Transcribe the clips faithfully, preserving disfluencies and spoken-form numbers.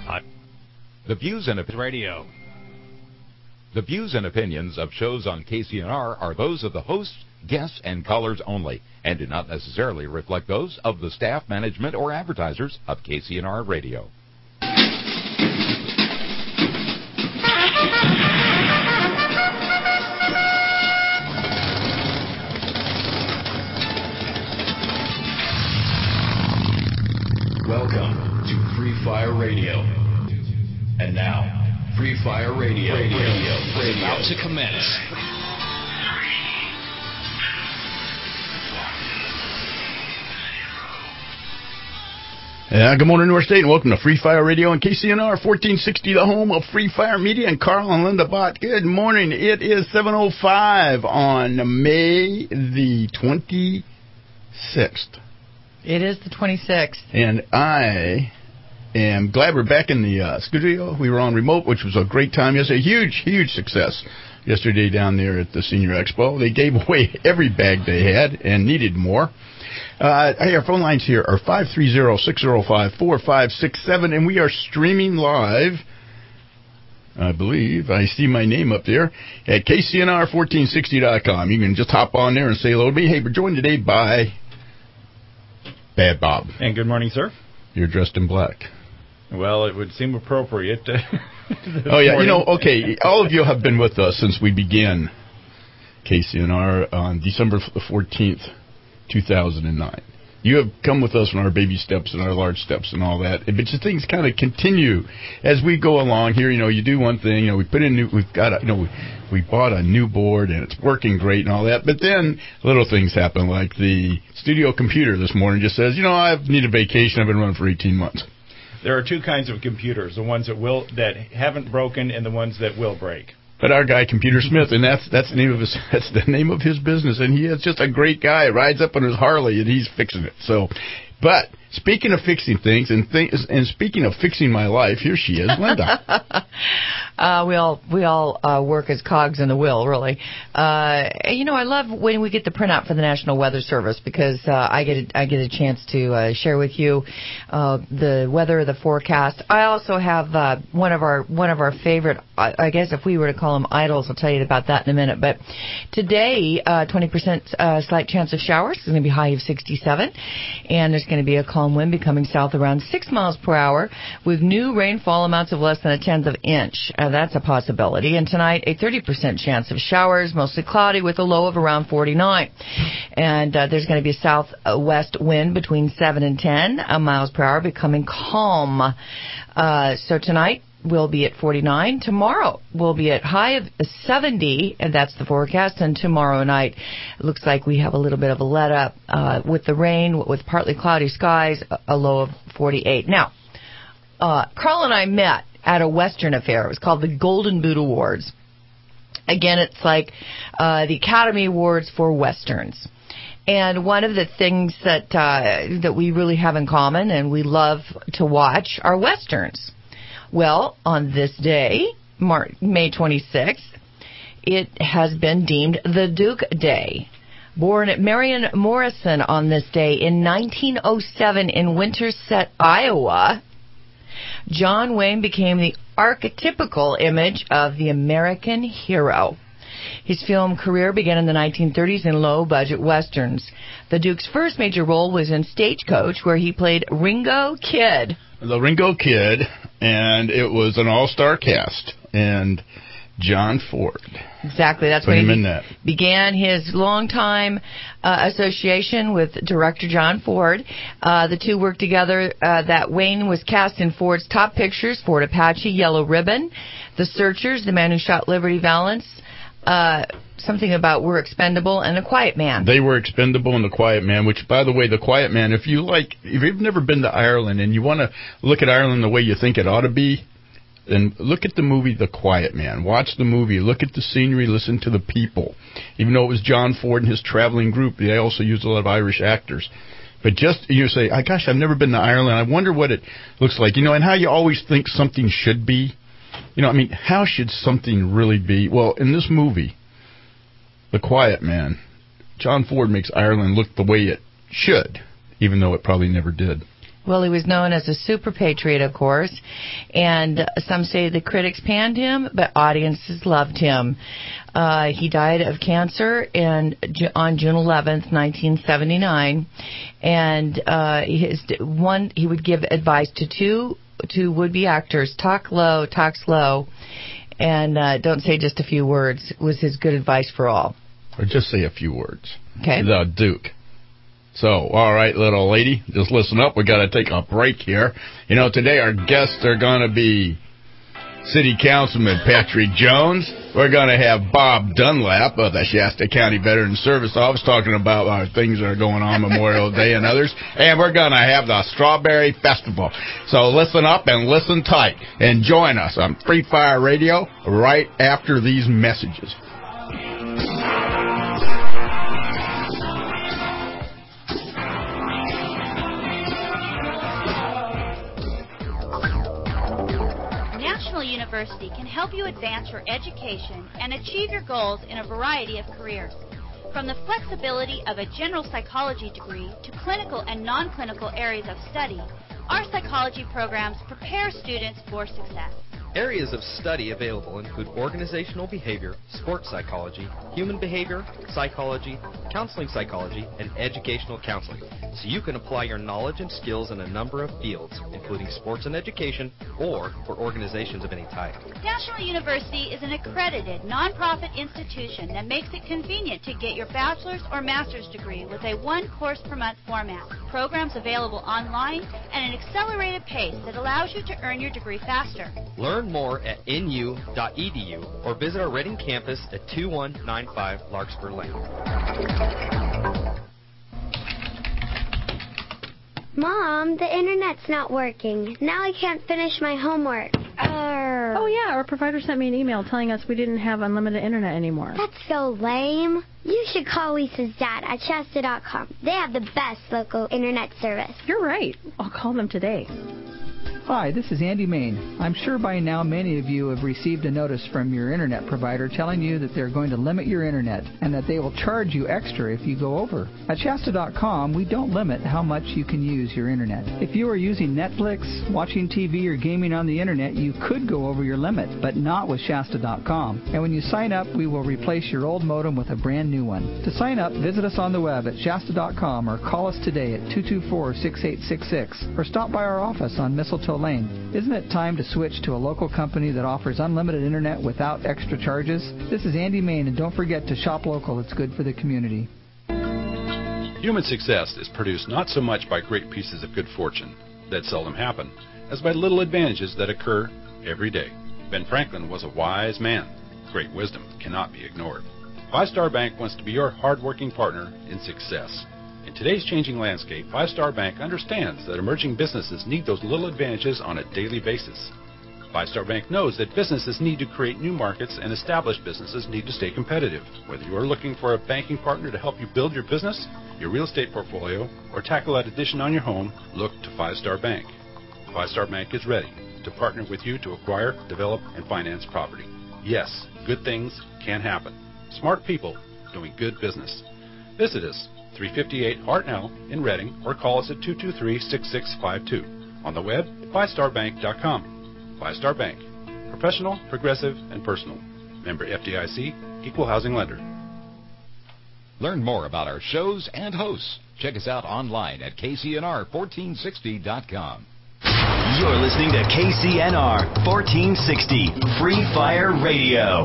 Hot. The views and op- Radio. The views and opinions of shows on K C N R are those of the hosts, guests, and callers only, and do not necessarily reflect those of the staff, management, or advertisers of K C N R Radio. Welcome to Free Fire Radio. And now, Free Fire Radio, radio, radio, radio. About to commence. Yeah, good morning, New York State, and welcome to Free Fire Radio and K C N R fourteen sixty, the home of Free Fire Media, and Carl and Linda Bott. Good morning. It is seven oh five on May the twenty-sixth. It is the twenty-sixth. And I am glad we're back in the uh, studio. We were on remote, which was a great time yesterday. Huge, huge success yesterday down there at the Senior Expo. They gave away every bag they had and needed more. Uh, hey, our phone lines here are five three zero, six zero five, four five six seven, and we are streaming live, I believe. I see my name up there at K C N R fourteen sixty dot com. You can just hop on there and say hello to me. Hey, we're joined today by Bad Bob. And good morning, sir. You're dressed in black. Well, it would seem appropriate. Uh, oh, yeah. morning. You know, okay, all of you have been with us since we began K C N R on December fourteenth, two thousand nine. You have come with us on our baby steps and our large steps and all that. But just things kind of continue as we go along here. You know, you do one thing. You know, we put in new. We've got. A, you know, we, we bought a new board and it's working great and all that. But then little things happen, like the studio computer this morning just says, you know, I need a vacation. I've been running for eighteen months. There are two kinds of computers: the ones that will that haven't broken and the ones that will break. But our guy, Computer Smith, and that's that's the name of his that's the name of his business, and he is just a great guy. Rides up on his Harley, and he's fixing it. So, but speaking of fixing things, and things, and speaking of fixing my life, here she is, Linda. uh, we all we all uh, work as cogs in the wheel, really. Uh, you know, I love when we get the printout for the National Weather Service because uh, I get a, I get a chance to uh, share with you uh, the weather, the forecast. I also have uh, one of our one of our favorite. I, I guess if we were to call them idols, I'll tell you about that in a minute. But today, uh, twenty percent uh, slight chance of showers. It's going to be high of sixty-seven, and there's going to be a calm wind becoming south around six miles per hour with new rainfall amounts of less than a tenth of an inch. Uh, that's a possibility. And tonight, a thirty percent chance of showers, mostly cloudy with a low of around forty-nine. And uh, there's going to be a southwest wind between seven and ten uh, miles per hour, becoming calm. Uh, so tonight, we'll be at forty-nine. Tomorrow, we'll be at high of seventy, and that's the forecast. And tomorrow night, it looks like we have a little bit of a let-up uh, with the rain, with partly cloudy skies, a low of forty-eight. Now, uh, Carl and I met at a Western affair. It was called the Golden Boot Awards. Again, it's like uh, the Academy Awards for Westerns. And one of the things that uh, that we really have in common and we love to watch are Westerns. Well, on this day, Mar- May twenty-sixth, it has been deemed the Duke Day. Born at Marion Morrison on this day in nineteen oh seven in Winterset, Iowa, John Wayne became the archetypical image of the American hero. His film career began in the nineteen thirties in low-budget westerns. The Duke's first major role was in Stagecoach, where he played Ringo Kid. The Ringo Kid, and it was an all-star cast, and John Ford. Exactly, that's Put when him he in that. began his long-time uh, association with director John Ford. Uh, the two worked together. Uh, that Wayne was cast in Ford's top pictures: Ford Apache, Yellow Ribbon, The Searchers, The Man Who Shot Liberty Valance, uh, something about We're Expendable, and The Quiet Man. They were Expendable and The Quiet Man, which, by the way, The Quiet Man, if you like, if you've never been to Ireland and you want to look at Ireland the way you think it ought to be, then look at the movie The Quiet Man. Watch the movie. Look at the scenery. Listen to the people. Even though it was John Ford and his traveling group, they also used a lot of Irish actors. But just, you say, oh, gosh, I've never been to Ireland. I wonder what it looks like. You know, and how you always think something should be. You know, I mean, how should something really be? Well, in this movie, The Quiet Man, John Ford makes Ireland look the way it should, even though it probably never did. Well, he was known as a super patriot, of course, and some say the critics panned him, but audiences loved him. Uh, he died of cancer in, on June eleventh, nineteen seventy-nine, and uh, his one he would give advice to two to would-be actors: talk low, talk slow, and uh, don't say just a few words. Was his good advice for all. Or just say a few words. Okay. The Duke. So, all right, little lady, just listen up. We got to take a break here. You know, today our guests are going to be City Councilman Patrick Jones. We're going to have Bob Dunlap of the Shasta County Veterans Service Office talking about uh, things that are going on Memorial Day and others. And we're going to have the Strawberry Festival. So listen up and listen tight and join us on Free Fire Radio right after these messages. University can help you advance your education and achieve your goals in a variety of careers. From the flexibility of a general psychology degree to clinical and non-clinical areas of study, our psychology programs prepare students for success. Areas of study available include organizational behavior, sports psychology, human behavior, psychology, counseling psychology, and educational counseling, so you can apply your knowledge and skills in a number of fields, including sports and education, or for organizations of any type. National University is an accredited, nonprofit institution that makes it convenient to get your bachelor's or master's degree with a one-course-per-month format, programs available online, and an accelerated pace that allows you to earn your degree faster. Learn more at N U dot E D U or visit our Reading campus at two one nine five Larkspur Lane. Mom, the internet's not working. Now I can't finish my homework. Arr. Oh, yeah, our provider sent me an email telling us we didn't have unlimited internet anymore. That's so lame. You should call Lisa's dad at Shasta dot com. They have the best local internet service. You're right. I'll call them today. Hi, this is Andy Main. I'm sure by now many of you have received a notice from your internet provider telling you that they're going to limit your internet and that they will charge you extra if you go over. At Shasta dot com, we don't limit how much you can use your internet. If you are using Netflix, watching T V, or gaming on the internet, you could go over your limit, but not with Shasta dot com. And when you sign up, we will replace your old modem with a brand new one. To sign up, visit us on the web at Shasta dot com or call us today at two two four, six eight six six or stop by our office on Mistletoe Lane. Isn't it time to switch to a local company that offers unlimited internet without extra charges? This is Andy Main, and don't forget to shop local. It's good for the community. Human success is produced not so much by great pieces of good fortune that seldom happen, as by little advantages that occur every day. Ben Franklin was a wise man. Great wisdom cannot be ignored. Five Star Bank wants to be your hard-working partner in success. In today's changing landscape, Five Star Bank understands that emerging businesses need those little advantages on a daily basis. Five Star Bank knows that businesses need to create new markets and established businesses need to stay competitive. Whether you are looking for a banking partner to help you build your business, your real estate portfolio, or tackle that addition on your home, look to Five Star Bank. Five Star Bank is ready to partner with you to acquire, develop, and finance property. Yes, good things can happen. Smart people doing good business. Visit us, three fifty-eight Hartnell in Reading, or call us at two two three, six six five two. On the web, five star bank dot com. Five Star Bank. Professional, progressive, and personal. Member F D I C, Equal Housing Lender. Learn more about our shows and hosts. Check us out online at K C N R fourteen sixty dot com. You're listening to K C N R fourteen sixty Free Fire Radio.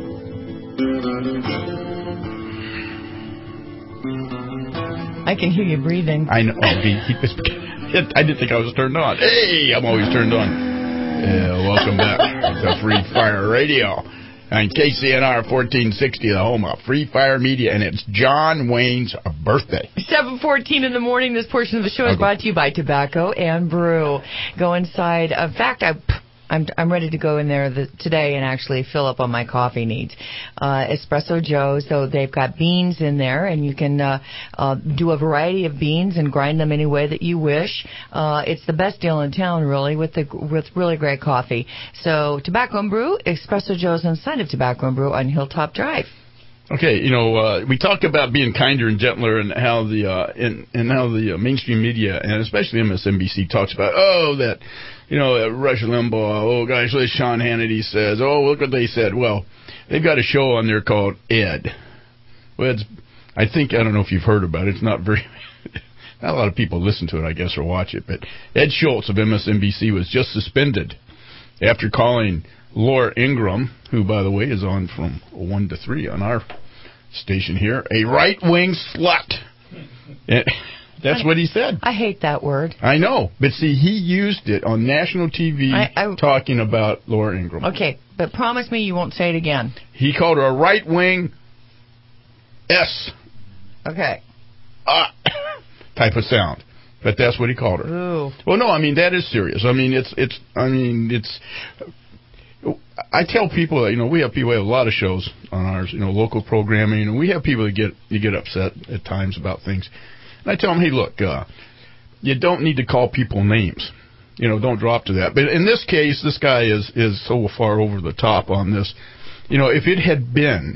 I can hear you breathing. I know. Oh, he, he was, I didn't think I was turned on. Hey, I'm always turned on. Yeah, welcome back to Free Fire Radio on K C N R fourteen sixty, the home of Free Fire Media, and it's John Wayne's birthday. seven fourteen in the morning. This portion of the show is brought to you by Tobacco and Brew. Go inside. In fact, I... I'm I'm ready to go in there the, today and actually fill up on my coffee needs. Uh, Espresso Joe, so they've got beans in there, and you can uh, uh, do a variety of beans and grind them any way that you wish. Uh, it's the best deal in town, really, with the with really great coffee. So Tobacco and Brew, Espresso Joe's inside of Tobacco and Brew on Hilltop Drive. Okay, you know, uh, we talk about being kinder and gentler, and how the uh, and, and how the uh, mainstream media, and especially M S N B C, talks about, oh, that, you know, uh, Rush Limbaugh, oh, gosh, what Sean Hannity says, oh, look what they said. Well, they've got a show on there called Ed. Well, it's, I think, I don't know if you've heard about it. It's not very, not a lot of people listen to it, I guess, or watch it, but Ed Schultz of M S N B C was just suspended after calling Laura Ingraham, who, by the way, is on from one to three on our station here, a right-wing slut. And that's I, what he said. I hate that word. I know. But, see, he used it on national T V I, I, talking about Laura Ingraham. Okay, but promise me you won't say it again. He called her a right-wing S. Okay. Uh, type of sound. But that's what he called her. Ooh. Well, no, I mean, that is serious. I mean, it's, it's, I mean, it's... I tell people that, you know, we have people, we have a lot of shows on ours, you know, local programming, and we have people that get you get upset at times about things. And I tell them, hey, look, uh, you don't need to call people names. You know, don't drop to that. But in this case, this guy is, is so far over the top on this. You know, if it had been,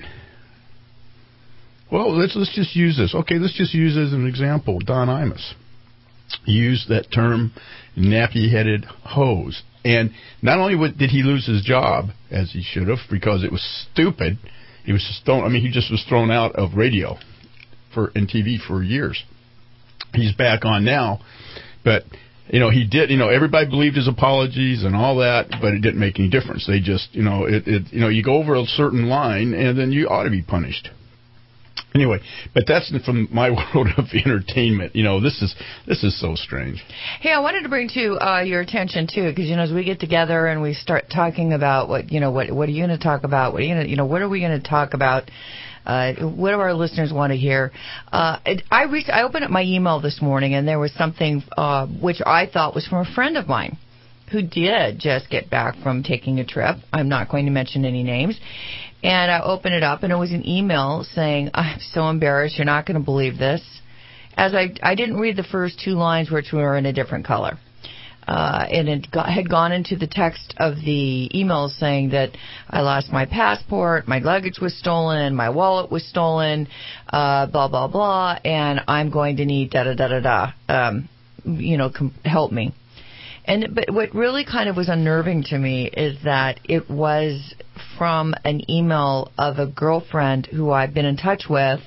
well, let's let's just use this. Okay, let's just use as an example, Don Imus. He used that term, nappy-headed hose. And not only did he lose his job, as he should have, because it was stupid, he was just thrown, I mean, he just was thrown out of radio for and T V for years. He's back on now, but, you know, he did, you know, everybody believed his apologies and all that, but it didn't make any difference. They just, you know, it, it you know, you go over a certain line, and then you ought to be punished. Anyway, but that's from my world of entertainment. You know, this is this is so strange. Hey, I wanted to bring to uh, your attention too, because you know, as we get together and we start talking about what you know, what what are you going to talk about? What are you going to, you know, what are we going to talk about? Uh, what do our listeners want to hear? Uh, I re- I opened up my email this morning, and there was something uh, which I thought was from a friend of mine who did just get back from taking a trip. I'm not going to mention any names. And I opened it up, and it was an email saying, I'm so embarrassed, you're not going to believe this. As I I didn't read the first two lines, which were in a different color. Uh, and it got, had gone into the text of the email saying that I lost my passport, my luggage was stolen, my wallet was stolen, uh, blah, blah, blah, and I'm going to need da-da-da-da-da, um, you know, com- help me. And but what really kind of was unnerving to me is that it was from an email of a girlfriend who I've been in touch with,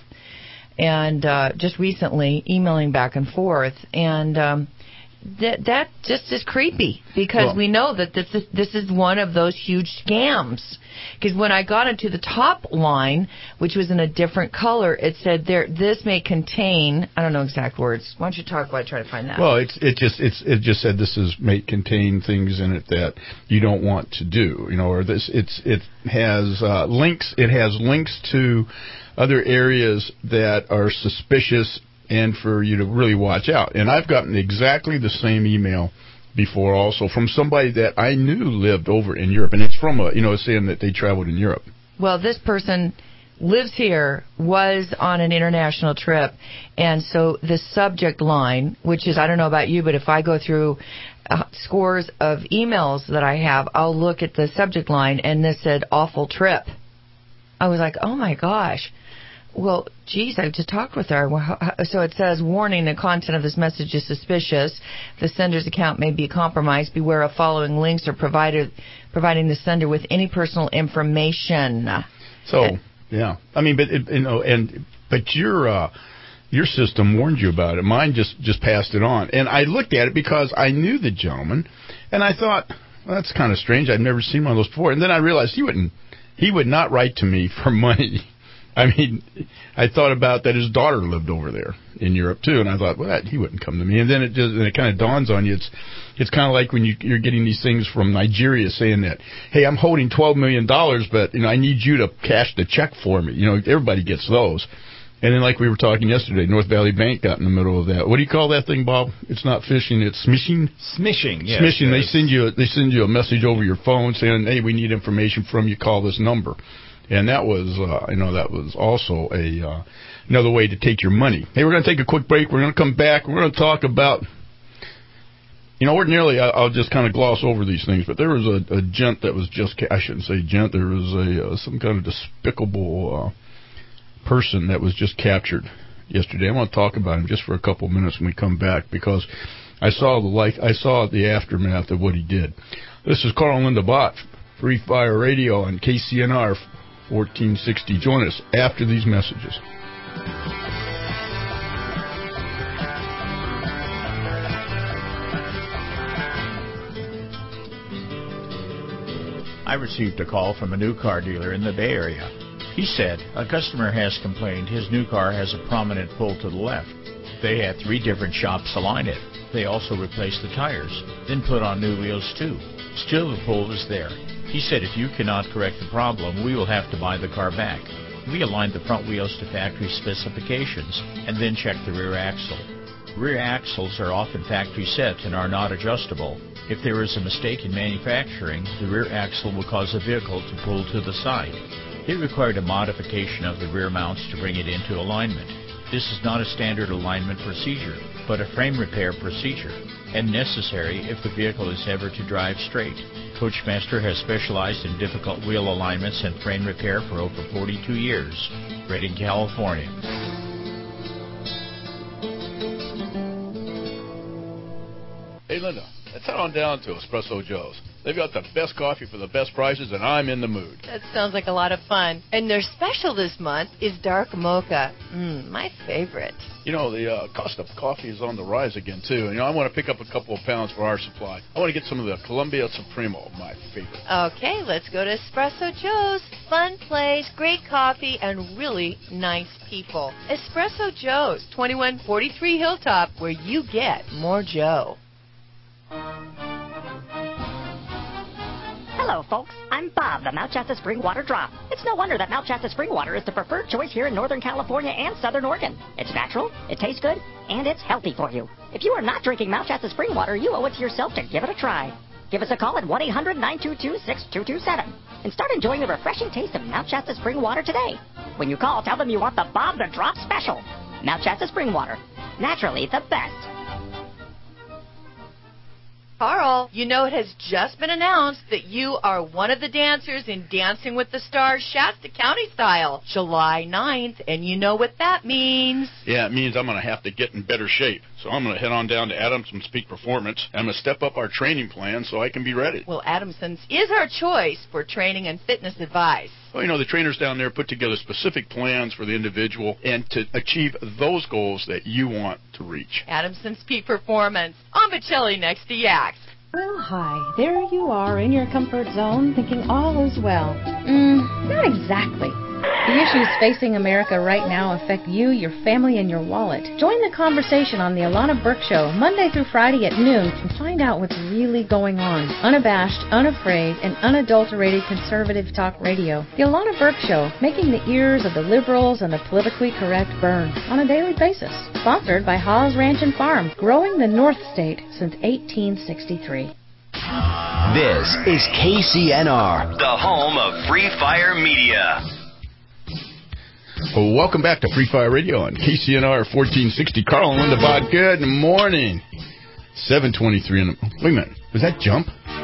and uh, just recently emailing back and forth, and um, that that just is creepy because well, we know that this is this is one of those huge scams. Because when I got into the top line, which was in a different color, it said there this may contain, I don't know exact words. Why don't you talk while I try to find that? Well, it's it just it's it just said this is may contain things in it that you don't want to do, you know, or this it's it has uh, links. It has links to other areas that are suspicious, and for you to really watch out. And I've gotten exactly the same email before also from somebody that I knew lived over in Europe. And it's from a, you know, saying that they traveled in Europe. Well, this person lives here, was on an international trip. And so the subject line, which is, I don't know about you, but if I go through uh, scores of emails that I have, I'll look at the subject line and this said awful trip. I was like, oh my gosh. Well, geez, I just talked with her. So it says, warning, the content of this message is suspicious. The sender's account may be compromised. Beware of following links or provided, providing the sender with any personal information. So, and, yeah. I mean, but, it, you know, and, but your, uh, your system warned you about it. Mine just, just passed it on. And I looked at it because I knew the gentleman, and I thought, well, that's kind of strange. I've never seen one of those before. And then I realized he wouldn't, he would not write to me for money. I mean, I thought about that his daughter lived over there in Europe too, and I thought, well, that, he wouldn't come to me. And then it just, and it kind of dawns on you, it's it's kind of like when you, you're getting these things from Nigeria saying that, hey, I'm holding twelve million dollars, but you know, I need you to cash the check for me. You know, everybody gets those. And then, like we were talking yesterday, North Valley Bank got in the middle of that. What do you call that thing, Bob? It's not phishing, it's smishing. Smishing, yes. Smishing. Yes. They send you they send you a message over your phone saying, hey, we need information from you. Call this number. And that was, uh, you know, that was also a uh, another way to take your money. Hey, we're going to take a quick break. We're going to come back. We're going to talk about, you know, ordinarily I, I'll just kind of gloss over these things, but there was a, a gent that was just, I shouldn't say gent, there was a uh, some kind of despicable person that was just captured yesterday. I want to talk about him just for a couple of minutes when we come back, because I saw the like I saw the aftermath of what he did. This is Carl and Linda Bott, Free Fire Radio on K C N R fourteen sixty. Join us after these messages. I received a call from a new car dealer in the Bay Area. He said a customer has complained his new car has a prominent pull to the left. They had three different shops align it. They also replaced the tires, then put on new wheels too. Still the pull is there. He said if you cannot correct the problem, we will have to buy the car back. We aligned the front wheels to factory specifications and then checked the rear axle. Rear axles are often factory set and are not adjustable. If there is a mistake in manufacturing, the rear axle will cause a vehicle to pull to the side. It required a modification of the rear mounts to bring it into alignment. This is not a standard alignment procedure, but a frame repair procedure, and necessary if the vehicle is ever to drive straight. Coachmaster has specialized in difficult wheel alignments and frame repair for over forty-two years. Redding, California. Hey, Linda, let's head on down to Espresso Joe's. They've got the best coffee for the best prices, and I'm in the mood. That sounds like a lot of fun. And their special this month is dark mocha. Mmm, my favorite. You know, the uh, cost of coffee is on the rise again, too. And, you know, I want to pick up a couple of pounds for our supply. I want to get some of the Columbia Supremo, my favorite. Okay, let's go to Espresso Joe's. Fun place, great coffee, and really nice people. Espresso Joe's, twenty-one forty-three Hilltop, where you get more Joe. Hello, folks. I'm Bob, the Mount Shasta Spring Water Drop. It's no wonder that Mount Shasta Spring Water is the preferred choice here in Northern California and Southern Oregon. It's natural, it tastes good, and it's healthy for you. If you are not drinking Mount Shasta Spring Water, you owe it to yourself to give it a try. Give us a call at one eight hundred nine two two six two two seven and start enjoying the refreshing taste of Mount Shasta Spring Water today. When you call, tell them you want the Bob the Drop special. Mount Shasta Spring Water. Naturally the best. Carl, you know it has just been announced that you are one of the dancers in Dancing with the Stars Shasta County Style, July ninth, and you know what that means. Yeah, it means I'm going to have to get in better shape. So I'm going to head on down to Adamson's Peak Performance. I'm going to step up our training plan so I can be ready. Well, Adamson's is our choice for training and fitness advice. Well, you know, the trainers down there put together specific plans for the individual and to achieve those goals that you want to reach. Adamson's Peak Performance on Bocelli next to Yak. Well, hi. There you are in your comfort zone thinking all is well. Mm, not exactly. The issues facing America right now affect you, your family, and your wallet. Join the conversation on the Alana Burke Show, Monday through Friday at noon, and find out what's really going on. Unabashed, unafraid, and unadulterated conservative talk radio. The Alana Burke Show, making the ears of the liberals and the politically correct burn on a daily basis. Sponsored by Hawes Ranch and Farm, growing the North State since eighteen sixty-three. This is K C N R, the home of Free Fire Media. Well, welcome back to Free Fire Radio on K C N R fourteen sixty. Carl and Linda Bott, good morning. seven twenty-three in the... Wait a minute. Was that jump?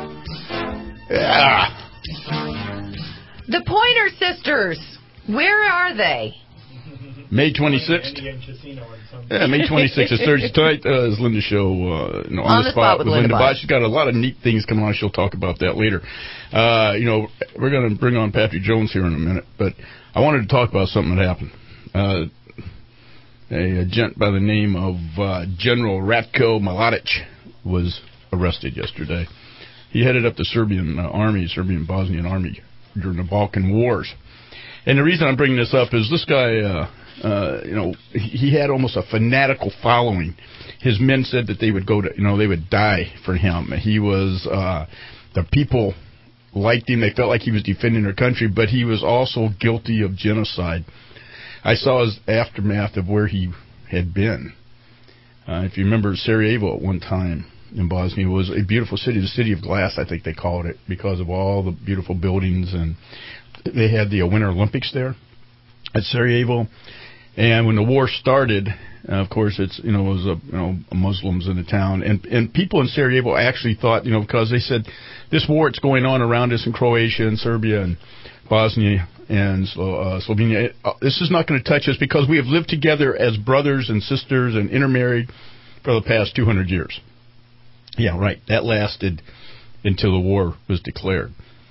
Yeah. The Pointer Sisters. Where are they? May twenty-sixth. Yeah, May twenty-sixth is Thursday. Tonight uh, is Linda's show uh, you know, on, on the, the spot, spot with Linda, Linda Bott. She's got a lot of neat things coming on. She'll talk about that later. Uh, you know, we're going to bring on Patrick Jones here in a minute, but I wanted to talk about something that happened. Uh, a, a gent by the name of uh, General Ratko Mladic was arrested yesterday. He headed up the Serbian uh, army, Serbian Bosnian army during the Balkan Wars. And the reason I'm bringing this up is this guy, uh, uh, you know, he, he had almost a fanatical following. His men said that they would go to, you know, they would die for him. He was, uh, the people liked him. They felt like he was defending their country, but he was also guilty of genocide. I saw his aftermath of where he had been. Uh, if you remember Sarajevo at one time in Bosnia, it was a beautiful city, the city of glass, I think they called it, because of all the beautiful buildings. And they had the uh, Winter Olympics there at Sarajevo. And when the war started, uh, of course, it's you know it was a, you know Muslims in the town, and and people in Sarajevo actually thought you know because they said this war it's going on around us in Croatia and Serbia and Bosnia and uh, Slovenia. Uh, this is not going to touch us because we have lived together as brothers and sisters and intermarried for the past two hundred years. Yeah, right. That lasted until the war was declared,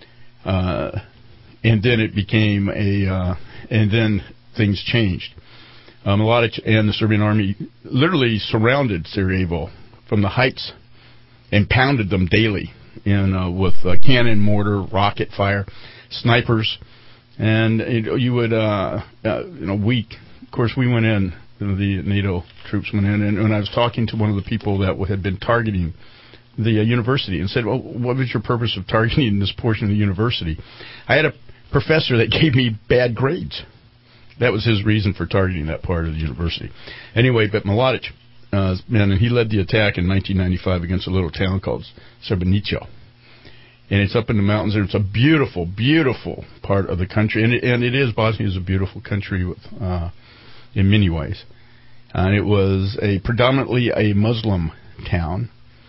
uh, and then it became a uh, and then things changed. Um, Mladic and the Serbian army literally surrounded Sarajevo from the heights and pounded them daily in, uh, with uh, cannon, mortar, rocket fire, snipers. And it, you would, uh, uh, in a week, of course, we went in, the NATO troops went in, and when I was talking to one of the people that had been targeting the uh, university and said, well, what was your purpose of targeting this portion of the university? I had a professor that gave me bad grades. That was his reason for targeting that part of the university. Anyway, but Mladic, uh, man, and he led the attack in nineteen ninety-five against a little town called Srebrenica. And it's up in the mountains, and it's a beautiful, beautiful part of the country. And it, and it is, Bosnia is a beautiful country with, uh, in many ways. And it was a predominantly a Muslim town.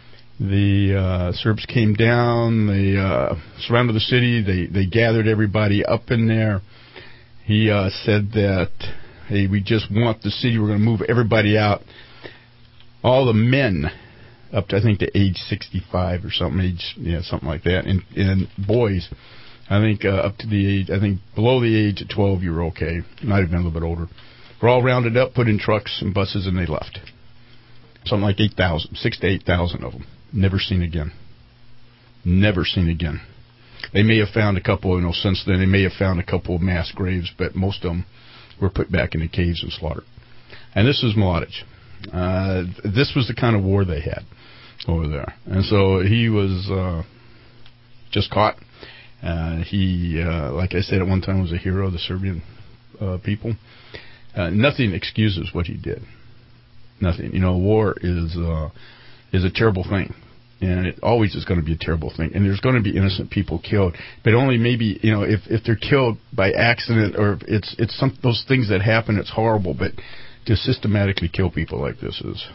The uh, Serbs came down, they uh, surrounded the city, they, they gathered everybody up in there. He uh, said that, hey, we just want the city. We're going to move everybody out. All the men up to, I think, to age sixty-five or something, age, yeah, something like that. And, and boys, I think, uh, up to the age, I think, below the age of twelve, you were okay. Might have been a little bit older. We're all rounded up, put in trucks and buses, and they left. Something like eight thousand, six to eight thousand of them. Never seen again. Never seen again. They may have found a couple, you know, since then. They may have found a couple of mass graves, but most of them were put back into caves and slaughtered. And this is Mladic. Uh, this was the kind of war they had over there. And so he was uh, just caught. Uh, he, uh, like I said, at one time was a hero of the Serbian uh, people. Uh, nothing excuses what he did. Nothing. You know, war is uh, is a terrible thing. And it always is going to be a terrible thing. And there's going to be innocent people killed. But only maybe, you know, if, if they're killed by accident or if it's it's some those things that happen, it's horrible. But to systematically kill people like this is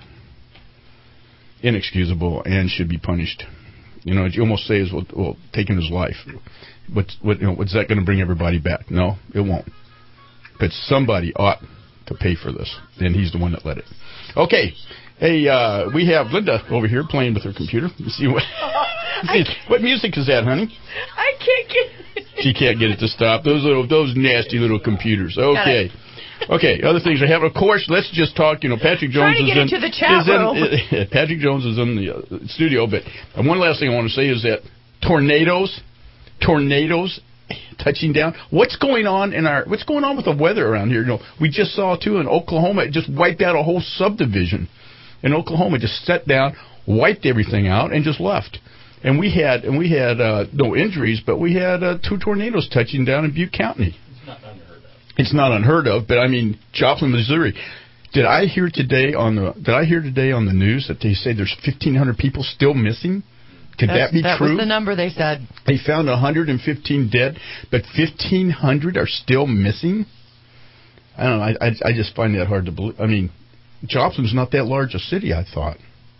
inexcusable and should be punished. You know, you almost say is, well, well taking his life. What, what, you know, what's that going to bring everybody back? No, it won't. But somebody ought to pay for this. And he's the one that led it. Okay. Hey, uh, we have Linda over here playing with her computer. Let's see what, see, what music is that, honey? I can't get it. She can't get it to stop. Those little, those nasty little computers. Okay. Okay, other things I have. Of course, let's just talk. You know, Patrick Jones Trying to is get in. into the chat is room. in uh, Patrick Jones is in the uh, studio. But one last thing I want to say is that tornadoes, tornadoes, touching down. What's going on in our? What's going on with the weather around here? You know, we just saw too in Oklahoma. It just wiped out a whole subdivision in Oklahoma. Just set down, wiped everything out, and just left. And we had and we had uh, no injuries, but we had uh, two tornadoes touching down in Butte County. It's not unheard of. It's not unheard of, but I mean, Joplin, Missouri. Did I hear today on the Did I hear today on the news that they say there's fifteen hundred people still missing? Could That's, that be that true? That was the number they said. They found one hundred fifteen dead, but fifteen hundred are still missing. I don't know. I, I I just find that hard to believe. I mean, Joplin's not that large a city, I thought.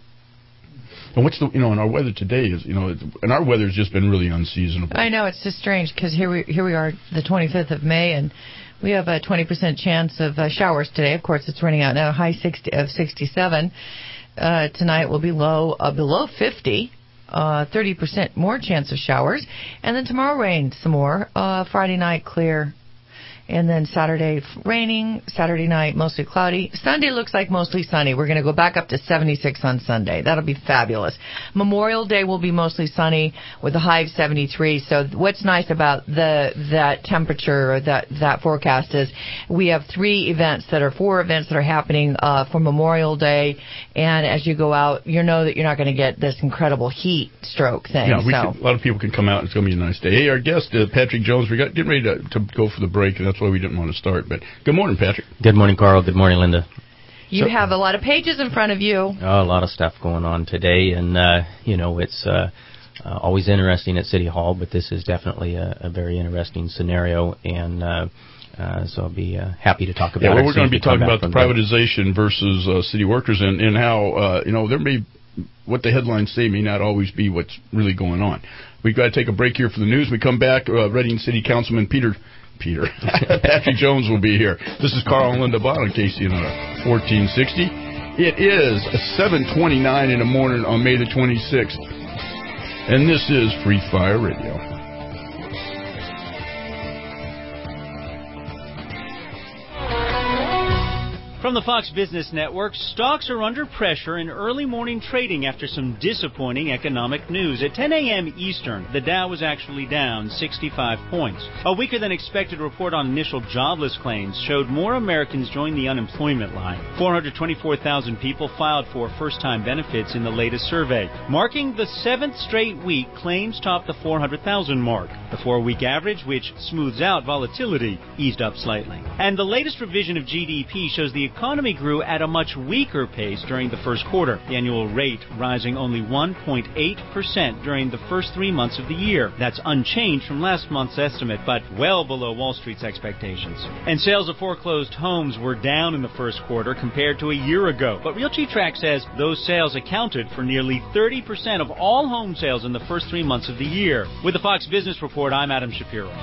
And what's the, you know, and our weather today is, you know, and our weather's just been really unseasonable. I know, it's just strange because here we here we are, the twenty-fifth of May, and we have a twenty percent chance of uh, showers today. Of course, it's running out now, high sixty of sixty-seven. Uh, tonight will be low, uh, below fifty, uh, thirty percent more chance of showers. And then tomorrow rain some more. Uh, Friday night clear. And then Saturday raining, Saturday night mostly cloudy. Sunday looks like mostly sunny. We're going to go back up to seventy-six on Sunday. That'll be fabulous. Memorial Day will be mostly sunny with a high of seventy-three. So what's nice about the that temperature or that, that forecast is we have three events that are four events that are happening uh, for Memorial Day. And as you go out, you know that you're not going to get this incredible heat stroke thing. Yeah, we so. can, a lot of people can come out. It's going to be a nice day. Hey, our guest, uh, Patrick Jones, we got getting ready to, to go for the break, and that's why we didn't want to start. But good morning, Patrick. Good morning, Carl. Good morning, Linda. You so, have a lot of pages in front of you. Oh, a lot of stuff going on today, and uh, you know it's uh, uh, always interesting at City Hall, but this is definitely a, a very interesting scenario. And uh, Uh, so I'll be uh, happy to talk about yeah, it. well, we're going to be talking about the break. privatization versus uh, city workers and, and how, uh, you know, there may, what the headlines say may not always be what's really going on. We've got to take a break here for the news. We come back, uh, Reading City Councilman Peter, Peter, Patrick Jones will be here. This is Carl and Linda Bott on K C N R fourteen sixty. It is seven twenty-nine in the morning on May the twenty-sixth, and this is Free Fire Radio. From the Fox Business Network, stocks are under pressure in early morning trading after some disappointing economic news. At ten a.m. Eastern, the Dow was actually down sixty-five points. A weaker than expected report on initial jobless claims showed more Americans joined the unemployment line. four hundred twenty-four thousand people filed for first-time benefits in the latest survey. Marking the seventh straight week, claims topped the four hundred thousand mark. The four-week average, which smooths out volatility, eased up slightly. And the latest revision of G D P shows the economy grew at a much weaker pace during the first quarter, the annual rate rising only one point eight percent during the first three months of the year. That's unchanged from last month's estimate, but well below Wall Street's expectations. And sales of foreclosed homes were down in the first quarter compared to a year ago. But RealtyTrack says those sales accounted for nearly thirty percent of all home sales in the first three months of the year. With the Fox Business Report, I'm Adam Shapiro.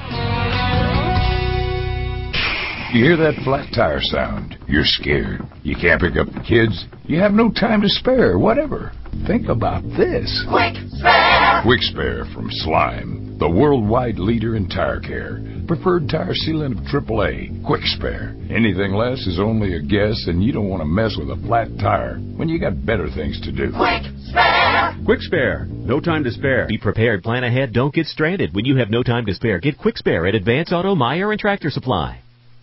You hear that flat tire sound? You're scared. You can't pick up the kids. You have no time to spare, whatever. Think about this. Quick Spare! Quick Spare from Slime, the worldwide leader in tire care. Preferred tire sealant of triple A. Quick Spare. Anything less is only a guess, and you don't want to mess with a flat tire when you got better things to do. Quick Spare! Quick Spare. No time to spare. Be prepared. Plan ahead. Don't get stranded. When you have no time to spare, get Quick Spare at Advance Auto, Meyer, and Tractor Supply.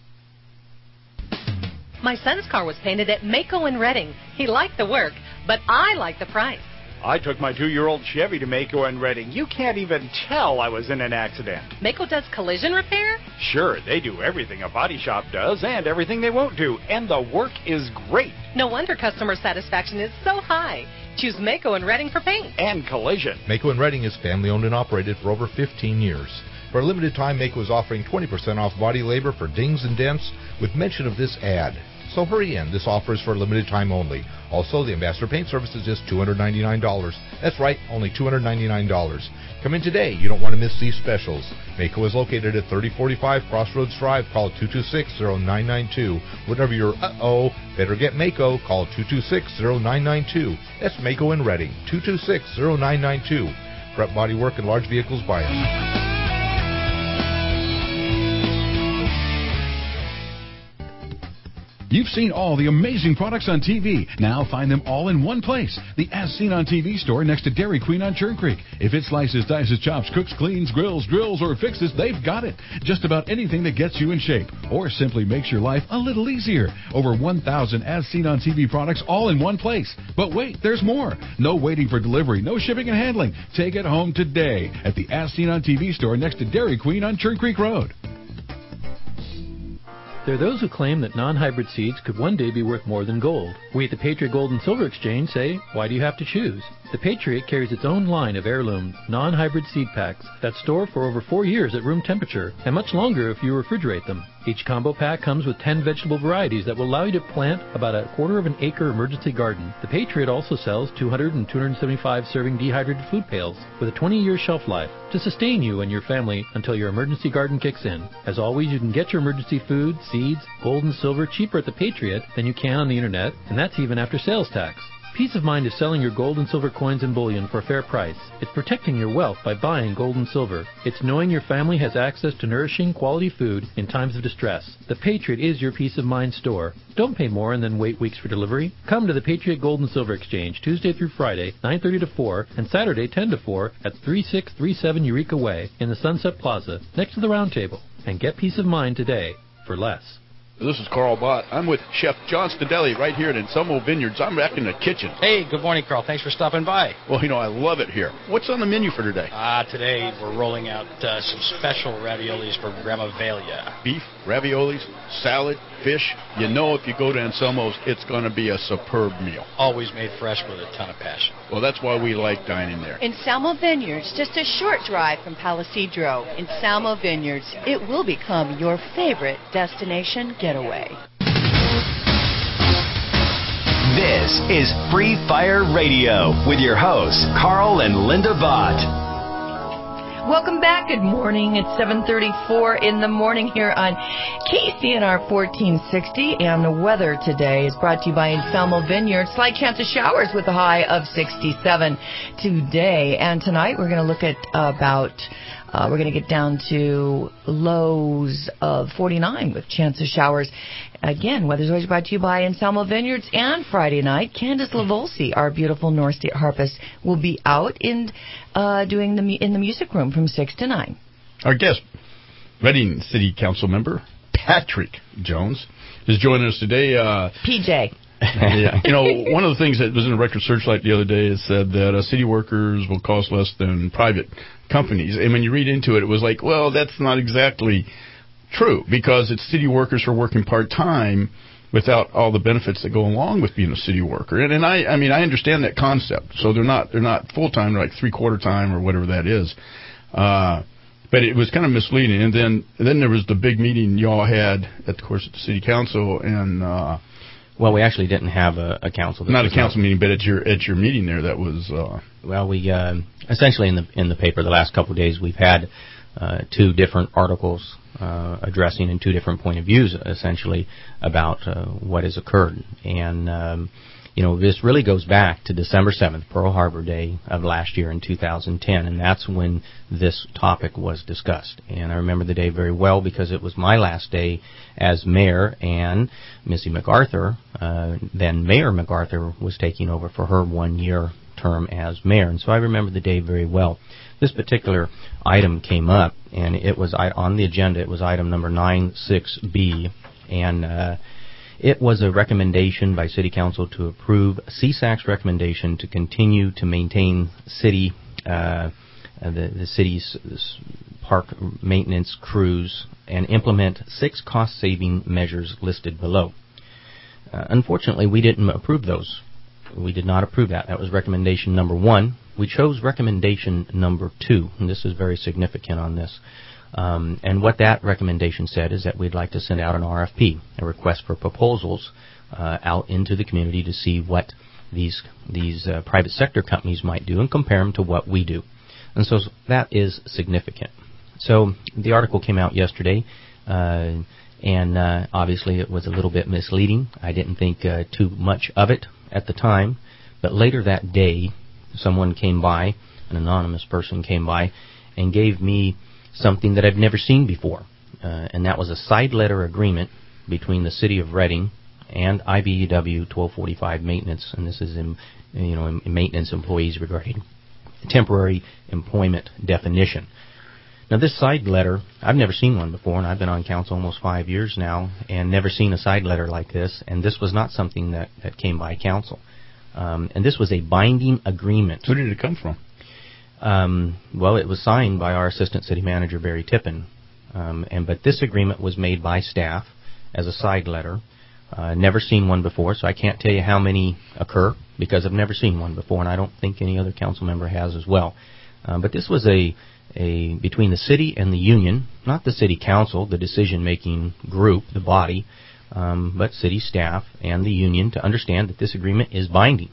My son's car was painted at Mako in Reading. He liked the work, but I liked the price. I took my two-year-old Chevy to Mako in Reading. You can't even tell I was in an accident. Mako does collision repair? Sure, they do everything a body shop does and everything they won't do, and the work is great. No wonder customer satisfaction is so high. Choose Mako in Reading for paint. And collision. Mako in Reading is family-owned and operated for over fifteen years. For a limited time, Mako is offering twenty percent off body labor for dings and dents with mention of this ad. So hurry in. This offer is for a limited time only. Also, the Ambassador Paint Service is just two hundred ninety-nine dollars. That's right, only two hundred ninety-nine dollars. Come in today. You don't want to miss these specials. Mako is located at thirty forty-five Crossroads Drive. Call two two six, zero nine nine two. Whenever you're uh-oh, better get Mako. Call two two six, zero nine nine two. That's Mako in Reading, two two six, zero nine nine two. Prep body work and large vehicles by us. You've seen all the amazing products on T V. Now find them all in one place. The As Seen on T V store next to Dairy Queen on Churn Creek. If it slices, dices, chops, cooks, cleans, grills, drills, or fixes, they've got it. Just about anything that gets you in shape or simply makes your life a little easier. Over one thousand As Seen on T V products all in one place. But wait, there's more. No waiting for delivery, no shipping and handling. Take it home today at the As Seen on T V store next to Dairy Queen on Churn Creek Road. There are those who claim that non-hybrid seeds could one day be worth more than gold. We at the Patriot Gold and Silver Exchange say, why do you have to choose? The Patriot carries its own line of heirloom, non-hybrid seed packs that store for over four years at room temperature and much longer if you refrigerate them. Each combo pack comes with ten vegetable varieties that will allow you to plant about a quarter of an acre emergency garden. The Patriot also sells two hundred and two hundred seventy-five serving dehydrated food pails with a twenty-year shelf life to sustain you and your family until your emergency garden kicks in. As always, you can get your emergency food, seeds, gold and silver cheaper at the Patriot than you can on the internet, and that's even after sales tax. Peace of mind is selling your gold and silver coins and bullion for a fair price. It's protecting your wealth by buying gold and silver. It's knowing your family has access to nourishing, quality food in times of distress. The Patriot is your peace of mind store. Don't pay more and then wait weeks for delivery. Come to the Patriot Gold and Silver Exchange Tuesday through Friday, nine thirty to four, and Saturday, ten to four, at thirty-six thirty-seven Eureka Way in the Sunset Plaza, next to the Round Table. And get peace of mind today for less. This is Carl Bott. I'm with Chef John Stadelli right here at Anselmo Vineyards. I'm back in the kitchen. Hey, good morning, Carl. Thanks for stopping by. Well, you know, I love it here. What's on the menu for today? Ah, uh, today we're rolling out uh, some special raviolis for Grandma Velia. Beef, raviolis, salad, fish. You know if you go to Anselmo's, it's going to be a superb meal. Always made fresh with a ton of passion. Well, that's why we like dining there. Anselmo Vineyards, just a short drive from Palisadro. Anselmo Vineyards, it will become your favorite destination getaway. This is Free Fire Radio with your hosts, Carl and Linda Vaught. Welcome back. Good morning. It's seven thirty-four in the morning here on K C N R fourteen sixty, and the weather today is brought to you by Anselmo Vineyard. Slight chance of showers with a high of sixty-seven today, and tonight we're going to look at uh, about Uh, we're going to get down to lows of forty-nine with chance of showers. Again, weather's always brought to you by Anselmo Vineyards. And Friday night, Candace Lavolsi, our beautiful North State harpist, will be out in uh, doing the mu- in the music room from six to nine. Our guest, Reading City Council member Patrick Jones, is joining us today. Uh, P J. Yeah. You know, one of the things that was in a record searchlight the other day is said that uh, city workers will cost less than private companies. And when you read into it, it was like, well, that's not exactly true, because it's city workers who are working part-time without all the benefits that go along with being a city worker. And, and I, I mean, I understand that concept. So they're not they're not full-time, they're like three-quarter time or whatever that is. Uh, but it was kind of misleading. And then and then there was the big meeting y'all had, at, of course, at the city council, and uh, well, we actually didn't have a, a council. Not a council not, meeting, but at your at your meeting there, that was. Uh, well, we uh, essentially in the in the paper the last couple of days we've had uh, two different articles uh, addressing in two different point of views, essentially about uh, what has occurred, and um, you know this really goes back to December seventh, Pearl Harbor Day of last year in two thousand ten, and that's when this topic was discussed. And I remember the day very well because it was my last day as mayor, and Missy MacArthur, uh, then Mayor MacArthur, was taking over for her one-year term as mayor. And so I remember the day very well. This particular item came up, and it was on the agenda. It was item number nine six B, and uh, it was a recommendation by City Council to approve C SAC's recommendation to continue to maintain city uh, the, the city's park maintenance crews and implement six cost-saving measures listed below. Uh, unfortunately, we didn't approve those. We did not approve that. That was recommendation number one. We chose recommendation number two, and this is very significant on this. Um, and what that recommendation said is that we'd like to send out an R F P, a request for proposals, uh, out into the community to see what these these uh, private sector companies might do and compare them to what we do. And so that is significant. So the article came out yesterday, uh, and uh, obviously it was a little bit misleading. I didn't think uh, too much of it at the time, but later that day, someone came by, an anonymous person came by, and gave me something that I've never seen before, uh, and that was a side letter agreement between the City of Reading and I B E W twelve forty-five Maintenance, and this is in, you know, in maintenance employees regarding temporary employment definition. Now, this side letter, I've never seen one before, and I've been on council almost five years now, and never seen a side letter like this, and this was not something that, that came by council. Um, and this was a binding agreement. Who did it come from? Um, well, it was signed by our Assistant City Manager, Barry Tippin. Um, and but this agreement was made by staff as a side letter. Uh, never seen one before, so I can't tell you how many occur, because I've never seen one before, and I don't think any other council member has as well. Um, but this was a, a between the city and the union, not the city council, the decision-making group, the body, um, but city staff and the union, to understand that this agreement is binding.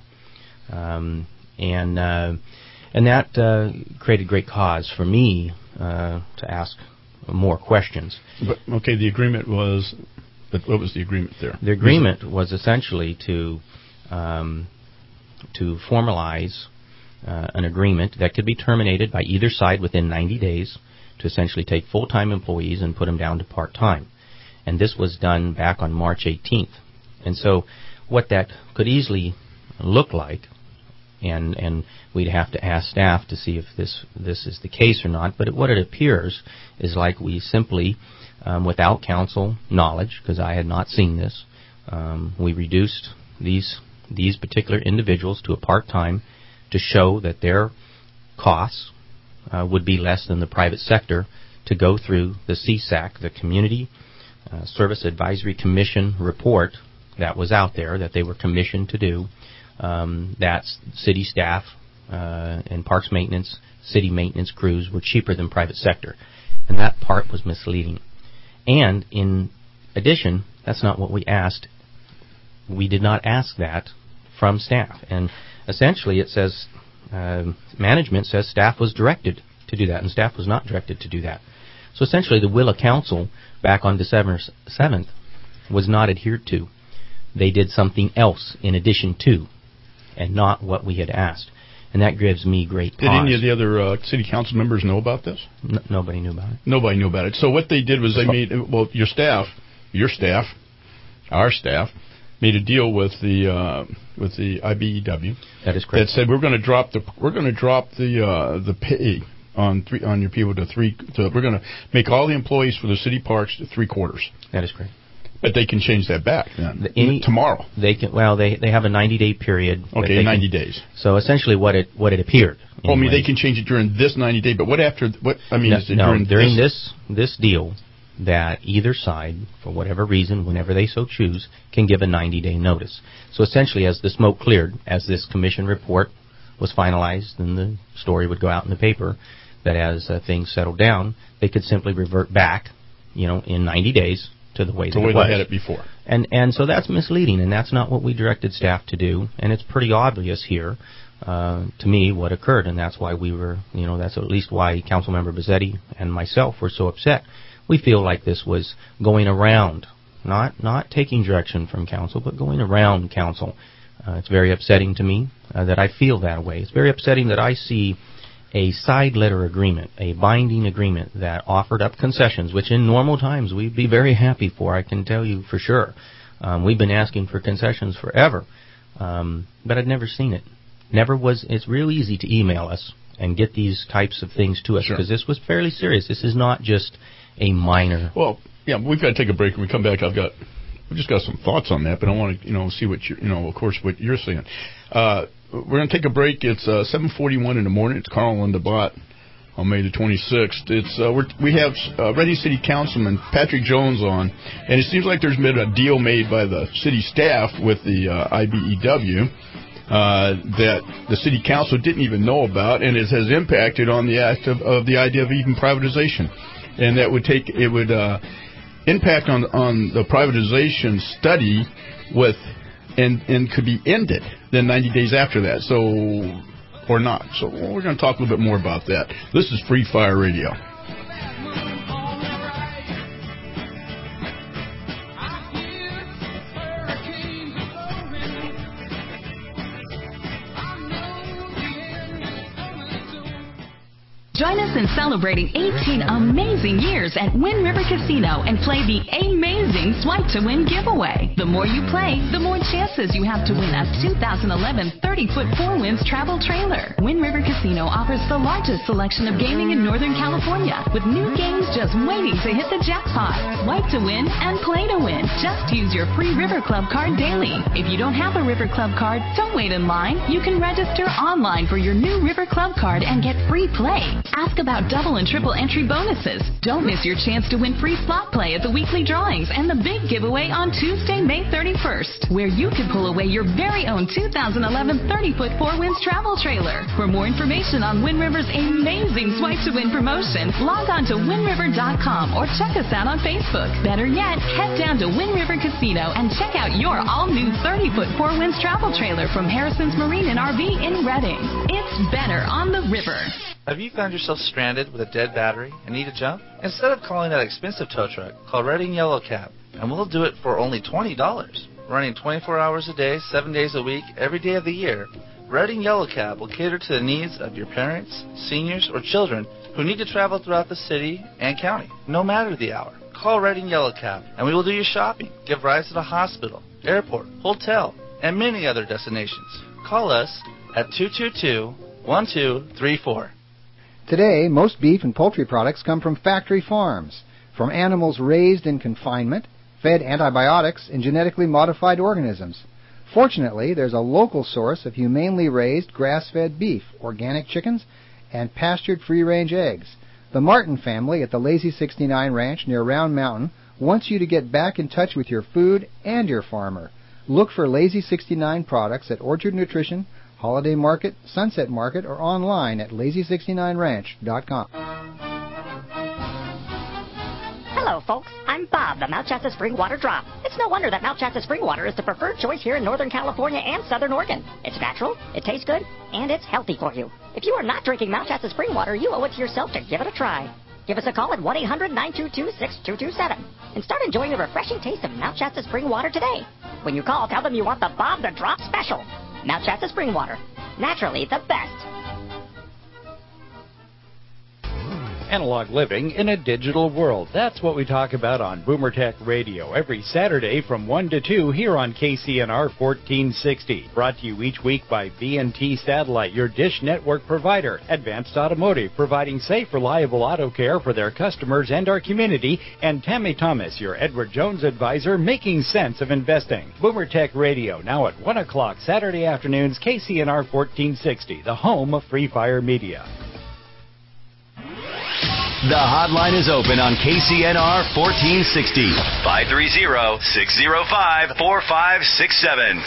Um, and uh, and that uh, created great cause for me uh, to ask more questions. But, okay, the agreement was... But what was the agreement there? The agreement was essentially to um, to formalize uh, an agreement that could be terminated by either side within ninety days, to essentially take full-time employees and put them down to part-time. And this was done back on March eighteenth. And so what that could easily look like and and we'd have to ask staff to see if this this is the case or not. But what it appears is like we simply, um, without council knowledge, because I had not seen this, um, we reduced these these particular individuals to a part-time to show that their costs uh, would be less than the private sector to go through the C S A C, the Community uh, Service Advisory Commission report that was out there that they were commissioned to do. Um, that city staff uh, and parks maintenance, city maintenance crews were cheaper than private sector. And that part was misleading. And in addition, that's not what we asked. We did not ask that from staff. And essentially it says, uh, management says staff was directed to do that, and staff was not directed to do that. So essentially the will of council back on December seventh was not adhered to. They did something else in addition to, and not what we had asked. And that gives me great pause. Did any of the other uh, city council members know about this? N- nobody knew about it. Nobody knew about it. So what they did was they made, well, your staff, your staff, our staff, made a deal with the uh, with the I B E W. That is correct. That said we're going to drop the we're going to drop the uh, the pay on three on your people to three. To, we're going to make all the employees for the city parks to three quarters. That is correct. But they can change that back then. The, any, tomorrow. They can. Well, they they have a ninety day period. Okay, ninety can, days. So essentially, what it what it appeared. Anyway. Oh, I mean, they can change it during this ninety day. But what after? What I mean no, is it no, during, during this? this this deal that either side, for whatever reason, whenever they so choose, can give a ninety day notice. So essentially, as the smoke cleared, as this commission report was finalized, and the story would go out in the paper, that as uh, things settled down, they could simply revert back, you know, in ninety days. To the way, the that way it was. they had it before. And and so that's misleading, and that's not what we directed staff to do. And it's pretty obvious here, uh, to me, what occurred, and that's why we were, you know, that's at least why Councilmember Bazzetti and myself were so upset. We feel like this was going around, not not taking direction from council, but going around council. Uh, it's very upsetting to me uh, that I feel that way. It's very upsetting that I see a side letter agreement, a binding agreement that offered up concessions, which in normal times we'd be very happy for, I can tell you for sure. Um, we've been asking for concessions forever, um, but I'd never seen it. Never was. It's real easy to email us and get these types of things to us, because sure. This was fairly serious. This is not just a minor. Well, yeah, we've got to take a break. When we come back, I've got, we've just got some thoughts on that, but I want to, you know, see what you, you know, of course, what you're saying. Uh, We're going to take a break. It's uh, seven forty-one in the morning. It's Carl and DeBott on May the twenty-sixth. It's uh, we're, we have uh, Reading City Councilman Patrick Jones on, and it seems like there's been a deal made by the city staff with the uh, I B E W uh, that the city council didn't even know about, and it has impacted on the act of, of the idea of even privatization, and that would take it would uh, impact on on the privatization study with. And, and could be ended then ninety days after that, so or not. So we're going to talk a little bit more about that. This is Free Fire Radio. Join us in celebrating eighteen amazing years at Wind River Casino and play the amazing Swipe to Win giveaway. The more you play, the more chances you have to win a two thousand eleven thirty foot Four Winds travel trailer. Wind River Casino offers the largest selection of gaming in Northern California, with new games just waiting to hit the jackpot. Swipe to win and play to win. Just use your free River Club card daily. If you don't have a River Club card, don't wait in line. You can register online for your new River Club card and get free play. Ask about double and triple entry bonuses. Don't miss your chance to win free slot play at the weekly drawings and the big giveaway on Tuesday, May thirty-first, where you can pull away your very own two thousand eleven thirty foot Four Winds travel trailer. For more information on Wind River's amazing Swipe to Win promotion, log on to wind river dot com or check us out on Facebook. Better yet, head down to Wind River Casino and check out your all-new thirty foot Four Winds travel trailer from Harrison's Marine and R V in Reading. It's better on the river. Have you found yourself stranded with a dead battery and need a jump? Instead of calling that expensive tow truck, call Reading Yellow Cab, and we'll do it for only twenty dollars. Running twenty-four hours a day, seven days a week, every day of the year, Reading Yellow Cab will cater to the needs of your parents, seniors, or children who need to travel throughout the city and county, no matter the hour. Call Reading Yellow Cab, and we will do your shopping, give rides to the hospital, airport, hotel, and many other destinations. Call us at two two two, one two three four. Today, most beef and poultry products come from factory farms, from animals raised in confinement, fed antibiotics and genetically modified organisms. Fortunately, there's a local source of humanely raised grass-fed beef, organic chickens, and pastured free-range eggs. The Martin family at the Lazy sixty-nine Ranch near Round Mountain wants you to get back in touch with your food and your farmer. Look for Lazy sixty-nine products at Orchard Nutrition, Holiday Market, Sunset Market, or online at lazy sixty-nine ranch dot com. Hello, folks. I'm Bob, the Mount Shasta Spring Water Drop. It's no wonder that Mount Shasta Spring Water is the preferred choice here in Northern California and Southern Oregon. It's natural, it tastes good, and it's healthy for you. If you are not drinking Mount Shasta Spring Water, you owe it to yourself to give it a try. Give us a call at one eight hundred nine two two six two two seven and start enjoying the refreshing taste of Mount Shasta Spring Water today. When you call, tell them you want the Bob the Drop special. Mount Shasta Spring Water. Naturally the best. Analog living in a digital world. That's what we talk about on Boomer Tech Radio every Saturday from one to two here on K C N R fourteen sixty. Brought to you each week by V and T Satellite, your dish network provider. Advanced Automotive, providing safe, reliable auto care for their customers and our community. And Tammy Thomas, your Edward Jones advisor, making sense of investing. Boomer Tech Radio, now at one o'clock Saturday afternoons, K C N R fourteen sixty, the home of Free Fire Media. The hotline is open on K C N R fourteen sixty, five three zero, six zero five, four five six seven.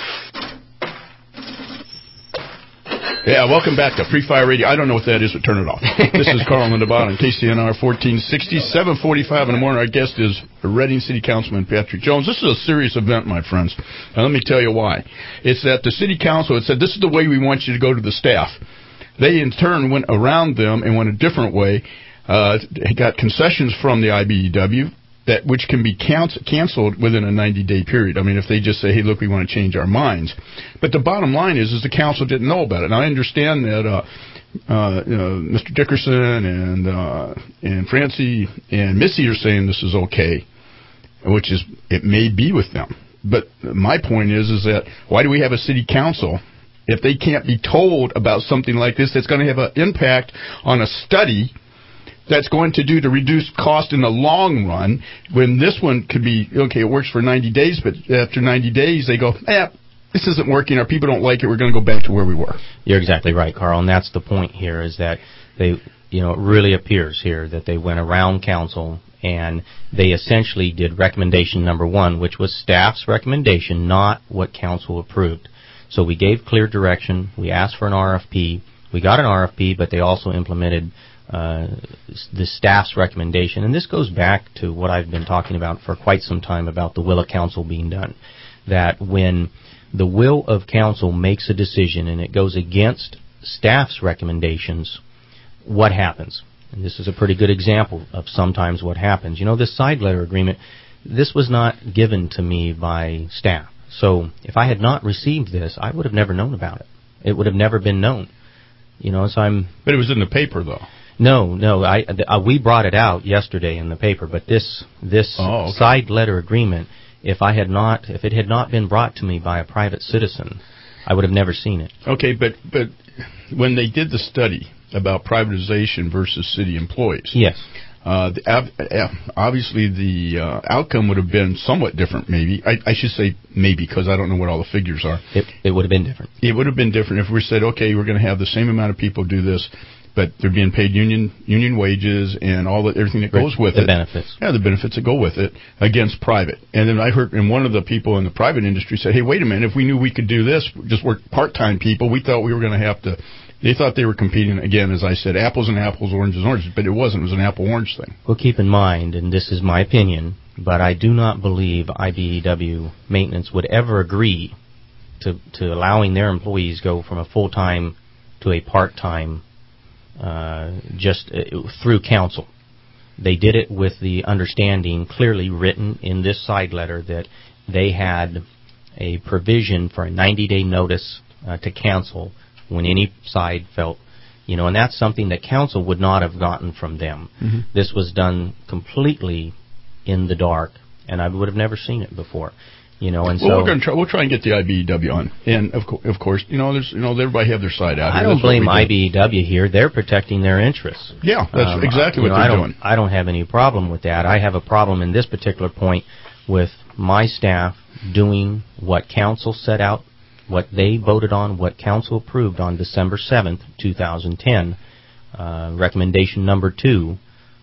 Yeah, welcome back to Free Fire Radio. I don't know what that is, but turn it off. This is Carl Lindabaugh on K C N R fourteen sixty, seven forty-five in the morning. Our guest is Reading City Councilman Patrick Jones. This is a serious event, my friends. And let me tell you why. It's that the City Council had said, this is the way we want you to go to the staff. They, in turn, went around them and went a different way. Uh, got concessions from the I B E W that which can be canc- canceled within a ninety-day period. I mean, if they just say, "Hey, look, we want to change our minds," but the bottom line is, is the council didn't know about it. And I understand that uh, uh, you know, Mister Dickerson and uh, and Francie and Missy are saying this is okay, which is it may be with them. But my point is, is that why do we have a city council if they can't be told about something like this that's going to have an impact on a study that's going to do to reduce cost in the long run, when this one could be, okay, it works for ninety days, but after ninety days they go, eh, this isn't working, our people don't like it, we're going to go back to where we were. You're exactly right, Carl, and that's the point here, is that they, you know, it really appears here that they went around council and they essentially did recommendation number one, which was staff's recommendation, not what council approved. So we gave clear direction, we asked for an R F P, we got an R F P, but they also implemented Uh, the staff's recommendation. And this goes back to what I've been talking about for quite some time about the will of council being done. That when the will of council makes a decision and it goes against staff's recommendations, what happens? And this is a pretty good example of sometimes what happens. You know, this side letter agreement, this was not given to me by staff. So if I had not received this, I would have never known about it. It would have never been known. You know, so I'm... But it was in the paper, though. No, no, I, uh, we brought it out yesterday in the paper, but this this oh, okay. side letter agreement, if I had not, if it had not been brought to me by a private citizen, I would have never seen it. Okay, but but when they did the study about privatization versus city employees, yes, uh, the, uh, obviously the uh, outcome would have been somewhat different. Maybe I, I should say maybe because I don't know what all the figures are. It it would have been different. It would have been different if we said, okay, we're going to have the same amount of people do this, but they're being paid union union wages and all the, everything that goes with the it. The benefits. Yeah, the benefits that go with it against private. And then I heard, and one of the people in the private industry said, hey, wait a minute, if we knew we could do this, just work part-time people, we thought we were going to have to, they thought they were competing, again, as I said, apples and apples, oranges and oranges, but it wasn't. It was an apple-orange thing. Well, keep in mind, and this is my opinion, but I do not believe I B E W maintenance would ever agree to, to allowing their employees go from a full-time to a part-time Uh, just uh, through council. They did it with the understanding clearly written in this side letter that they had a provision for a ninety-day notice uh, to council when any side felt, you know, and that's something that council would not have gotten from them. Mm-hmm. This was done completely in the dark, and I would have never seen it before. You know, and well, so we're going to try. We'll try and get the I B E W on, and of, co- of course, you know, there's, you know, everybody have their side out I here. don't That's what blame we do. I B E W here. They're protecting their interests. Yeah, that's Um, exactly you what know, they're I don't, doing. I don't have any problem with that. I have a problem in this particular point with my staff doing what council set out, what they voted on, what council approved on December seventh, two thousand ten. Uh, recommendation number two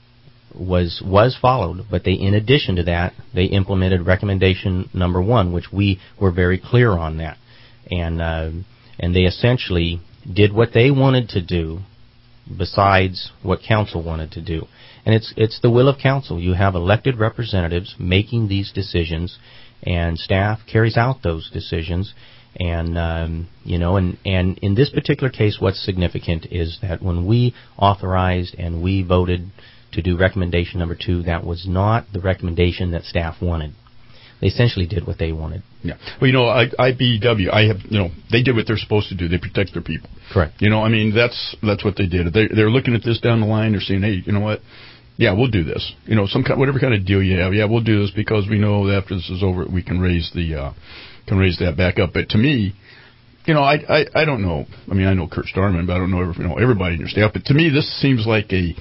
was was followed, but they, in addition to that, they implemented recommendation number one, which we were very clear on that, and uh, and they essentially did what they wanted to do, besides what council wanted to do, and it's it's the will of council. You have elected representatives making these decisions, and staff carries out those decisions, and um, you know, and and in this particular case, what's significant is that when we authorized and we voted to do recommendation number two, that was not the recommendation that staff wanted. They essentially did what they wanted. Yeah. Well, you know, I, I B E W, I have, you know, they did what they're supposed to do. They protect their people. Correct. You know, I mean, that's that's what they did. They, they're looking at this down the line. They're saying, hey, you know what? Yeah, we'll do this. You know, some kind, whatever kind of deal you have. Yeah, we'll do this because we know that after this is over, we can raise the uh, can raise that back up. But to me, you know, I, I I don't know. I mean, I know Kurt Starman, but I don't know every, you know everybody in your staff. But to me, this seems like a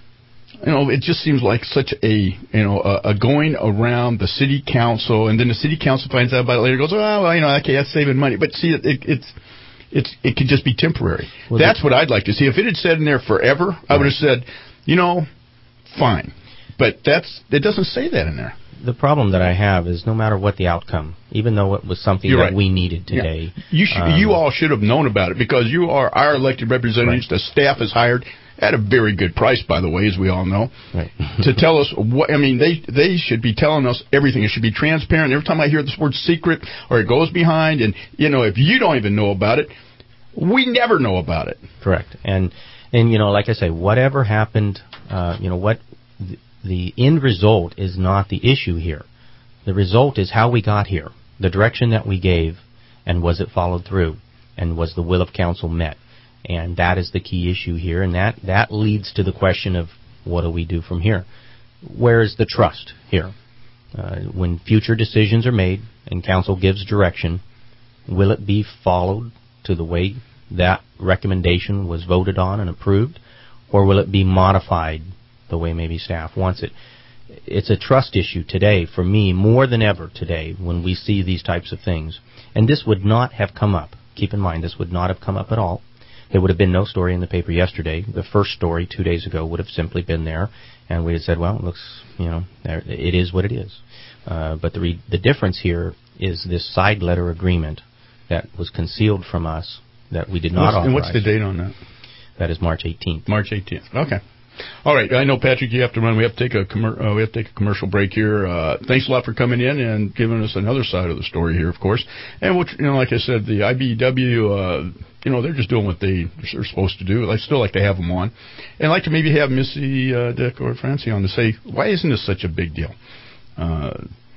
You know, it just seems like such a, you know, a, a going around the city council, and then the city council finds out about it later, goes, oh, well, you know, okay, that's saving money. But see, it, it, it's, it's, it could just be temporary. Well, that's what I'd like to see. If it had said in there forever, I would have said, you know, fine. But that's, it doesn't say that in there. The problem that I have is no matter what the outcome, even though it was something You're that right. we needed today. Yeah. You, sh- um, you all should have known about it because you are our elected representatives. Right. The staff is hired at a very good price, by the way, as we all know, right. to tell us what, I mean, they they should be telling us everything. It should be transparent. Every time I hear this word secret or it goes behind, and, you know, if you don't even know about it, we never know about it. Correct. And, and you know, like I say, whatever happened, uh, you know, what the, the end result is not the issue here. The result is how we got here, the direction that we gave, and was it followed through, and was the will of council met. And that is the key issue here, and that, that leads to the question of what do we do from here? Where is the trust here? Uh, when future decisions are made and council gives direction, will it be followed to the way that recommendation was voted on and approved, or will it be modified the way maybe staff wants it? It's a trust issue today for me more than ever today when we see these types of things. And this would not have come up. Keep in mind, this would not have come up at all. There would have been no story in the paper yesterday. The first story two days ago would have simply been there, and we had said, well, it looks, you know, there, it is what it is. Uh, but the re- the difference here is this side letter agreement that was concealed from us that we did not what's, authorize. And what's the date on that? That is March eighteenth. March eighteenth. Okay. All right. I know, Patrick, you have to run. We have to take a commer- uh, we have to take a commercial break here. Uh, thanks a lot for coming in and giving us another side of the story here, of course. And which, you know, like I said, the I B E W, uh, you know, they're just doing what they are supposed to do. I still like to have them on, and I'd like to maybe have Missy uh, Dick or Francie on to say why isn't this such a big deal, uh,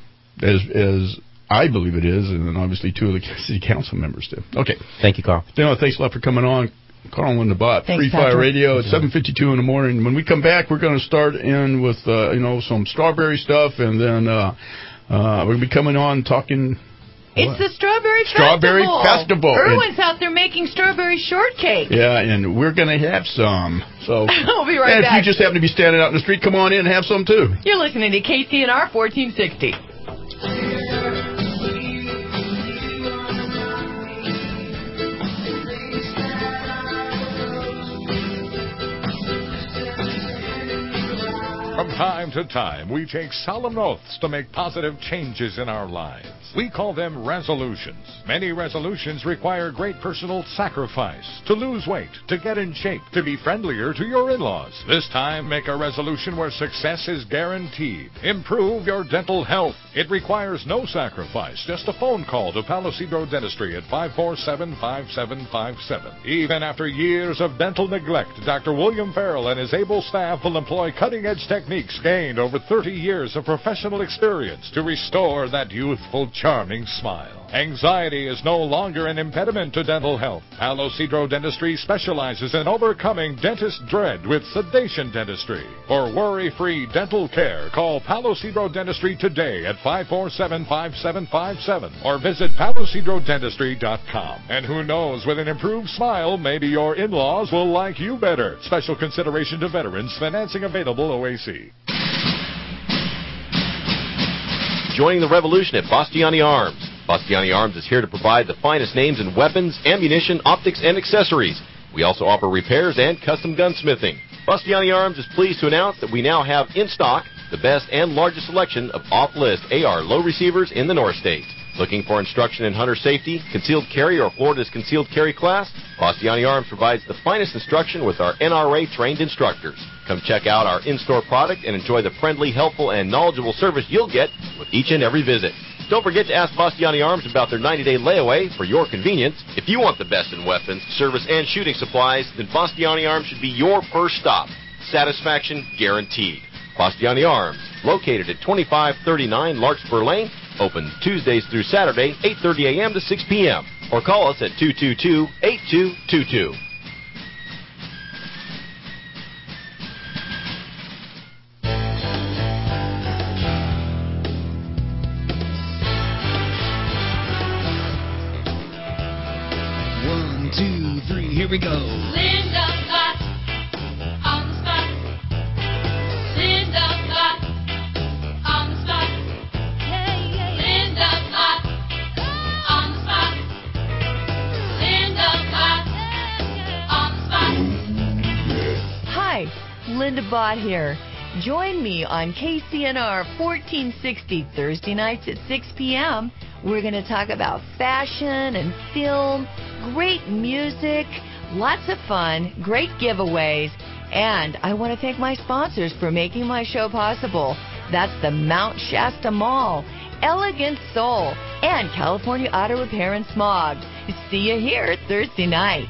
as as I believe it is, and then obviously two of the city council members do. Okay. Thank you, Carl. You know, thanks a lot for coming on. Carl Lindenbot, Thanks, Free Fire Patrick. Radio at seven fifty-two in the morning. When we come back, we're going to start in with, uh, you know, some strawberry stuff, and then uh, uh, we'll be coming on talking... It's what? the Strawberry, Strawberry Festival. Festival. Irwin's out there making strawberry shortcake. Yeah, and we're going to have some. So I'll be right and back. if you just happen to be standing out in the street, come on in and have some, too. You're listening to K C N R fourteen sixty. From time to time, we take solemn oaths to make positive changes in our lives. We call them resolutions. Many resolutions require great personal sacrifice. To lose weight, to get in shape, to be friendlier to your in-laws. This time, make a resolution where success is guaranteed. Improve your dental health. It requires no sacrifice, just a phone call to Palo Cedro Dentistry at five four seven, five seven five seven. Even after years of dental neglect, Doctor William Farrell and his able staff will employ cutting-edge techniques gained over thirty years of professional experience to restore that youthful, charming smile. Anxiety is no longer an impediment to dental health. Palo Cedro Dentistry specializes in overcoming dentist dread with sedation dentistry. For worry-free dental care, call Palo Cedro Dentistry today at five four seven, five seven five seven or visit palo cedro dentistry dot com. And who knows, with an improved smile, maybe your in-laws will like you better. Special consideration to veterans. Financing available O A C. Joining the revolution at Bastiani Arms. Bastiani Arms is here to provide the finest names in weapons, ammunition, optics, and accessories. We also offer repairs and custom gunsmithing. Bastiani Arms is pleased to announce that we now have in stock the best and largest selection of off-list A R low receivers in the North States. Looking for instruction in hunter safety, concealed carry, or Florida's concealed carry class? Bastiani Arms provides the finest instruction with our N R A-trained instructors. Come check out our in-store product and enjoy the friendly, helpful, and knowledgeable service you'll get with each and every visit. Don't forget to ask Bastiani Arms about their ninety-day layaway for your convenience. If you want the best in weapons, service, and shooting supplies, then Bastiani Arms should be your first stop. Satisfaction guaranteed. Bastiani Arms, located at twenty-five thirty-nine Larkspur Lane, open Tuesdays through Saturday, eight thirty a.m. to six p.m. Or call us at two two two, eight two two two. One, two, three, here we go. Linda Blatt, on the spot. Linda Blatt, on the spot. Linda Blatt, on the spot. Linda Blatt, on the spot. Hi, Linda Bott here. Join me on K C N R fourteen sixty Thursday nights at six p.m. We're going to talk about fashion and film, great music, lots of fun, great giveaways, and I want to thank my sponsors for making my show possible. That's the Mount Shasta Mall, Elegant Soul, and California Auto Repair and Smog. See you here Thursday night.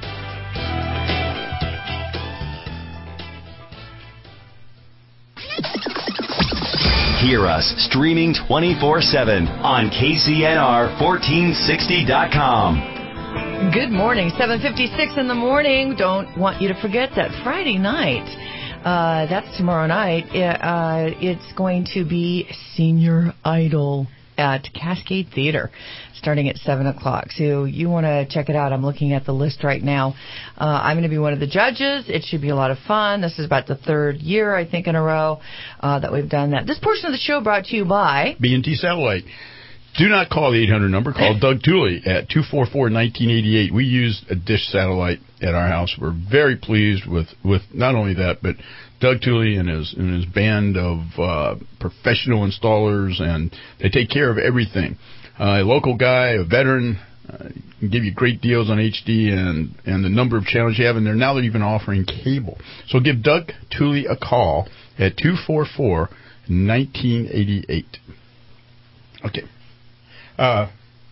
Hear us streaming twenty-four seven on K C N R fourteen sixty dot com. Good morning, seven fifty-six in the morning. Don't want you to forget that Friday night, uh, that's tomorrow night, uh, it's going to be Senior Idol at Cascade Theater, starting at seven o'clock. So you want to check it out. I'm looking at the list right now. Uh, I'm going to be one of the judges. It should be a lot of fun. This is about the third year, I think, in a row uh, that we've done that. This portion of the show brought to you by B and T Satellite. Do not call the eight hundred number. Call Doug Tooley at two four four, one nine eight eight. We use a dish satellite at our house. We're very pleased with, with not only that, but Doug Tooley and his and his band of uh, professional installers, and they take care of everything. Uh, a local guy, a veteran, uh, can give you great deals on H D and, and the number of channels you have, and they're now they're even offering cable. So give Doug Tooley a call at two four four, one nine eight eight. Okay. Uh,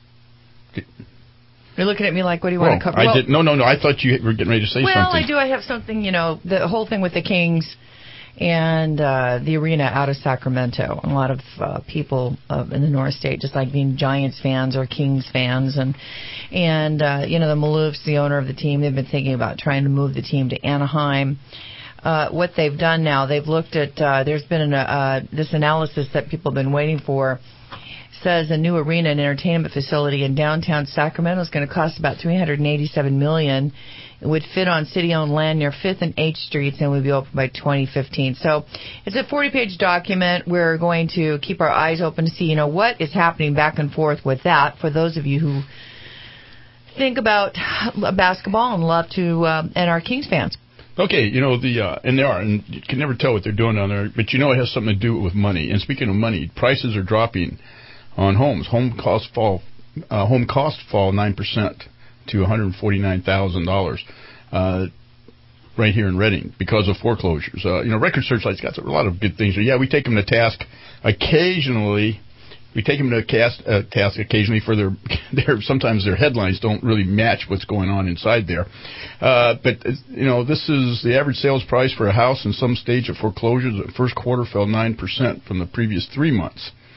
You're looking at me like, what do you well, want to cover? I well, did, no, no, no. I thought you were getting ready to say well, something. Well, I do. I have something, you know, the whole thing with the Kings and uh, the arena out of Sacramento. A lot of uh, people uh, in the North State just like being Giants fans or Kings fans. And, and uh, you know, the Maloofs, the owner of the team, they've been thinking about trying to move the team to Anaheim. Uh, what they've done now, they've looked at, uh, there's been an, uh, this analysis that people have been waiting for, says a new arena and entertainment facility in downtown Sacramento is going to cost about three hundred eighty-seven million dollars. It would fit on city-owned land near fifth and eighth Streets and would be open by twenty fifteen. So it's a forty-page document. We're going to keep our eyes open to see, you know, what is happening back and forth with that. For those of you who think about basketball and love to, um, and are Kings fans. Okay, you know, the uh, and they are, and you can never tell what they're doing down there, but you know it has something to do with money. And speaking of money, prices are dropping on homes. Home costs fall, uh, home costs fall nine percent to one hundred forty-nine thousand dollars uh, right here in Redding because of foreclosures. Uh, you know, Record Searchlight's got a lot of good things. Yeah, we take them to task occasionally. We take them to cast, uh, task occasionally for their, their, sometimes their headlines don't really match what's going on inside there. Uh, but, you know, this is the average sales price for a house in some stage of foreclosures. The first quarter fell nine percent from the previous three months.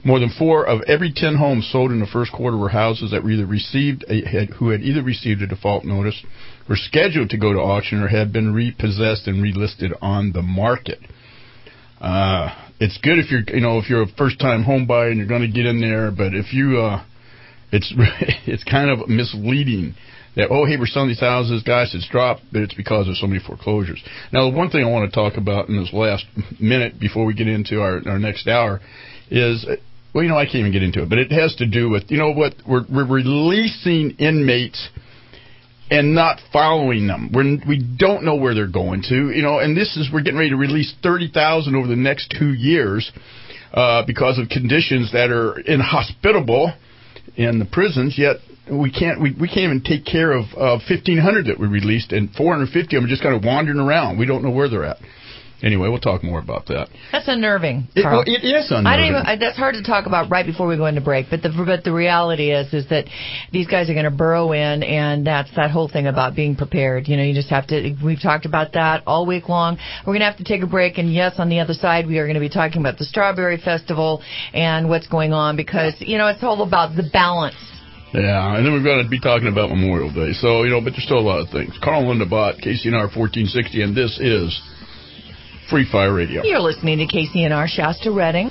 More than four of every ten homes sold in the first quarter were houses that were either received a, had, who had either received a default notice, were scheduled to go to auction, or had been repossessed and relisted on the market. Uh, it's good if you're, you know, if you're a first-time home buyer and you're going to get in there, but if you, uh, it's it's kind of misleading that, oh, hey, we're selling these houses, guys, it's dropped, but it's because of so many foreclosures. Now, the one thing I want to talk about in this last minute before we get into our, our next hour is, well, you know, I can't even get into it, but it has to do with, you know what, we're, we're releasing inmates and not following them. We're, we don't know where they're going to, you know, and this is, we're getting ready to release thirty thousand over the next two years uh, because of conditions that are inhospitable in the prisons, yet we can't we, we can't even take care of uh, fifteen hundred that we released, and four hundred fifty of them are just kind of wandering around. We don't know where they're at. Anyway, we'll talk more about that. That's unnerving, It, Carl. well, it is unnerving. I don't even, I, that's hard to talk about right before we go into break. But the but the reality is is that these guys are going to burrow in, and that's that whole thing about being prepared. You know, you just have to. We've talked about that all week long. We're going to have to take a break, and yes, on the other side, we are going to be talking about the Strawberry Festival and what's going on, because you know it's all about the balance. Yeah, and then we're going to be talking about Memorial Day. So, you know, but there's still a lot of things. Carl and Linda Bott, K C N R fourteen sixty, and this is Free Fire Radio. You're listening to K C N R Shasta Redding.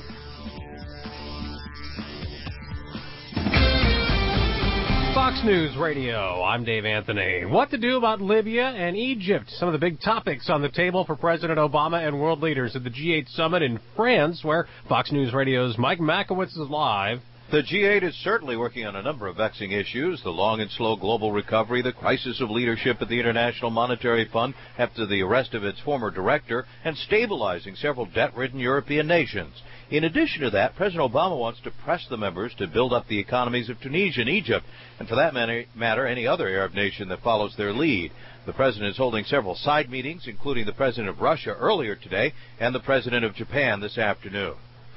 Fox News Radio, I'm Dave Anthony. What to do about Libya and Egypt? Some of the big topics on the table for President Obama and world leaders at the G eight summit in France, where Fox News Radio's Mike Makowitz is live. The G eight is certainly working on a number of vexing issues: the long and slow global recovery, the crisis of leadership at the International Monetary Fund after the arrest of its former director, and stabilizing several debt-ridden European nations. In addition to that, President Obama wants to press the members to build up the economies of Tunisia and Egypt, and for that matter, any other Arab nation that follows their lead. The president is holding several side meetings, including the president of Russia earlier today and the president of Japan this afternoon.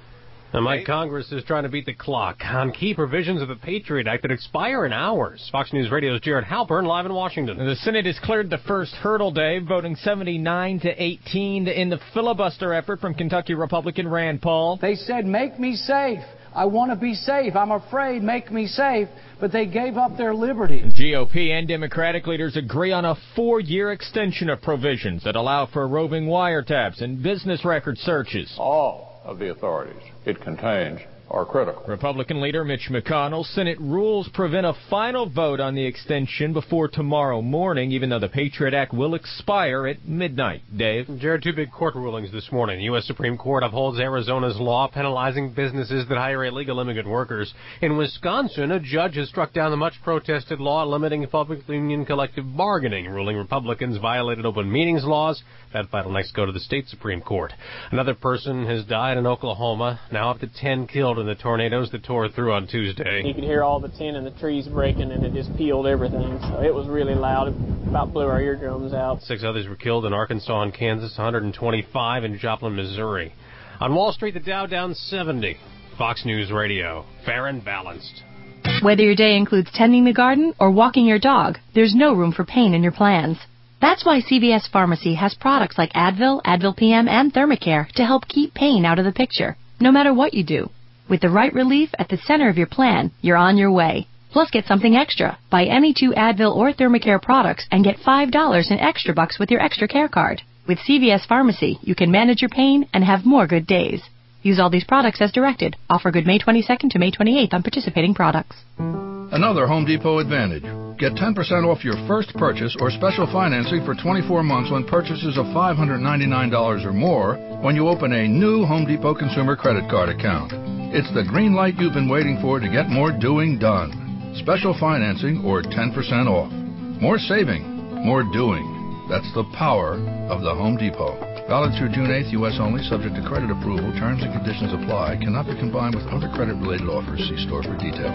And Mike, Congress is trying to beat the clock on key provisions of the Patriot Act that expire in hours. Fox News Radio's Jared Halpern live in Washington. The Senate has cleared the first hurdle, Dave, voting seventy-nine to eighteen to end the filibuster effort from Kentucky Republican Rand Paul. They said, make me safe. I want to be safe. I'm afraid. Make me safe. But they gave up their liberties. G O P and Democratic leaders agree on a four-year extension of provisions that allow for roving wiretaps and business record searches. All of the authorities it contains are critical. Republican leader Mitch McConnell, Senate rules prevent a final vote on the extension before tomorrow morning, even though the Patriot Act will expire at midnight. Dave? Jared, two big court rulings this morning. The U S Supreme Court upholds Arizona's law penalizing businesses that hire illegal immigrant workers. In Wisconsin, a judge has struck down the much-protested law limiting public union collective bargaining, ruling Republicans violated open meetings laws. That fight will next go to the state Supreme Court. Another person has died in Oklahoma, now up to ten killed in the tornadoes that tore through on Tuesday. You could hear all the tin and the trees breaking, and it just peeled everything. So it was really loud. It about blew our eardrums out. Six others were killed in Arkansas and Kansas, one hundred twenty-five in Joplin, Missouri. On Wall Street, the Dow down seventy. Fox News Radio, fair and balanced. Whether your day includes tending the garden or walking your dog, there's no room for pain in your plans. That's why C V S Pharmacy has products like Advil, Advil P M, and Thermacare to help keep pain out of the picture, no matter what you do. With the right relief at the center of your plan, you're on your way. Plus, get something extra. Buy any two Advil or Thermacare products and get five dollars in extra bucks with your Extra Care card. With C V S Pharmacy, you can manage your pain and have more good days. Use all these products as directed. Offer good May twenty-second to May twenty-eighth on participating products. Another Home Depot advantage. Get ten percent off your first purchase or special financing for twenty-four months when purchases of five hundred ninety-nine dollars or more when you open a new Home Depot consumer credit card account. It's the green light you've been waiting for to get more doing done. Special financing or ten percent off. More saving, more doing. That's the power of the Home Depot. Valid through June eighth, U S only, subject to credit approval. Terms and conditions apply. Cannot be combined with other credit-related offers. See store for details.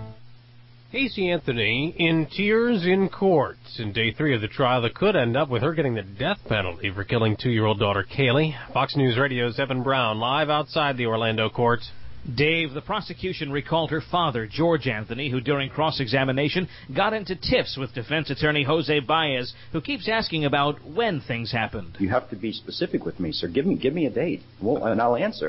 Casey Anthony in tears in court in day three of the trial that could end up with her getting the death penalty for killing two-year-old daughter Kaylee. Fox News Radio's Evan Brown live outside the Orlando court. Dave, the prosecution recalled her father, George Anthony, who during cross-examination got into tiffs with defense attorney Jose Baez, who keeps asking about when things happened. You have to be specific with me, sir. Give me, give me a date, well, and I'll answer.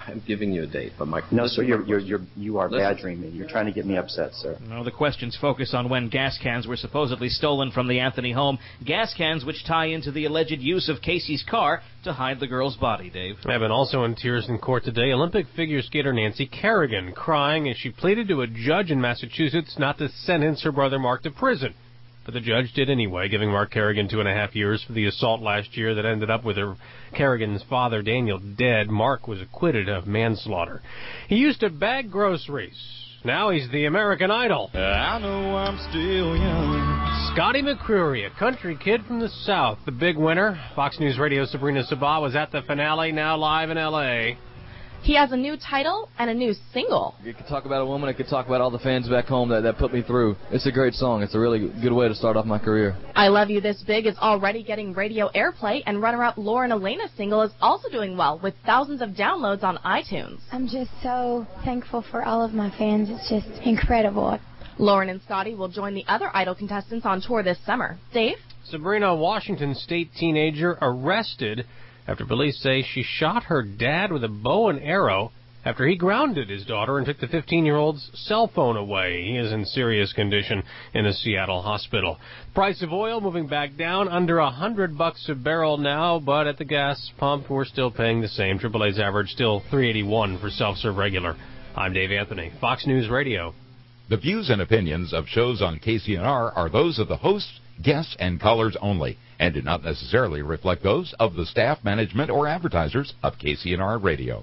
I'm giving you a date, but my No, sir, you're, you're, you're, you are badgering me. You're trying to get me upset, sir. No, the questions focus on when gas cans were supposedly stolen from the Anthony home. Gas cans which tie into the alleged use of Casey's car to hide the girl's body, Dave. Evan, also in tears in court today, Olympic figure skater Nancy Kerrigan crying as she pleaded to a judge in Massachusetts not to sentence her brother Mark to prison. But the judge did anyway, giving Mark Kerrigan two and a half years for the assault last year that ended up with her Kerrigan's father, Daniel, dead. Mark was acquitted of manslaughter. He used to bag groceries. Now he's the American Idol. I know I'm still young. Scotty McCreery, a country kid from the South, the big winner. Fox News Radio Sabrina Sabah was at the finale, now live in L A He has a new title and a new single. You could talk about a woman, I could talk about all the fans back home that, that put me through. It's a great song. It's a really good way to start off my career. I Love You This Big is already getting radio airplay, and runner-up Lauren Elena's single is also doing well with thousands of downloads on iTunes. I'm just so thankful for all of my fans. It's just incredible. Lauren and Scotty will join the other Idol contestants on tour this summer. Dave? Sabrina, a Washington State teenager arrested after police say she shot her dad with a bow and arrow after he grounded his daughter and took the fifteen-year-old's cell phone away. He is in serious condition in a Seattle hospital. Price of oil moving back down under a hundred bucks a barrel now, but at the gas pump we're still paying the same. Triple A's average still three eighty-one for self-serve regular. I'm Dave Anthony, Fox News Radio. The views and opinions of shows on K C N R are those of the hosts, guests, and callers only, and do not necessarily reflect those of the staff, management, or advertisers of K C N R Radio.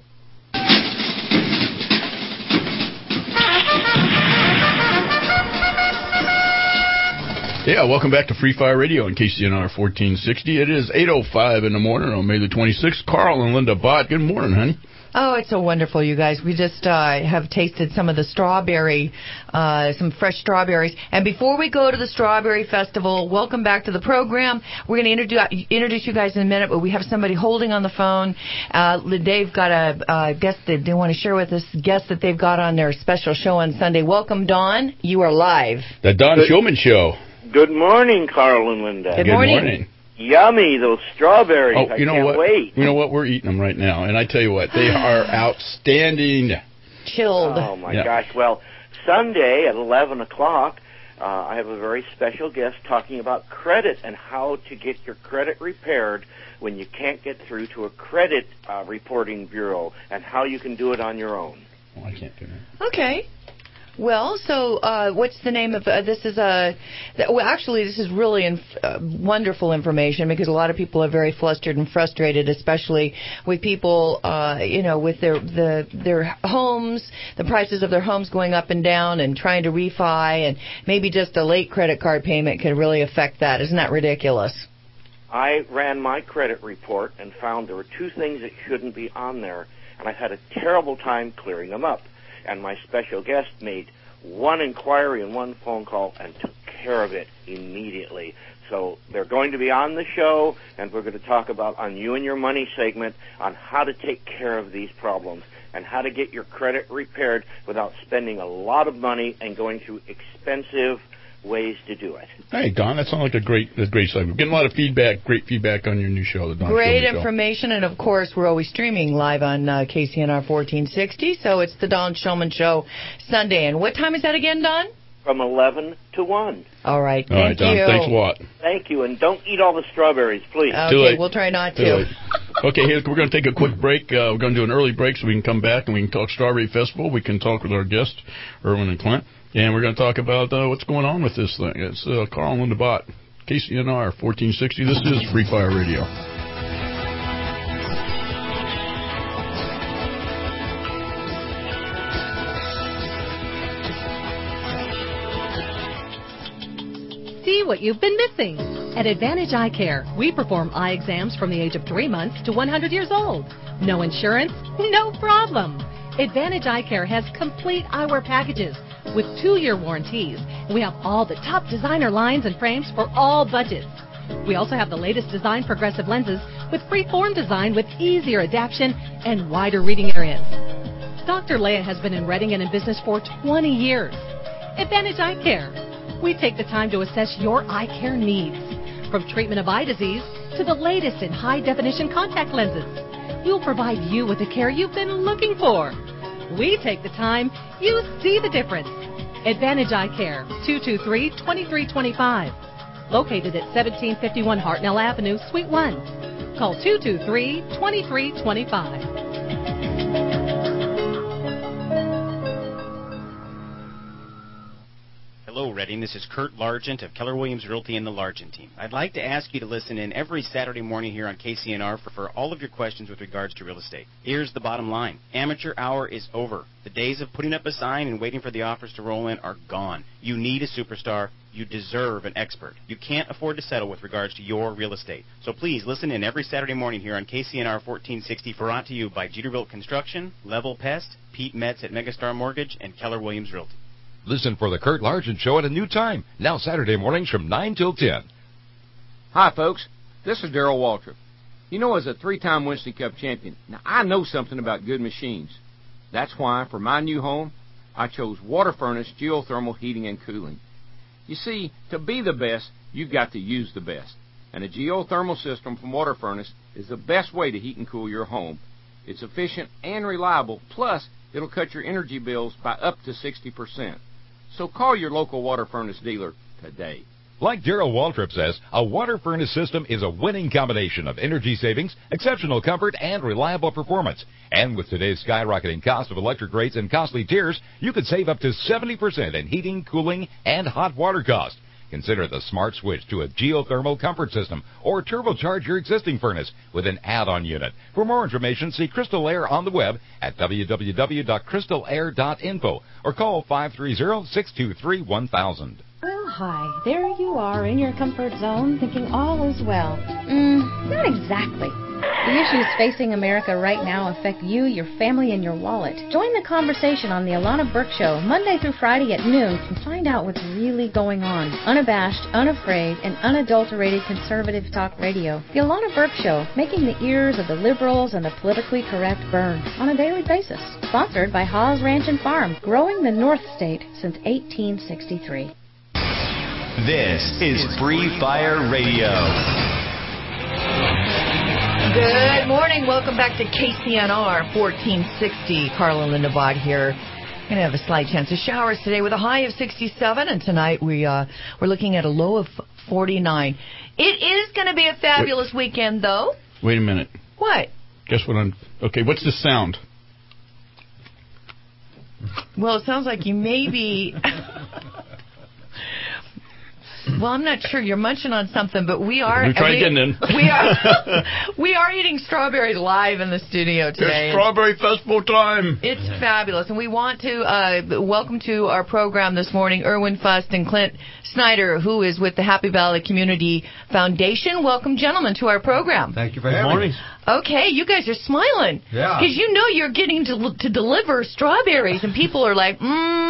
Yeah, welcome back to Free Fire Radio on K C N R fourteen sixty. It is eight oh five in the morning on May the twenty-sixth. Carl and Linda Bott, good morning, honey. Oh, it's so wonderful, you guys. We just uh, have tasted some of the strawberry, uh, some fresh strawberries. And before we go to the Strawberry Festival, welcome back to the program. We're going to introduce, introduce you guys in a minute, but we have somebody holding on the phone. Uh, they've got a uh, guest that they want to share with us, guest that they've got on their special show on Sunday. Welcome, Don. You are live. The Don Good. Shulman Show. Good morning, Carl and Linda. Good, Good morning. morning. Yummy, those strawberries. Oh, I you know can't what? wait. You know what? We're eating them right now, and I tell you what, they are outstanding. Chilled. Oh, my Yeah. gosh. Well, Sunday at eleven o'clock, uh, I have a very special guest talking about credit and how to get your credit repaired when you can't get through to a credit uh, reporting bureau, and how you can do it on your own. Oh, I can't do that. Okay. Well, so uh, what's the name of uh, this? Is a th- well, actually, this is really inf- uh, wonderful information because a lot of people are very flustered and frustrated, especially with people, uh, you know, with their the their homes, the prices of their homes going up and down, and trying to refi, and maybe just a late credit card payment can really affect that. Isn't that ridiculous? I ran my credit report and found there were two things that shouldn't be on there, and I've had a terrible time clearing them up. And my special guest made one inquiry and one phone call and took care of it immediately. So they're going to be on the show, and we're going to talk about on You and Your Money segment on how to take care of these problems and how to get your credit repaired without spending a lot of money and going through expensive ways to do it. Hey, Don, that sounds like a great, a great segment. We're getting a lot of feedback, great feedback on your new show, the Don Great Shulman Show. information, and of course, we're always streaming live on uh, K C N R fourteen sixty, so it's the Don Shulman Show Sunday. And what time is that again, Don? From eleven to one. All right, All right, thank Don, you. thanks a lot. Thank you, and don't eat all the strawberries, please. Okay, we'll try not Too to. late. Okay, here, we're going to take a quick break. Uh, we're going to do an early break so we can come back and we can talk Strawberry Festival. We can talk with our guests, Erwin and Clint. And we're going to talk about uh, what's going on with this thing. It's uh, Carl and Linda Bott, K C N R fourteen sixty. This is Free Fire Radio. See what you've been missing. At Advantage Eye Care, we perform eye exams from the age of three months to one hundred years old. No insurance? No problem. Advantage Eye Care has complete eyewear packages with two-year warranties. We have all the top designer lines and frames for all budgets. We also have the latest design progressive lenses with free-form design with easier adaptation and wider reading areas. Doctor Leah has been in Reading and in business for twenty years. Advantage Eye Care. We take the time to assess your eye care needs, from treatment of eye disease to the latest in high-definition contact lenses. we'll provide you with the care you've been looking for. We take the time, you see the difference. Advantage Eye Care, two two three, two three two five. Located at seventeen fifty-one Hartnell Avenue, Suite one. Call two two three, two three two five. Hello, Reading. This is Kurt Largent of Keller Williams Realty and the Largent team. I'd like to ask you to listen in every Saturday morning here on K C N R for, for all of your questions with regards to real estate. Here's the bottom line. Amateur hour is over. The days of putting up a sign and waiting for the offers to roll in are gone. You need a superstar. You deserve an expert. You can't afford to settle with regards to your real estate. So please listen in every Saturday morning here on K C N R fourteen sixty, brought to you by Jeterville Construction, Level Pest, Pete Metz at Megastar Mortgage, and Keller Williams Realty. Listen for the Kurt Largent Show at a new time, now Saturday mornings from nine till ten. Hi, folks. This is Darrell Waltrip. You know, as a three-time Winston Cup champion, now I know something about good machines. That's why, for my new home, I chose Water Furnace Geothermal Heating and Cooling. You see, to be the best, you've got to use the best. And a geothermal system from Water Furnace is the best way to heat and cool your home. It's efficient and reliable, plus it'll cut your energy bills by up to sixty percent. So call your local Water Furnace dealer today. Like Darrell Waltrip says, a water furnace system is a winning combination of energy savings, exceptional comfort, and reliable performance. And with today's skyrocketing cost of electric rates and costly tiers, you could save up to seventy percent in heating, cooling, and hot water costs. Consider the smart switch to a geothermal comfort system or turbocharge your existing furnace with an add-on unit. For more information, see Crystal Air on the web at w w w dot crystal air dot info or call five three zero, six two three, one thousand. Well, hi. There you are in your comfort zone thinking all is well. Mm, not exactly. The issues facing America right now affect you, your family, and your wallet. Join the conversation on the Alana Burke Show, Monday through Friday at noon, and find out what's really going on. Unabashed, unafraid, and unadulterated conservative talk radio. The Alana Burke Show, making the ears of the liberals and the politically correct burn on a daily basis. Sponsored by Haas Ranch and Farm, growing the North State since eighteen sixty-three. This is Free Fire Radio. Good morning. Welcome back to K C N R fourteen sixty. Carla Lindabad here. Going to have a slight chance of showers today with a high of sixty-seven, and tonight we uh, we're looking at a low of forty-nine. It is going to be a fabulous Wait. weekend, though. Wait a minute. What? Guess what I'm... Okay, what's the sound? Well, it sounds like you may be... Well, I'm not sure. You're munching on something, but we are. We try we, getting in. We are. We are eating strawberries live in the studio today. It's Strawberry Festival time. It's fabulous, and we want to uh, welcome to our program this morning Erwin Fust and Clint Snyder, who is with the Happy Valley Community Foundation. Welcome, gentlemen, to our program. Thank you for having me. Okay, you guys are smiling. Yeah. Because you know you're getting to, to deliver strawberries, and people are like,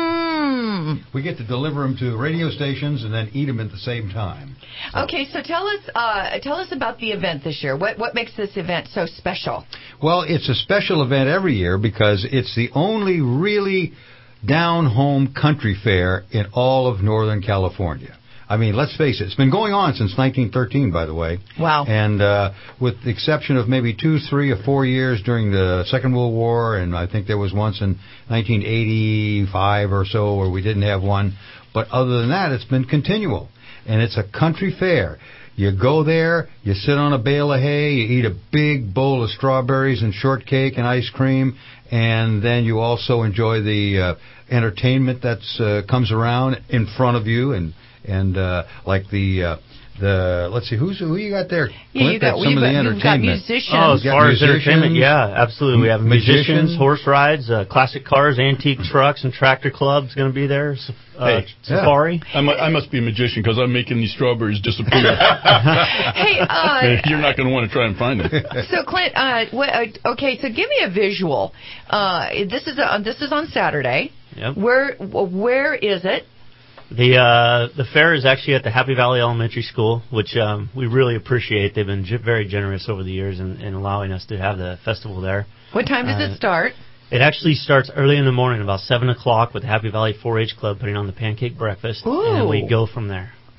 mmm. We get to deliver them to radio stations and then eat them at the same time. So. Okay, so tell us uh, tell us about the event this year. What what makes this event so special? Well, it's a special event every year because it's the only really down-home country fair in all of Northern California. I mean, let's face it, it's been going on since nineteen thirteen, by the way. Wow. And uh, with the exception of maybe two, three, or four years during the Second World War, and I think there was once in nineteen eighty-five or so where we didn't have one. But other than that, it's been continual. And it's a country fair. You go there, you sit on a bale of hay, you eat a big bowl of strawberries and shortcake and ice cream, and then you also enjoy the uh, entertainment that uh, comes around in front of you, and and uh, like the uh, the let's see who's who you got there. Yeah, Clint, you got, some of the got, entertainment. Got musicians. Oh, as far as entertainment, yeah, absolutely. We have musicians, musicians horse rides, uh, classic cars, antique trucks, and tractor clubs going to be there. Uh, hey, safari. Yeah. I, mu- I must be a magician because I'm making these strawberries disappear. Hey, uh, you're not going to want to try and find them. So, Clint, uh, what, uh, okay, so give me a visual. Uh, this is a, this is on Saturday. Yep. Where where is it? The uh, the fair is actually at the Happy Valley Elementary School, which um, we really appreciate. They've been ge- very generous over the years in, in allowing us to have the festival there. What time does uh, it start? It actually starts early in the morning, about seven o'clock, with the Happy Valley four H Club putting on the pancake breakfast, Ooh. and then we go from there.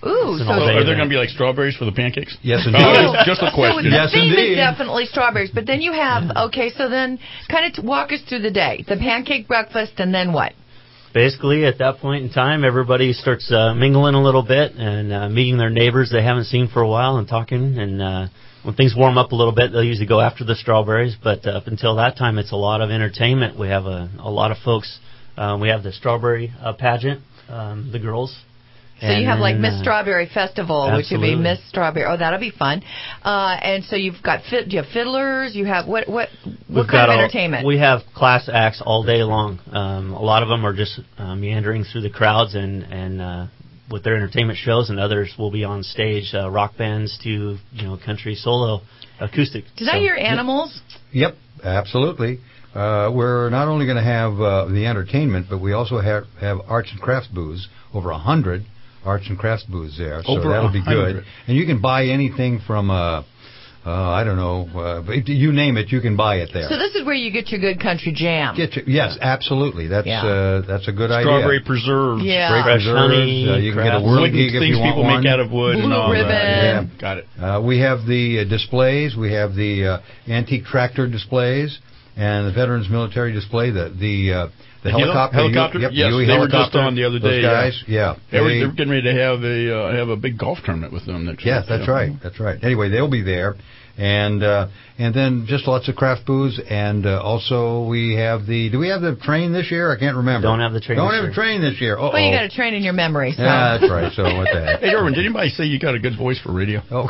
Ooh, so are there going to be like strawberries for the pancakes? Yes, indeed. indeed. Oh, just a question. So the Yes, theme indeed. is definitely strawberries, but then you have, okay, so then kind of walk us through the day. The pancake breakfast, and then what? Basically, at that point in time, everybody starts uh, mingling a little bit and uh, meeting their neighbors they haven't seen for a while and talking. And uh, when things warm up a little bit, they'll usually go after the strawberries. But uh, up until that time, it's a lot of entertainment. We have a, a lot of folks. Uh, we have the strawberry uh, pageant, um, the girls. So you have like Miss uh, Strawberry Festival, which would be Miss Strawberry. Oh, that'll be fun. Uh, and so you've got fit, do you have fiddlers? You have what? What? What We've kind of all, entertainment? We have class acts all day long. Um, a lot of them are just uh, meandering through the crowds and and uh, with their entertainment shows, and others will be on stage, uh, rock bands to you know country solo, acoustic. Did I hear animals? Yep, absolutely. Uh, we're not only going to have uh, the entertainment, but we also have have arts and crafts booths, over a hundred arts and crafts booths there, so Over that'll be one hundred. good. And you can buy anything from, uh, uh, I don't know, uh, you name it, you can buy it there. So this is where you get your good country jam. Get your, yes, absolutely. That's Yeah. uh, that's a good Strawberry idea. preserves. Yeah. Great Fresh preserves. honey, uh, you can get a crafts. whirligig if things you want people one. make out of wood and Blue all ribbon. that. Yeah, got it. Uh, we have the uh, displays. We have the uh, antique tractor displays and the Veterans Military Display. The the uh, the The helicopter. helicopter? Yep, Yes, U E they were just helicopter. on the other day, Those guys, yeah. They were, They- they're getting ready to have a uh, have a big golf tournament with them next Yeah, week. that's yeah. right. That's right. Anyway, they'll be there, and uh, and then just lots of craft booths, and uh, also we have the. Do we have the train this year? I can't remember. Don't have the train Don't this have year. a train this year. Uh-oh. Well, you got to train in your memory. So. Yeah, that's right. So what the heck? Hey, Irwin, did anybody say you got a good voice for radio? Oh.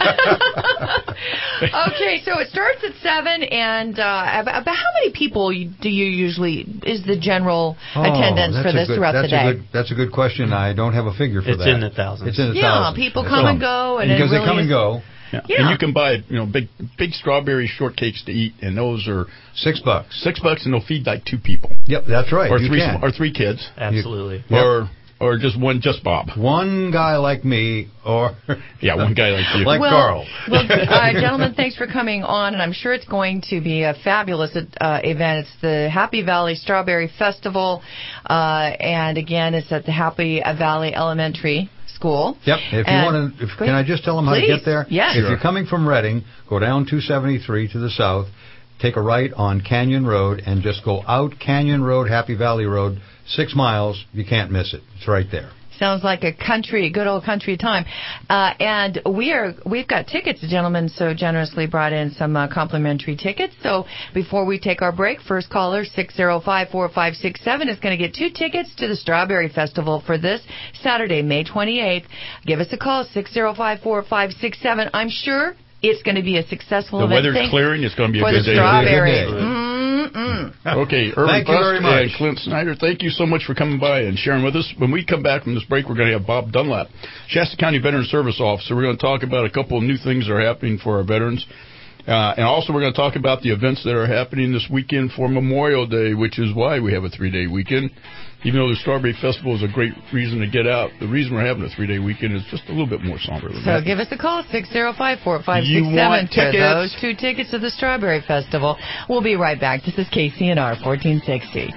Okay, so it starts at seven, and uh, about, about how many people you- do you usually is the general Oh, attendance that's for a this good, throughout that's the a day? good, that's a good question. I don't have a figure for It's that. in the thousands. It's in the Yeah, thousands. people That's come all. and go, and it because really they come is- and go. Yeah. Yeah. And you can buy you know big big strawberry shortcakes to eat, and those are Six bucks. six bucks, and they'll feed like two people Yep, that's right. or you three can. or three kids Absolutely. Yep. or or just one just Bob. One guy like me, or Yeah, one guy like you. like well, Carl. well, uh, gentlemen, thanks for coming on, and I'm sure it's going to be a fabulous uh, event. It's the Happy Valley Strawberry Festival, uh, and again, it's at the Happy Valley Elementary School. Yep. If you And- want to, Go can I ahead. just tell them how to Please. get there? Yes. If Sure. you're coming from Reading, go down two seventy-three to the south, take a right on Canyon Road, and just go out Canyon Road, Happy Valley Road, six miles. You can't miss it. It's right there. Sounds like a country, good old country time. Uh, and we are, we've got tickets. The gentleman so generously brought in some uh, complimentary tickets. So before we take our break, first caller, six oh five, four five six seven, is going to get two tickets to the Strawberry Festival for this Saturday, May twenty-eighth. Give us a call, six oh five, four five six seven. I'm sure it's going to be a successful The event. weather's Thanks clearing. It's going to be a for good the day. strawberries. It'll be a good day. Mm-mm. Okay, Irvin Thank you Busk very much. and Clint Snyder, thank you so much for coming by and sharing with us. When we come back from this break, we're going to have Bob Dunlap, Shasta County Veteran Service Officer. We're going to talk about a couple of new things that are happening for our veterans. Uh, and also we're going to talk about the events that are happening this weekend for Memorial Day, which is why we have a three-day weekend. Even though the Strawberry Festival is a great reason to get out, the reason we're having a three-day weekend is just a little bit more somber than So that. give us a call, six oh five, four five six You seven, want for tickets? those two tickets to the Strawberry Festival. We'll be right back. This is K C N R fourteen sixty.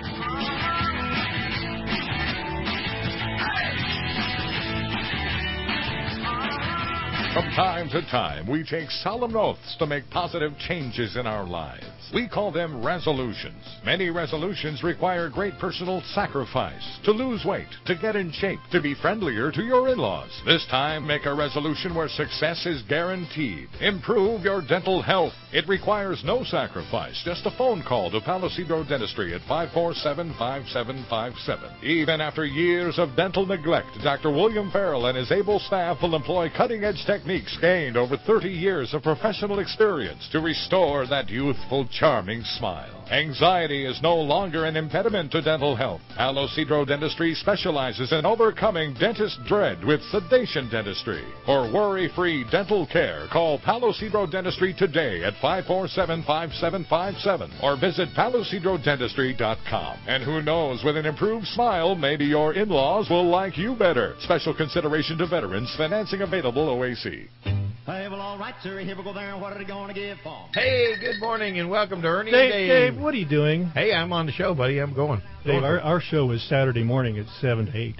From time to time, we take solemn oaths to make positive changes in our lives. We call them resolutions. Many resolutions require great personal sacrifice. To lose weight, to get in shape, to be friendlier to your in-laws. This time, make a resolution where success is guaranteed. Improve your dental health. It requires no sacrifice, just a phone call to Palo Cedro Dentistry at five four seven, five seven five seven. Even after years of dental neglect, Doctor William Farrell and his able staff will employ cutting-edge techniques gained over thirty years of professional experience to restore that youthful, charming smile. Anxiety is no longer an impediment to dental health. Palo Cedro Dentistry specializes in overcoming dentist dread with sedation dentistry. For worry-free dental care, call Palo Cedro Dentistry today at five four seven, five seven five seven or visit palo cedro dentistry dot com. And who knows, with an improved smile, maybe your in-laws will like you better. Special consideration to veterans. Financing available O A C. Hey, well, all right, sir. Here we go there. What are they going to give for? Hey, good morning and welcome to Ernie Dave, and Dave. Dave, what are you doing? Hey, I'm on the show, buddy. I'm going. Dave, our, our show is Saturday morning at seven to eight.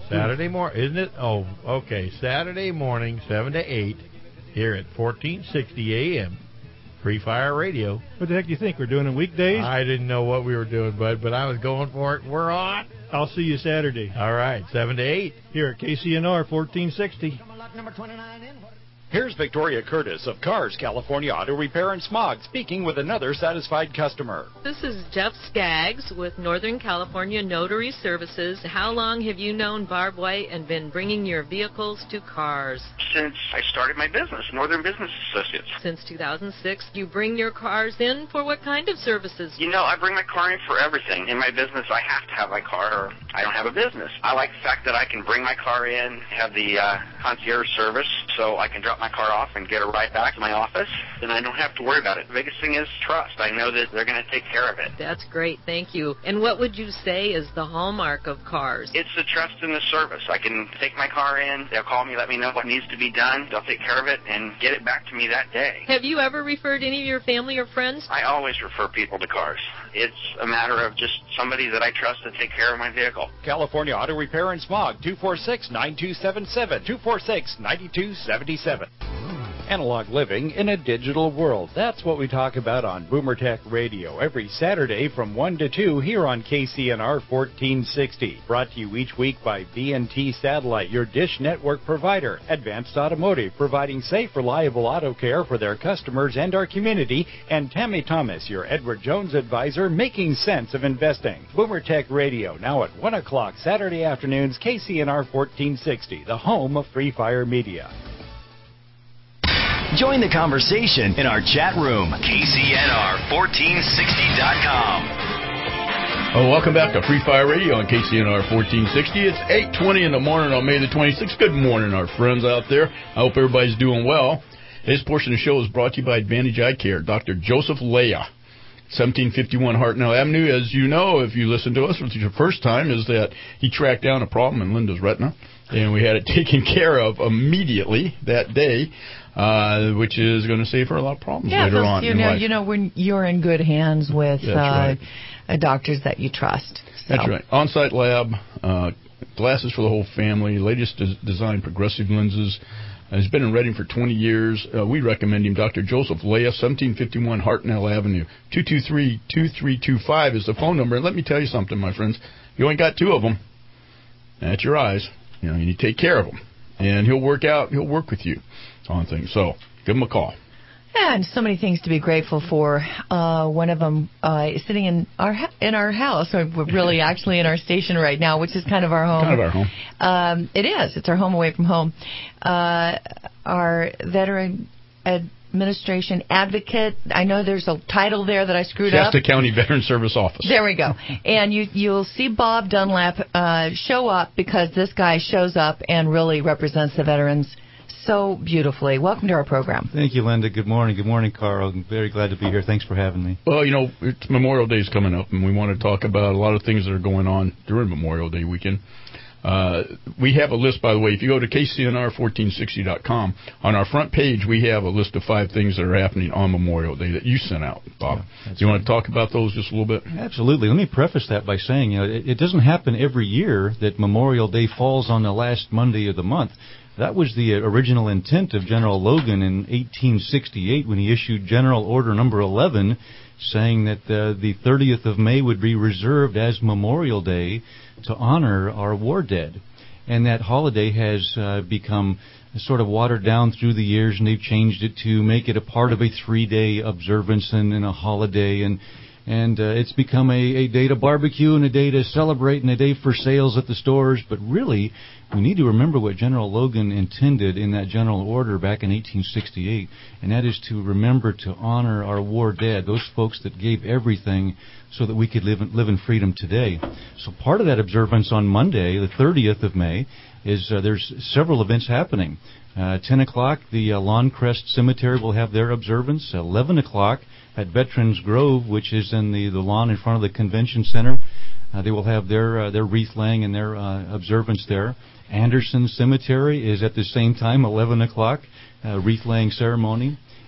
Saturday morning, isn't it? Oh, okay. Saturday morning, seven to eight, here at fourteen sixty A M. Free Fire Radio. What the heck do you think? We're doing it weekdays? I didn't know what we were doing, bud, but I was going for it. We're on. I'll see you Saturday. All right, seven to eight. Here at K C N R fourteen sixty. Here's Victoria Curtis of Cars California Auto Repair and Smog speaking with another satisfied customer. This is Jeff Skaggs with Northern California Notary Services. How long have you known Barb White and been bringing your vehicles to Cars? Since I started my business, Northern Business Associates. Since two thousand six, you bring your cars in for what kind of services? You know, I bring my car in for everything. In my business, I have to have my car or I don't have a business. I like the fact that I can bring my car in, have the uh, concierge service, so I can drop my car off and get a ride back to my office, and I don't have to worry about it. The biggest thing is trust. I know that they're going to take care of it. That's great. Thank you. And what would you say is the hallmark of Cars? It's the trust in the service. I can take my car in, they'll call me, let me know what needs to be done, they'll take care of it, and get it back to me that day. Have you ever referred any of your family or friends? I always refer people to Cars. It's a matter of just somebody that I trust to take care of my vehicle. California Auto Repair and Smog, two four six, nine two seven seven, two four six, nine two seven seven. Analog living in a digital world. That's what we talk about on Boomer Tech Radio every Saturday from one to two here on K C N R fourteen sixty. Brought to you each week by B and T Satellite, your dish network provider. Advanced Automotive, providing safe, reliable auto care for their customers and our community. And Tammy Thomas, your Edward Jones advisor, making sense of investing. Boomer Tech Radio, now at one o'clock Saturday afternoons, K C N R fourteen sixty, the home of Free Fire Media. Join the conversation in our chat room, K C N R fourteen sixty dot com. Oh, welcome back to Free Fire Radio on K C N R fourteen sixty. It's eight twenty in the morning on May the twenty-sixth. Good morning, our friends out there. I hope everybody's doing well. This portion of the show is brought to you by Advantage Eye Care. Doctor Joseph Leah, seventeen fifty-one Hartnell Avenue. As you know, if you listen to us, which is your first time, is that he tracked down a problem in Linda's retina, and we had it taken care of immediately that day. Uh, which is going to save her a lot of problems yeah, later on you in know, life. You know, when you're in good hands with uh, right. uh, doctors that you trust. So. That's right. On-site lab, uh, glasses for the whole family, latest des- design progressive lenses. Uh, he's been in Reading for twenty years. Uh, we recommend him. Doctor Joseph Leah, seventeen fifty-one Hartnell Avenue. two two three, two three two five is the phone number. And let me tell you something, my friends. You ain't got two of them. That's your eyes. You know, you need to take care of them. And he'll work out. He'll work with you on things. So give him a call. Yeah, and so many things to be grateful for. Uh, one of them uh, is sitting in our in our house. Or we're really actually in our station right now, which is kind of our home. Kind of our home. Um, it is. It's our home away from home. Uh, our veteran administration advocate. I know there's a title there that I screwed Shasta up. Shasta County Veteran Service Office. There we go. And you, you'll see Bob Dunlap uh, show up because this guy shows up and really represents the veterans so beautifully. Welcome to our program. Thank you, Linda. Good morning. Good morning, Carl. I'm very glad to be here. Thanks for having me. Well, you know, it's Memorial Day is coming up, and we want to talk about a lot of things that are going on during Memorial Day weekend. Uh, we have a list, by the way. If you go to K C N R fourteen sixty dot com, on our front page, we have a list of five things that are happening on Memorial Day that you sent out, Bob. Yeah, Do you right. want to talk about those just a little bit? Absolutely. Let me preface that by saying, you know, it, it doesn't happen every year that Memorial Day falls on the last Monday of the month. That was the original intent of General Logan in eighteen sixty-eight when he issued General Order Number eleven, saying that uh, the thirtieth of May would be reserved as Memorial Day to honor our war dead. And that holiday has uh, become sort of watered down through the years, and they've changed it to make it a part of a three-day observance and, and a holiday. And And uh, it's become a, a day to barbecue and a day to celebrate and a day for sales at the stores. But really, we need to remember what General Logan intended in that general order back in eighteen sixty-eight, and that is to remember to honor our war dead, those folks that gave everything so that we could live in, live in freedom today. So part of that observance on Monday, the thirtieth of May, is uh, there's several events happening. Uh, ten o'clock, the uh, Lawncrest Cemetery will have their observance. eleven o'clock, at Veterans Grove, which is in the, the lawn in front of the convention center, uh, they will have their uh, their wreath laying and their uh, observance there. Anderson Cemetery is at the same time, eleven o'clock, uh, wreath laying ceremony.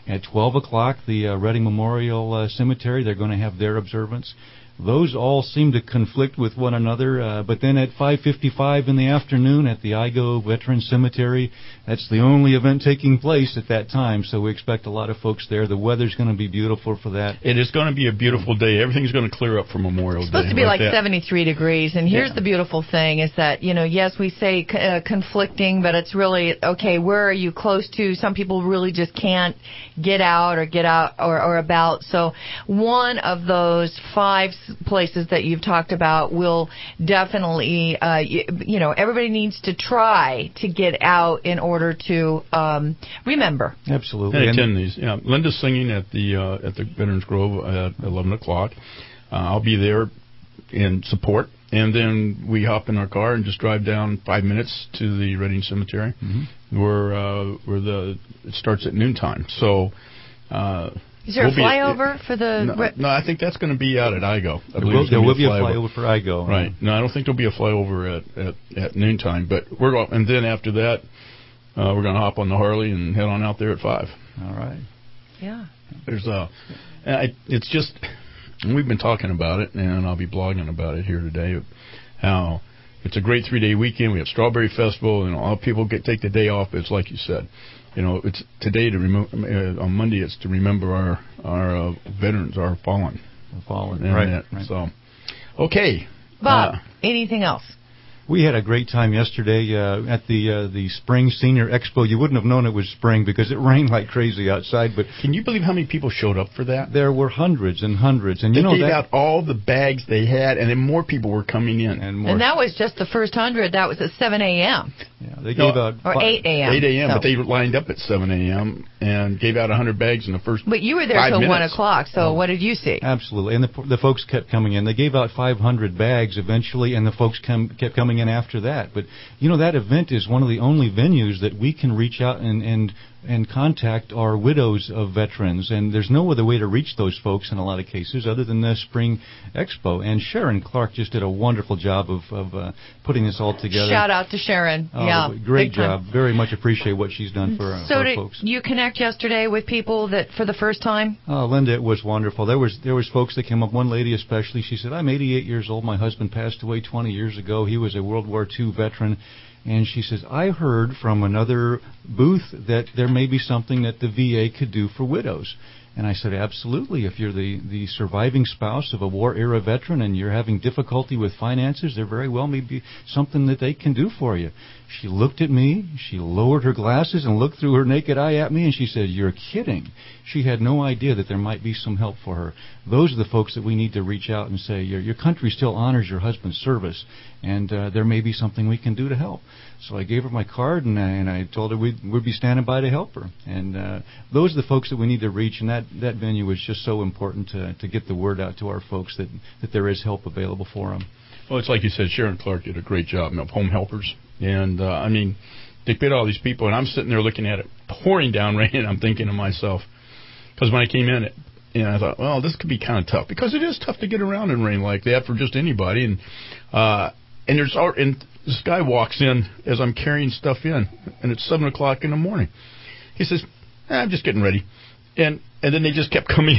At twelve o'clock, the uh, Reading Memorial uh, Cemetery, they're going to have their observance. Those all seem to conflict with one another, uh, but then at five fifty-five in the afternoon at the I G O Veterans Cemetery, that's the only event taking place at that time, so we expect a lot of folks there. The weather's going to be beautiful for that. It is going to be a beautiful day. Everything's going to clear up for Memorial It's supposed Day. to be like that. seventy-three degrees, and here's Yeah. the beautiful thing is that, you know, yes, we say uh, conflicting, but it's really, okay, where are you close to? Some people really just can't get out or get out or, or about, so one of those five places that you've talked about will definitely, uh, you, you know, everybody needs to try to get out in order to um, remember. Absolutely. And attend these. Yeah, Linda's singing at the uh, at the Veterans Grove at eleven o'clock. Uh, I'll be there in support, and then we hop in our car and just drive down five minutes to the Reading Cemetery, mm-hmm. where uh, where the it starts at noontime. So. Uh, Is there we'll a flyover at, for the... No, no, I think that's going to be out at I G O. I there will, there will be a flyover for I G O. Right. No, I don't think there'll be a flyover at, at, at noontime. But we're going, and then after that, uh, we're going to hop on the Harley and head on out there at five. All right. Yeah. There's a... I, it's just... We've been talking about it, and I'll be blogging about it here today, how it's a great three-day weekend. We have Strawberry Festival, and all people get take the day off. It's like you said. You know, it's today to remember, uh, on Monday it's to remember our our uh, veterans, our fallen. The fallen, and right, that, right. So, okay. Bob, uh, anything else? We had a great time yesterday uh, at the uh, the Spring Senior Expo. You wouldn't have known it was spring because it rained like crazy outside. But can you believe how many people showed up for that? There were hundreds and hundreds, and you they know gave that, out all the bags they had, and then more people were coming in. And, more and that was just the first hundred. That was at seven a.m. Yeah, they gave no, out or eight a.m. eight a.m. So. But they lined up at seven a.m. and gave out a hundred bags in the first. But you were there till one o'clock. So oh, what did you see? Absolutely, and the the folks kept coming in. They gave out five hundred bags eventually, and the folks come, kept coming in after that. But you know, that event is one of the only venues that we can reach out and and and contact our widows of veterans, and there's no other way to reach those folks in a lot of cases other than the Spring Expo. And Sharon Clark just did a wonderful job of, of uh, putting this all together. Shout out to Sharon. Oh, yeah, great job. Very much appreciate what she's done for, uh, so for our did folks. you connect yesterday with people that for the first time? Oh, Linda, it was wonderful. There was there was folks that came up. One lady especially. She said, "I'm eighty-eight years old. My husband passed away twenty years ago. He was a World War Two veteran." And she says, I heard from another booth that there may be something that the V A could do for widows. And I said, absolutely. If you're the, the surviving spouse of a war-era veteran and you're having difficulty with finances, there very well may be something that they can do for you. She looked at me, she lowered her glasses and looked through her naked eye at me, and she said, you're kidding. She had no idea that there might be some help for her. Those are the folks that we need to reach out and say, your, your country still honors your husband's service, and uh, there may be something we can do to help. So I gave her my card, and, and I told her we'd, we'd be standing by to help her. And uh, those are the folks that we need to reach, and that, that venue was just so important to, to get the word out to our folks that, that there is help available for them. Well, it's like you said, Sharon Clark did a great job of home helpers. And, uh, I mean, they picked all these people, and I'm sitting there looking at it, pouring down rain, and I'm thinking to myself, because when I came in, it, and I thought, well, this could be kind of tough, because it is tough to get around in rain like that for just anybody. And uh, and there's and this guy walks in as I'm carrying stuff in, and it's seven o'clock in the morning. He says, eh, I'm just getting ready. And and then they just kept coming.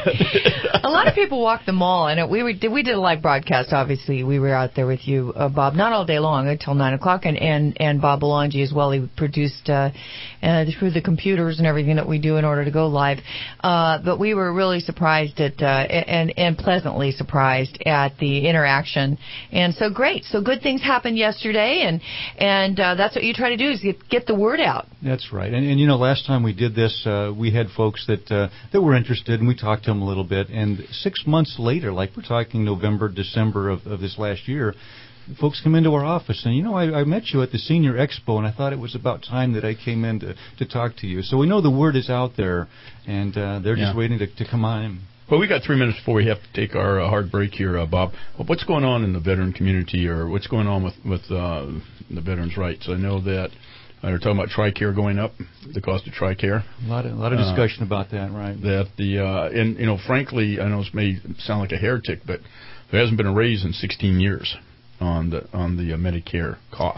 A lot of people walk the mall, and we were, we did a live broadcast. Obviously, we were out there with you, uh, Bob, not all day long until nine o'clock, and and and Bob Belangi as well. He produced uh, uh, through the computers and everything that we do in order to go live. Uh, but we were really surprised at uh, and and pleasantly surprised at the interaction. And so great, so good things happened yesterday, and and uh, that's what you try to do is get, get the word out. That's right. And, and you know, last time we did this, uh, we had folks that uh, that were interested, and we talked to them a little bit. And six months later, like we're talking November, December of, of this last year, folks come into our office and, you know, I, I met you at the Senior Expo, and I thought it was about time that I came in to, to talk to you. So we know the word is out there, and uh, they're yeah. just waiting to, to come on. Well, we got three minutes before we have to take our uh, hard break here, uh, Bob. Well, what's going on in the veteran community, or what's going on with, with uh, the veterans' rights? I know that uh, they're talking about TRICARE going up, the cost of TRICARE. A lot of, a lot of discussion uh, about that, right? That the uh, and you know, frankly, I know this may sound like a heretic, but there hasn't been a raise in sixteen years on the on the uh, Medicare cost.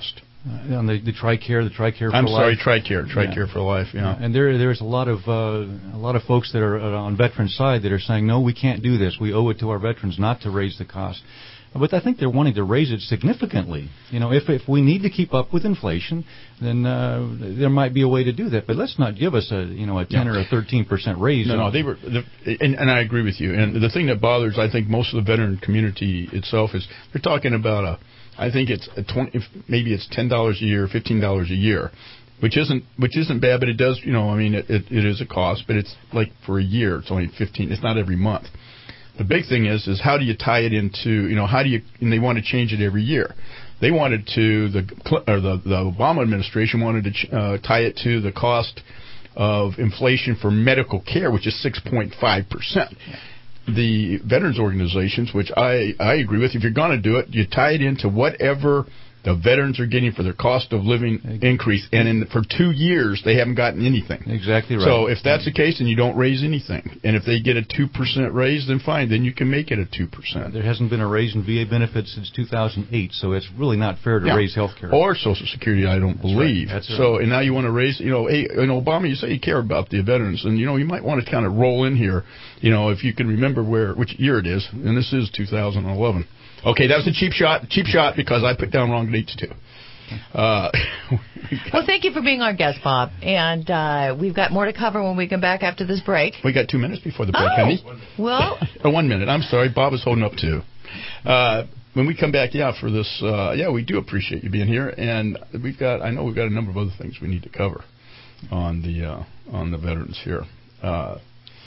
uh, on the, the TRICARE, the TRICARE for I'm Life. sorry, TRICARE, TRICARE yeah. for Life. Yeah, and there there's a lot of uh, a lot of folks that are uh, on veterans' side that are saying, no, we can't do this. We owe it to our veterans not to raise the cost. But I think they're wanting to raise it significantly. You know, if if we need to keep up with inflation, then uh, there might be a way to do that. But let's not give us a you know a ten yeah. or a thirteen percent raise. No, no, they were, the, and, and I agree with you. And the thing that bothers, I think, most of the veteran community itself is they're talking about a, I think it's a twenty, maybe it's ten dollars a year, fifteen dollars a year, which isn't which isn't bad, but it does, you know, I mean, it, it, it is a cost, but it's like for a year, it's only fifteen. It's not every month. The big thing is, is how do you tie it into, you know, how do you, and they want to change it every year. They wanted to, the or the, the Obama administration wanted to uh, tie it to the cost of inflation for medical care, which is six point five percent. The veterans organizations, which I, I agree with, if you're going to do it, you tie it into whatever the veterans are getting for their cost of living increase, and in for two years they haven't gotten anything. Exactly right. So if that's the case, then you don't raise anything. And if they get a two percent raise, then fine, then you can make it a two percent. There hasn't been a raise in V A benefits since two thousand eight, so it's really not fair to yeah. raise health care. Or Social Security, I don't that's believe. Right. That's so, right. and now you want to raise, you know, hey, in Obama, you say you care about the veterans, and, you know, you might want to kind of roll in here, you know, if you can remember where, which year it is, and this is two thousand eleven. Okay, that was a cheap shot, cheap shot because I put down wrong dates, too. Uh, well, thank you for being our guest, Bob. And uh, we've got more to cover when we come back after this break. We got two minutes before the break, oh, honey. Well, oh, one minute. I'm sorry. Bob is holding up, too. Uh, when we come back, yeah, for this, uh, yeah, we do appreciate you being here. And we've got, I know we've got a number of other things we need to cover on the, uh, on the veterans here. Uh,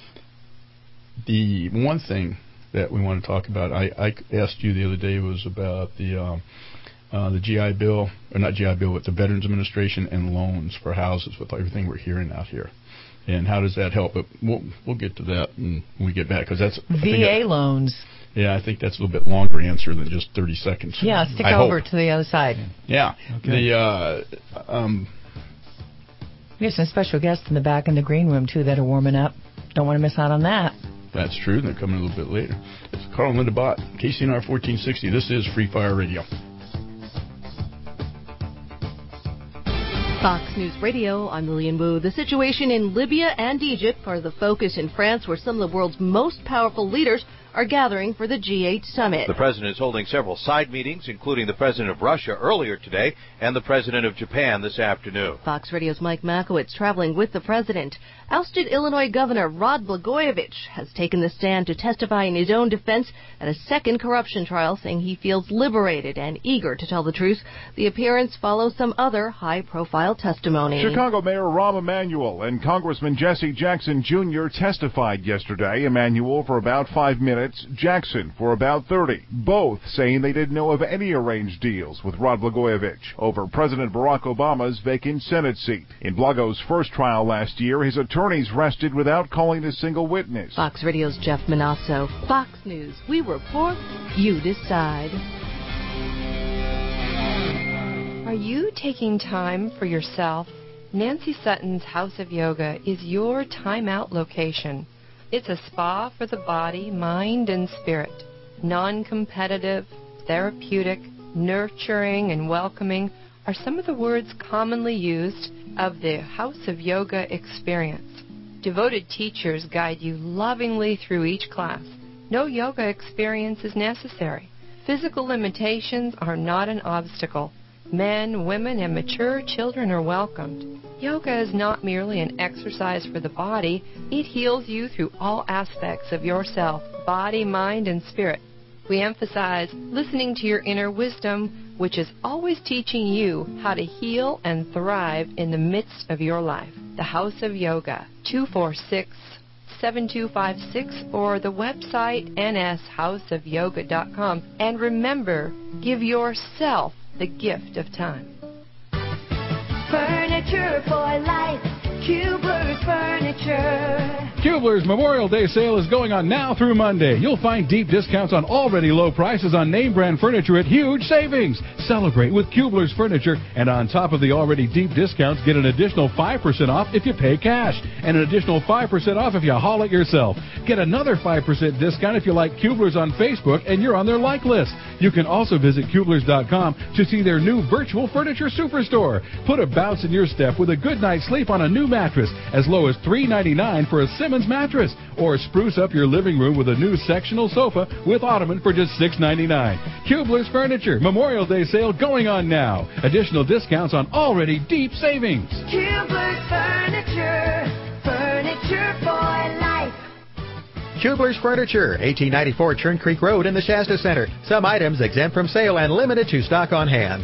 the one thing that we want to talk about, I, I asked you the other day, was about the... Um, Uh, the G I Bill, or not G I Bill, but the Veterans Administration and loans for houses with everything we're hearing out here. And how does that help? But we'll we'll get to that when we get back, because that's V A that, loans. Yeah, I think that's a little bit longer answer than just thirty seconds. Yeah, stick I over hope. to the other side. Yeah. Okay. The uh, um. We have some special guests in the back in the green room too that are warming up. Don't want to miss out on that. That's true. They're coming a little bit later. It's Carl and Linda Bott, K C N R fourteen sixty. This is Free Fire Radio. Fox News Radio, I'm Lillian Wu. The situation in Libya and Egypt are the focus in France, where some of the world's most powerful leaders are gathering for the G eight summit. The president is holding several side meetings, including the president of Russia earlier today and the president of Japan this afternoon. Fox Radio's Mike Makowitz traveling with the president. Ousted Illinois Governor Rod Blagojevich has taken the stand to testify in his own defense at a second corruption trial, saying he feels liberated and eager to tell the truth. The appearance follows some other high-profile testimony. Chicago Mayor Rahm Emanuel and Congressman Jesse Jackson Junior testified yesterday. Emanuel for about five minutes. Jackson for about thirty, both saying they didn't know of any arranged deals with Rod Blagojevich over President Barack Obama's vacant Senate seat. In Blago's first trial last year, his attorneys rested without calling a single witness. Fox Radio's Jeff Manasso. Fox News. We report, you decide. Are you taking time for yourself? Nancy Sutton's House of Yoga is your time-out location. It's a spa for the body, mind, and spirit. Non-competitive, therapeutic, nurturing, and welcoming are some of the words commonly used of the House of Yoga experience. Devoted teachers guide you lovingly through each class. No yoga experience is necessary. Physical limitations are not an obstacle. Men, women, and mature children are welcomed. Yoga is not merely an exercise for the body. It heals you through all aspects of yourself, body, mind, and spirit. We emphasize listening to your inner wisdom, which is always teaching you how to heal and thrive in the midst of your life. The House of Yoga, two four six, seven two five six, or the website n s house of yoga dot com. And remember, give yourself the gift of time. Furniture for life, Kubler's Furniture. Kubler's Memorial Day sale is going on now through Monday. You'll find deep discounts on already low prices on name brand furniture at huge savings. Celebrate with Kubler's Furniture, and on top of the already deep discounts, get an additional five percent off if you pay cash, and an additional five percent off if you haul it yourself. Get another five percent discount if you like Kubler's on Facebook and you're on their like list. You can also visit Kublers dot com to see their new virtual furniture superstore. Put a bounce in your step with a good night's sleep on a new mattress as low as three ninety-nine for a Simmons mattress, or spruce up your living room with a new sectional sofa with ottoman for just six ninety-nine. Kublers Furniture Memorial Day sale going on now. Additional discounts on already deep savings. Kublers Furniture, furniture for life. Kublers Furniture, eighteen ninety-four Churn Creek Road in the Shasta Center. Some items exempt from sale and limited to stock on hand.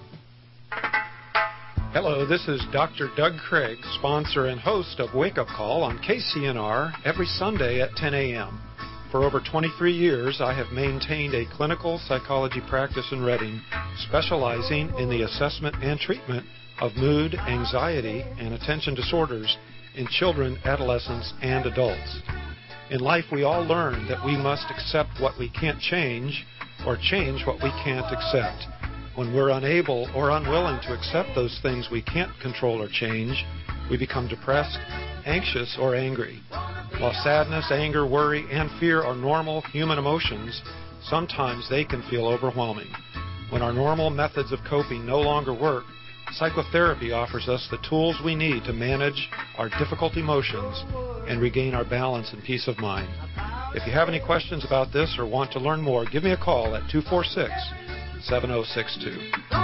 Hello, this is Doctor Doug Craig, sponsor and host of Wake Up Call on K C N R every Sunday at ten a.m. For over twenty-three years, I have maintained a clinical psychology practice in Reading, specializing in the assessment and treatment of mood, anxiety, and attention disorders in children, adolescents, and adults. In life, we all learn that we must accept what we can't change or change what we can't accept. When we're unable or unwilling to accept those things we can't control or change, we become depressed, anxious, or angry. While sadness, anger, worry, and fear are normal human emotions, sometimes they can feel overwhelming. When our normal methods of coping no longer work, psychotherapy offers us the tools we need to manage our difficult emotions and regain our balance and peace of mind. If you have any questions about this or want to learn more, give me a call at two four six, seven zero six two.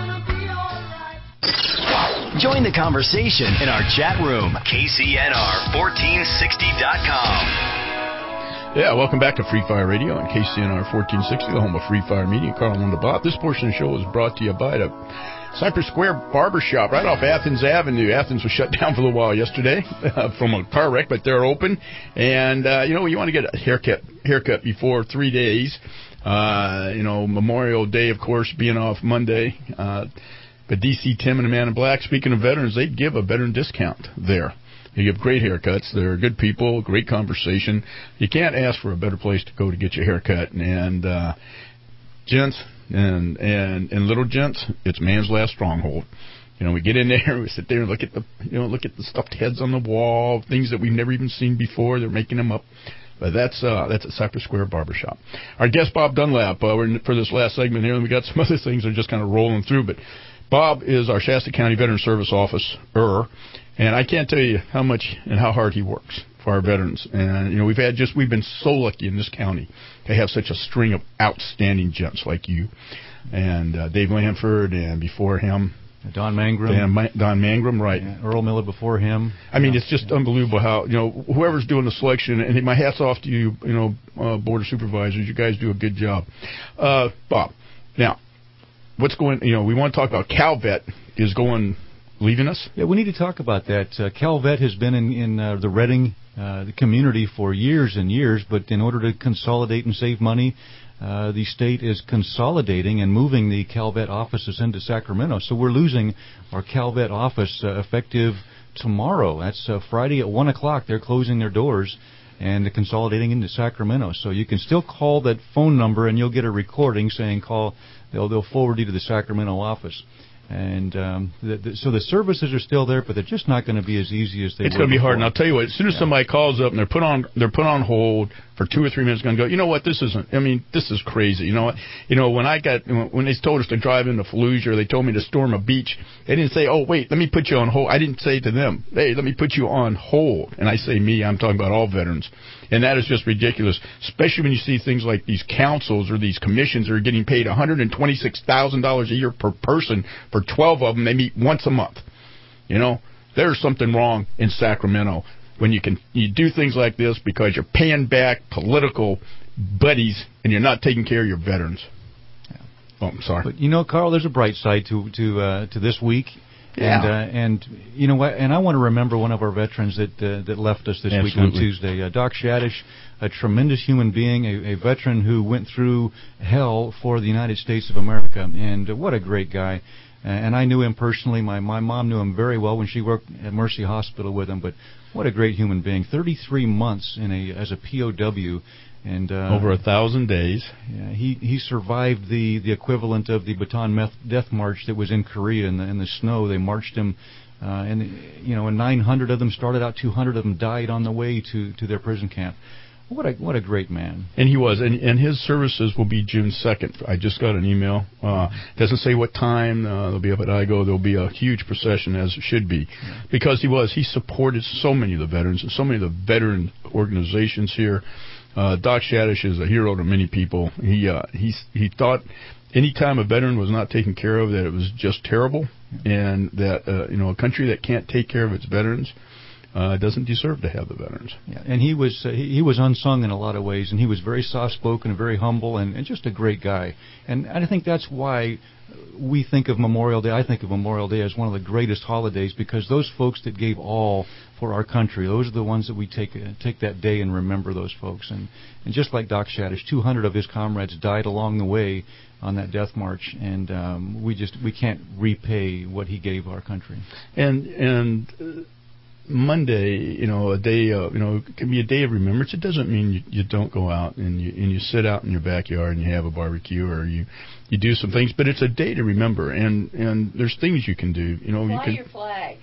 Join the conversation in our chat room, K C N R fourteen sixty dot com. Yeah, welcome back to Free Fire Radio on K C N R fourteen sixty, the home of Free Fire Media. Carl and Bot. This portion of the show is brought to you by the Cypress Square Barbershop right off Athens Avenue. Athens was shut down for a little while yesterday uh, from a car wreck, but they're open. And, uh, you know, you want to get a haircut, haircut before three days. Uh, you know, Memorial Day, of course, being off Monday. Uh, but D C Tim and the Man in Black, speaking of veterans, they give a veteran discount there. They give great haircuts. They're good people, great conversation. You can't ask for a better place to go to get your haircut. And, uh, gents and, and, and little gents, it's man's last stronghold. You know, we get in there, we sit there and look at the, you know, look at the stuffed heads on the wall, things that we've never even seen before. They're making them up. But that's uh, that's at Cypress Square Barbershop. Our guest, Bob Dunlap, uh, we're in for this last segment here, and we got some other things that are just kind of rolling through. But Bob is our Shasta County Veteran Service Officer, and I can't tell you how much and how hard he works for our veterans. And you know, we've had just we've been so lucky in this county to have such a string of outstanding gents like you, and uh, Dave Lanford, and before him, Don Mangrum. Dan, Don Mangrum, right. Yeah, Earl Miller before him. I mean, it's just unbelievable how, you know, whoever's doing the selection, and my hat's off to you, you know, uh, Board of Supervisors. You guys do a good job. Uh, Bob, now, what's going, you know, we want to talk about CalVet is going, leaving us? Yeah, we need to talk about that. Uh, CalVet has been in, in uh, the Reading uh, the community for years and years, but in order to consolidate and save money, Uh, the state is consolidating and moving the CalVet offices into Sacramento. So we're losing our CalVet office uh, effective tomorrow. That's uh, Friday at one o'clock. They're closing their doors and consolidating into Sacramento. So you can still call that phone number and you'll get a recording saying call. They'll, they'll forward you to the Sacramento office. And um, the, the, so the services are still there, but they're just not going to be as easy as they it's were. It's going to be hard. before. And I'll tell you what, as soon as yeah. somebody calls up and they're put on they're put on hold for two or three minutes, going to go, you know what, this isn't, I mean, this is crazy. You know what, you know, when I got, when they told us to drive into Fallujah, or they told me to storm a beach, they didn't say, oh, wait, let me put you on hold. I didn't say to them, hey, let me put you on hold. And I say me, I'm talking about all veterans. And that is just ridiculous, especially when you see things like these councils or these commissions that are getting paid one hundred twenty-six thousand dollars a year per person. For twelve of them, they meet once a month. You know, there's something wrong in Sacramento when you can you do things like this because you're paying back political buddies and you're not taking care of your veterans. Yeah. Oh, I'm sorry. But, you know, Carl, there's a bright side to to uh, to this week. Yeah. And, uh, and you know what? And I want to remember one of our veterans that uh, that left us this Absolutely. week on Tuesday. Uh, Doc Shadish, a tremendous human being, a, a veteran who went through hell for the United States of America. And uh, what a great guy. Uh, and I knew him personally. My my mom knew him very well when she worked at Mercy Hospital with him. But what a great human being. thirty-three months in a as a P O W. And uh, over a thousand days. Yeah, he he survived the, the equivalent of the Bataan Meth Death March that was in Korea in the in the snow. They marched him, uh, and you know, and nine hundred of them started out. two hundred of them died on the way to, to their prison camp. What a what a great man. And he was, and and his services will be June second. I just got an email. Uh, doesn't say what time. Uh, they'll be up at I G O. There'll be a huge procession, as it should be, yeah. because he was. He supported so many of the veterans and so many of the veteran organizations here. Uh, Doc Shadish is a hero to many people. He uh, he he thought any time a veteran was not taken care of, that it was just terrible, yeah. and that uh, you know a country that can't take care of its veterans Uh, doesn't deserve to have the veterans. Yeah, and he was uh, he, he was unsung in a lot of ways, and he was very soft-spoken and very humble and, and just a great guy. And I think that's why we think of Memorial Day, I think of Memorial Day as one of the greatest holidays, because those folks that gave all for our country, those are the ones that we take uh, take that day and remember those folks. And, and just like Doc Shadish, two hundred of his comrades died along the way on that death march, and um, we just we can't repay what he gave our country. And and. Uh, Monday, you know, a day, uh, you know, it can be a day of remembrance. It doesn't mean you, you don't go out and you and you sit out in your backyard and you have a barbecue or you, you do some things, but it's a day to remember. And, and there's things you can do. You know, fly you can your flag.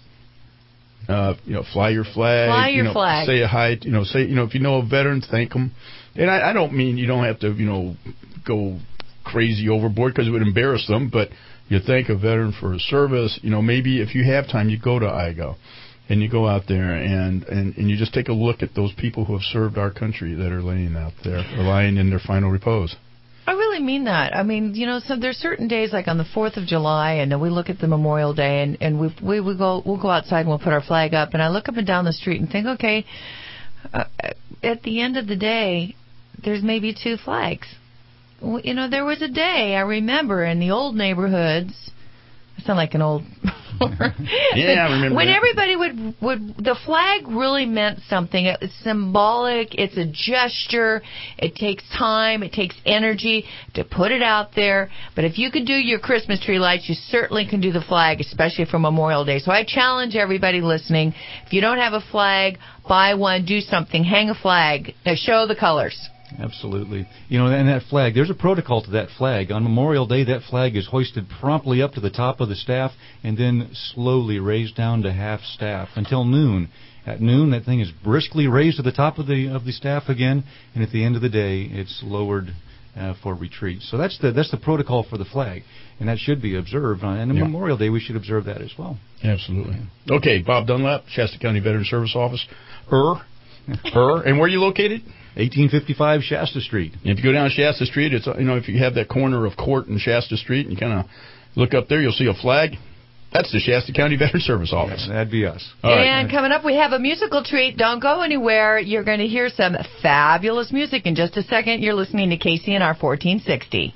Uh, you know, fly your flag. Fly your you know, flag. Say a hi. You know, say you know if you know a veteran, thank them. And I, I don't mean you don't have to you know go crazy overboard because it would embarrass them, but you thank a veteran for his service. You know, maybe if you have time, you go to I G O. And you go out there and, and, and you just take a look at those people who have served our country that are laying out there, or lying in their final repose. I really mean that. I mean, you know, so there's certain days like on the fourth of July, and then we look at the Memorial Day, and, and we we we go we'll go outside and we'll put our flag up, and I look up and down the street and think, okay, uh, at the end of the day, there's maybe two flags. Well, you know, there was a day I remember in the old neighborhoods. I sound like an old. Yeah, I remember. When that. everybody would would the flag really meant something. It's symbolic. It's a gesture. It takes time. It takes energy to put it out there. But if you can do your Christmas tree lights, you certainly can do the flag, especially for Memorial Day. So I challenge everybody listening: if you don't have a flag, buy one. Do something. Hang a flag. Now show the colors. Absolutely. You know, and that flag, there's a protocol to that flag. On Memorial Day, that flag is hoisted promptly up to the top of the staff and then slowly raised down to half staff until noon. At noon, that thing is briskly raised to the top of the of the staff again, and at the end of the day, it's lowered uh, for retreat. So that's the that's the protocol for the flag, and that should be observed. On, and on yeah. Memorial Day, we should observe that as well. Absolutely. Okay, Bob Dunlap, Shasta County Veteran Service Office. Er, er, and where are you located? eighteen fifty-five Shasta Street. If you go down Shasta Street, it's you know if you have that corner of Court and Shasta Street, and you kind of look up there, you'll see a flag. That's the Shasta County Veteran Service Office. Yeah, that'd be us. All and right. Coming up, we have a musical treat. Don't go anywhere. You're going to hear some fabulous music in just a second. You're listening to K C N R fourteen sixty.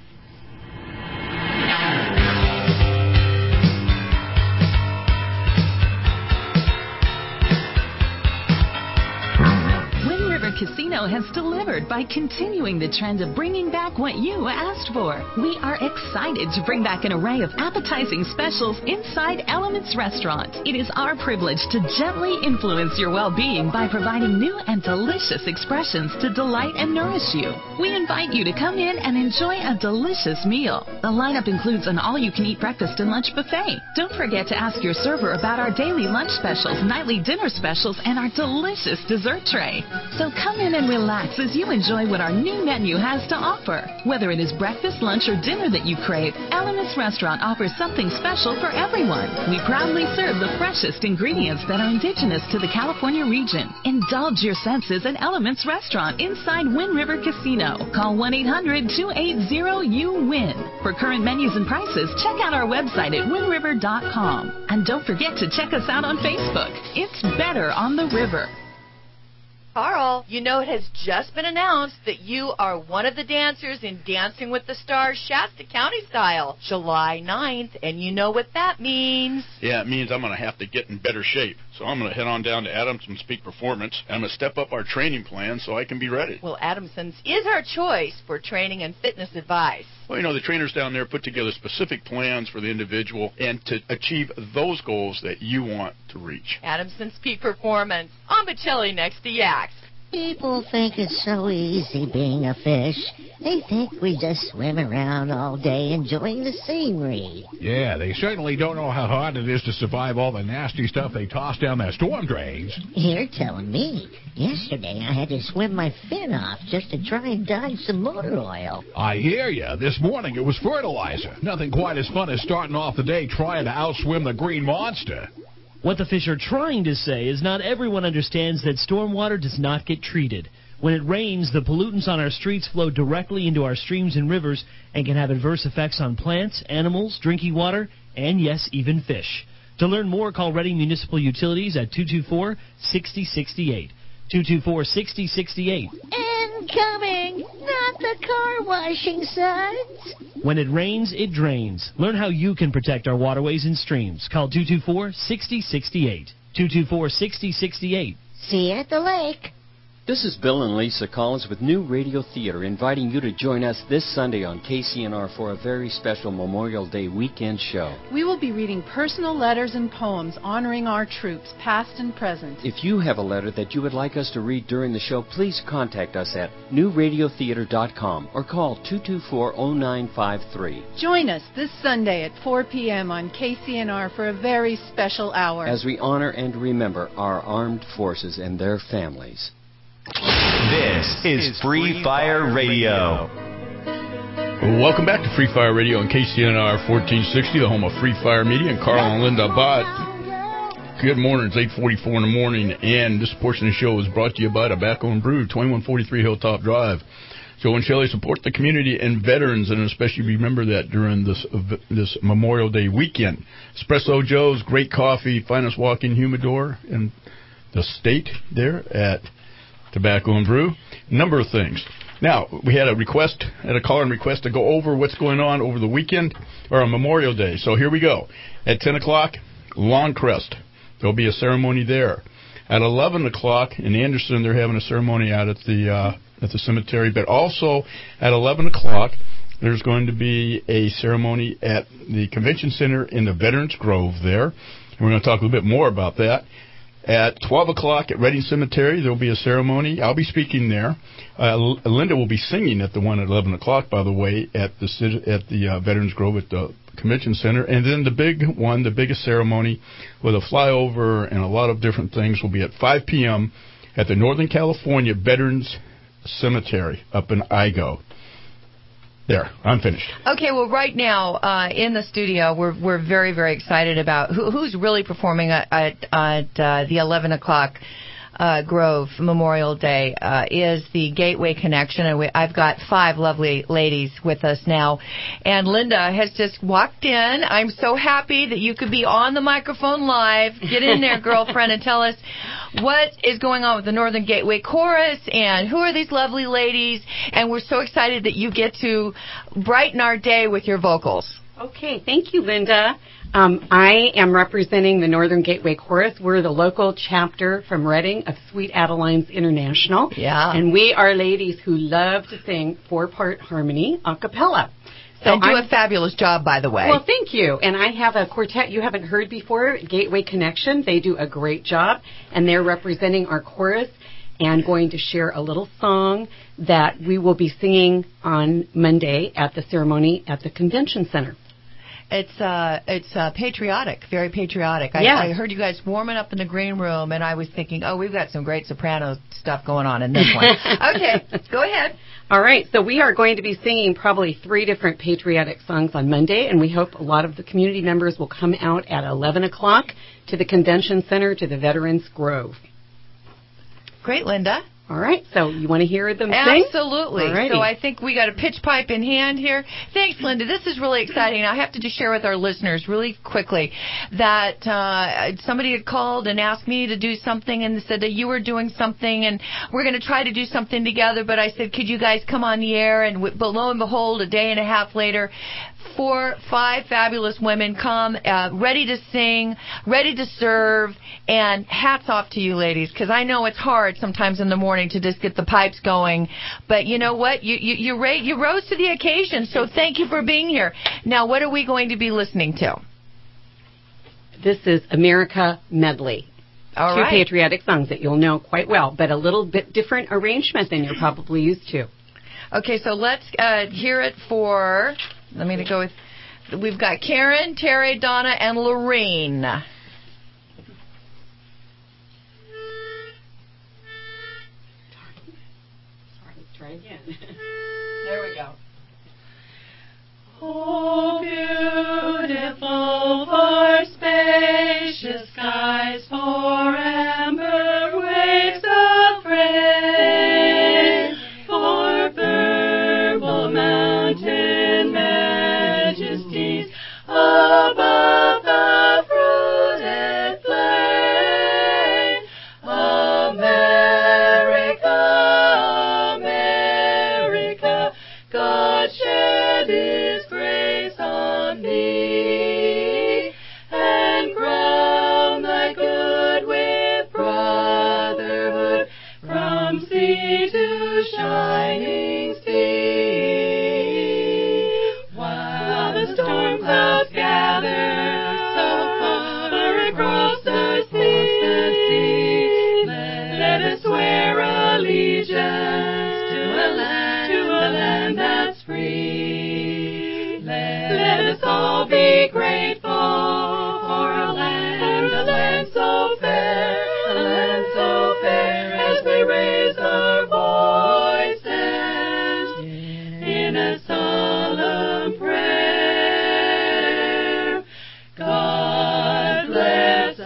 Casino has delivered by continuing the trend of bringing back what you asked for. We are excited to bring back an array of appetizing specials inside Elements Restaurant. It is our privilege to gently influence your well-being by providing new and delicious expressions to delight and nourish you. We invite you to come in and enjoy a delicious meal. The lineup includes an all-you-can-eat breakfast and lunch buffet. Don't forget to ask your server about our daily lunch specials, nightly dinner specials, and our delicious dessert tray. So come in and relax as you enjoy what our new menu has to offer. Whether it is breakfast, lunch, or dinner that you crave, Elements Restaurant offers something special for everyone. We proudly serve the freshest ingredients that are indigenous to the California region. Indulge your senses at Elements Restaurant inside Wind River Casino. Call one eight hundred two eight zero U W I N. For current menus and prices, check out our website at wind river dot com. And don't forget to check us out on Facebook. It's better on the river. Carl, you know it has just been announced that you are one of the dancers in Dancing with the Stars Shasta County style, July ninth, and you know what that means. Yeah, it means I'm going to have to get in better shape. So I'm going to head on down to Adamson's Peak Performance, and I'm going to step up our training plan so I can be ready. Well, Adamson's is our choice for training and fitness advice. Well, you know, the trainers down there put together specific plans for the individual and to achieve those goals that you want to reach. Adamson's Peak Performance on Bocelli next to Yaks. People think it's so easy being a fish. They think we just swim around all day enjoying the scenery. Yeah, they certainly don't know how hard it is to survive all the nasty stuff they toss down their storm drains. You're telling me. Yesterday I had to swim my fin off just to try and dodge some motor oil. I hear ya. This morning it was fertilizer. Nothing quite as fun as starting off the day trying to outswim the green monster. What the fish are trying to say is not everyone understands that stormwater does not get treated. When it rains, the pollutants on our streets flow directly into our streams and rivers and can have adverse effects on plants, animals, drinking water, and yes, even fish. To learn more, call Reading Municipal Utilities at two two four, six zero six eight. two two four, six zero six eight. Incoming! Not the car washing suds! When it rains, it drains. Learn how you can protect our waterways and streams. Call two two four, six zero six eight. two two four, six zero six eight. See you at the lake. This is Bill and Lisa Collins with New Radio Theater, inviting you to join us this Sunday on K C N R for a very special Memorial Day weekend show. We will be reading personal letters and poems honoring our troops, past and present. If you have a letter that you would like us to read during the show, please contact us at new radio theater dot com or call two two four, zero nine five three. Join us this Sunday at four p.m. on K C N R for a very special hour as we honor and remember our armed forces and their families. This is Free Fire Radio. Welcome back to Free Fire Radio on K C N R fourteen sixty, the home of Free Fire Media, and Carl and Linda Bott. Good morning. It's eight forty-four in the morning, and this portion of the show is brought to you by Tobacco and Brew, twenty-one forty-three Hilltop Drive. Joe and Shelley support the community and veterans, and especially remember that during this uh, this Memorial Day weekend. Espresso Joe's, great coffee, finest walk-in humidor in the state there at Tobacco and Brew. A number of things. Now, we had a request, had a call-in request to go over what's going on over the weekend, or on Memorial Day. So here we go. At ten o'clock, Longcrest. There'll be a ceremony there. At eleven o'clock in Anderson, they're having a ceremony out at the uh, at the cemetery. But also at eleven o'clock, there's going to be a ceremony at the Convention Center in the Veterans Grove there. And we're going to talk a little bit more about that. At twelve o'clock at Reading Cemetery, there will be a ceremony. I'll be speaking there. Uh, Linda will be singing at the one at eleven o'clock, by the way, at the at the uh, Veterans Grove at the Convention Center. And then the big one, the biggest ceremony with a flyover and a lot of different things will be at five p.m. at the Northern California Veterans Cemetery up in Igo. There, I'm finished. Okay, well, right now uh, in the studio, we're we're very very excited about who, who's really performing at at, at uh, the eleven o'clock uh, Grove Memorial Day uh, is the Gateway Connection, and we, I've got five lovely ladies with us now, and Linda has just walked in. I'm so happy that you could be on the microphone live. Get in there, girlfriend, and tell us what is going on with the Northern Gateway Chorus, and who are these lovely ladies, and we're so excited that you get to brighten our day with your vocals. Okay, thank you, Linda. Um, I am representing the Northern Gateway Chorus. We're the local chapter from Reading of Sweet Adelines International. Yeah. And we are ladies who love to sing four-part harmony a cappella. So and do I'm, a fabulous job, by the way. Well, thank you. And I have a quartet you haven't heard before, Gateway Connection. They do a great job, and they're representing our chorus and going to share a little song that we will be singing on Monday at the ceremony at the Convention Center. It's uh, it's uh, patriotic, very patriotic. I, yes. I heard you guys warming up in the green room, and I was thinking, oh, we've got some great soprano stuff going on in this one. Okay, go ahead. All right, so we are going to be singing probably three different patriotic songs on Monday, and we hope a lot of the community members will come out at eleven o'clock to the Convention Center to the Veterans Grove. Great, Linda. All right, so you want to hear them sing? Absolutely. So I think we got a pitch pipe in hand here. Thanks, Linda. This is really exciting. I have to just share with our listeners really quickly that uh, somebody had called and asked me to do something and said that you were doing something and we're going to try to do something together, but I said, could you guys come on the air? And but lo and behold, a day and a half later, four, five fabulous women come uh, ready to sing, ready to serve, and hats off to you ladies, because I know it's hard sometimes in the morning to just get the pipes going, but you know what? You you you, ra- you rose to the occasion, so thank you for being here. Now, what are we going to be listening to? This is America Medley. All two right. patriotic songs that you'll know quite well, but a little bit different arrangement than you're probably used to. Okay, so let's uh, hear it for, let me go with, we've got Karen, Terry, Donna, and Lorraine. Sorry, let's try again. There we go. Oh, beautiful for spacious skies, for amber waves of rain, for purple mountain majesties above the fruited plain. America, America, God shed His grace on thee, and crown thy good with brotherhood, from sea to shining sea. While the storm clouds gather so far across the sea, let us swear allegiance to a land, to a land that's free. Let us all be grateful for a land, a land so fair, a land so fair, as we raise our voices in a solemn prayer. God bless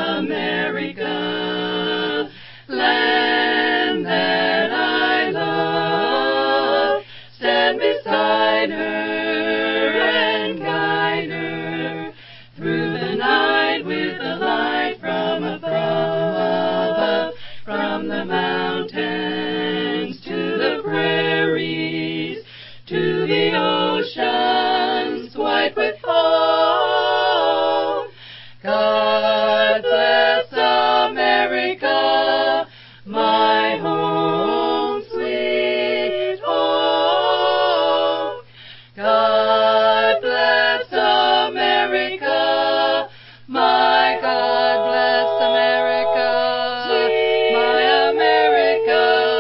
America, land that I love. Stand beside her and guide her through the night with the light from above, from the mountains to the prairies, to the oceans white with foam. God bless America, my home, sweet home. God bless America, my God bless America, my America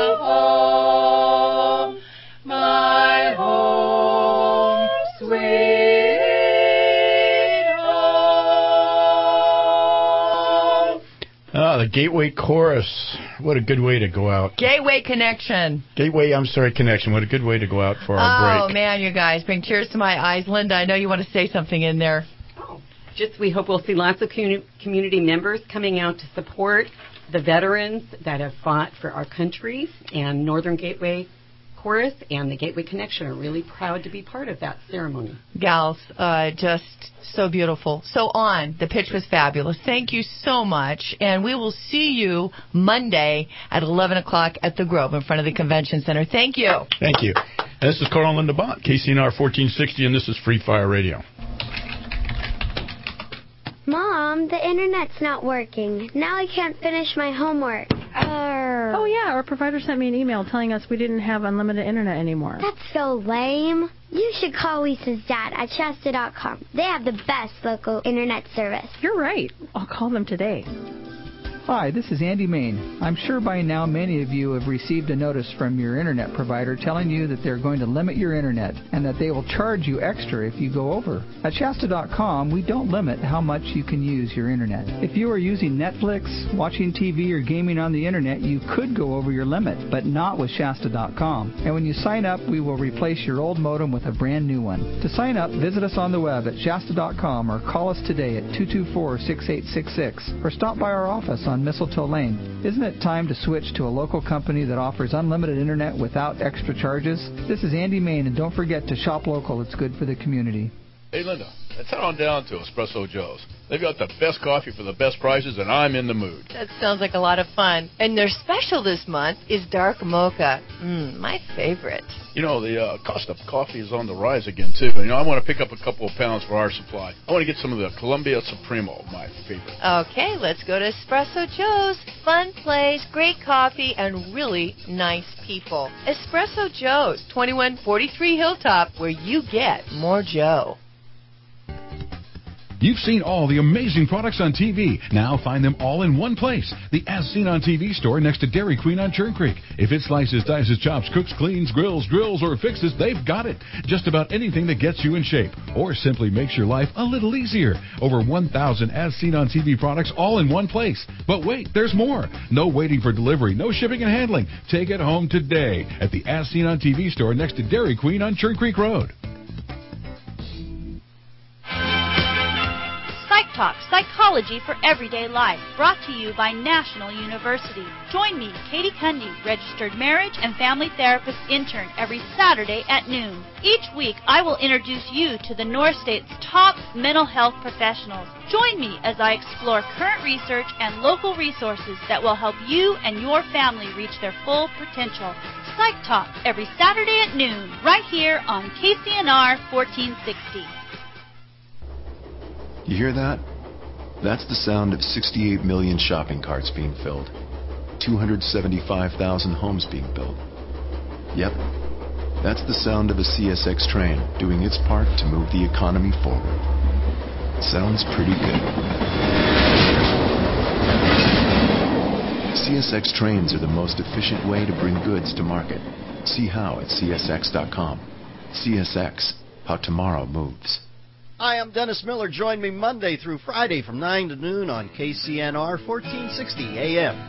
home, my home, sweet home. Ah, the Gateway Chorus. What a good way to go out. Gateway Connection. Gateway, I'm sorry, Connection. What a good way to go out for our Oh, break. man, you guys, bring tears to my eyes. Linda, I know you want to say something in there. Just we hope we'll see lots of commu- community members coming out to support the veterans that have fought for our country, and Northern Gateway Chorus and the Gateway Connection are really proud to be part of that ceremony. Gals, uh, just so beautiful. So on, the pitch was fabulous. Thank you so much, and we will see you Monday at eleven o'clock at the Grove in front of the Convention Center. Thank you. Thank you. And this is Carl and Linda Bont, K C N R fourteen sixty, and this is Free Fire Radio. Mom, the internet's not working. Now I can't finish my homework. Arr. Oh, yeah, our provider sent me an email telling us we didn't have unlimited internet anymore. That's so lame. You should call Lisa's dad at Shasta dot com. They have the best local internet service. You're right. I'll call them today. Hi, this is Andy Main. I'm sure by now many of you have received a notice from your internet provider telling you that they're going to limit your internet and that they will charge you extra if you go over. At Shasta dot com, we don't limit how much you can use your internet. If you are using Netflix, watching T V, or gaming on the internet, you could go over your limit, but not with Shasta dot com. And when you sign up, we will replace your old modem with a brand new one. To sign up, visit us on the web at Shasta dot com or call us today at two two four, six eight six six or stop by our office on Mistletoe Lane. Isn't it time to switch to a local company that offers unlimited internet without extra charges? This is Andy Main, and don't forget to shop local. It's good for the community. Hey, Linda, let's head on down to Espresso Joe's. They've got the best coffee for the best prices, and I'm in the mood. That sounds like a lot of fun. And their special this month is dark mocha. Mmm, my favorite. You know, the uh, cost of coffee is on the rise again, too. You know, I want to pick up a couple of pounds for our supply. I want to get some of the Columbia Supremo, my favorite. Okay, let's go to Espresso Joe's. Fun place, great coffee, and really nice people. Espresso Joe's, twenty-one forty-three Hilltop, where you get more Joe. You've seen all the amazing products on T V. Now find them all in one place. The As Seen on T V store next to Dairy Queen on Churn Creek. If it slices, dices, chops, cooks, cleans, grills, drills, or fixes, they've got it. Just about anything that gets you in shape or simply makes your life a little easier. Over one thousand As Seen on T V products all in one place. But wait, there's more. No waiting for delivery, no shipping and handling. Take it home today at the As Seen on T V store next to Dairy Queen on Churn Creek Road. Psych Talk, Psychology for Everyday Life, brought to you by National University. Join me, Katie Cundy, registered marriage and family therapist intern, every Saturday at noon. Each week, I will introduce you to the North State's top mental health professionals. Join me as I explore current research and local resources that will help you and your family reach their full potential. Psych Talk, every Saturday at noon, right here on K C N R fourteen sixty. You hear that? That's the sound of sixty-eight million shopping carts being filled, two hundred seventy-five thousand homes being built. Yep, that's the sound of a C S X train doing its part to move the economy forward. Sounds pretty good. C S X trains are the most efficient way to bring goods to market. See how at C S X dot com. C S X, how tomorrow moves. Hi, I'm Dennis Miller. Join me Monday through Friday from nine to noon on K C N R fourteen sixty A M.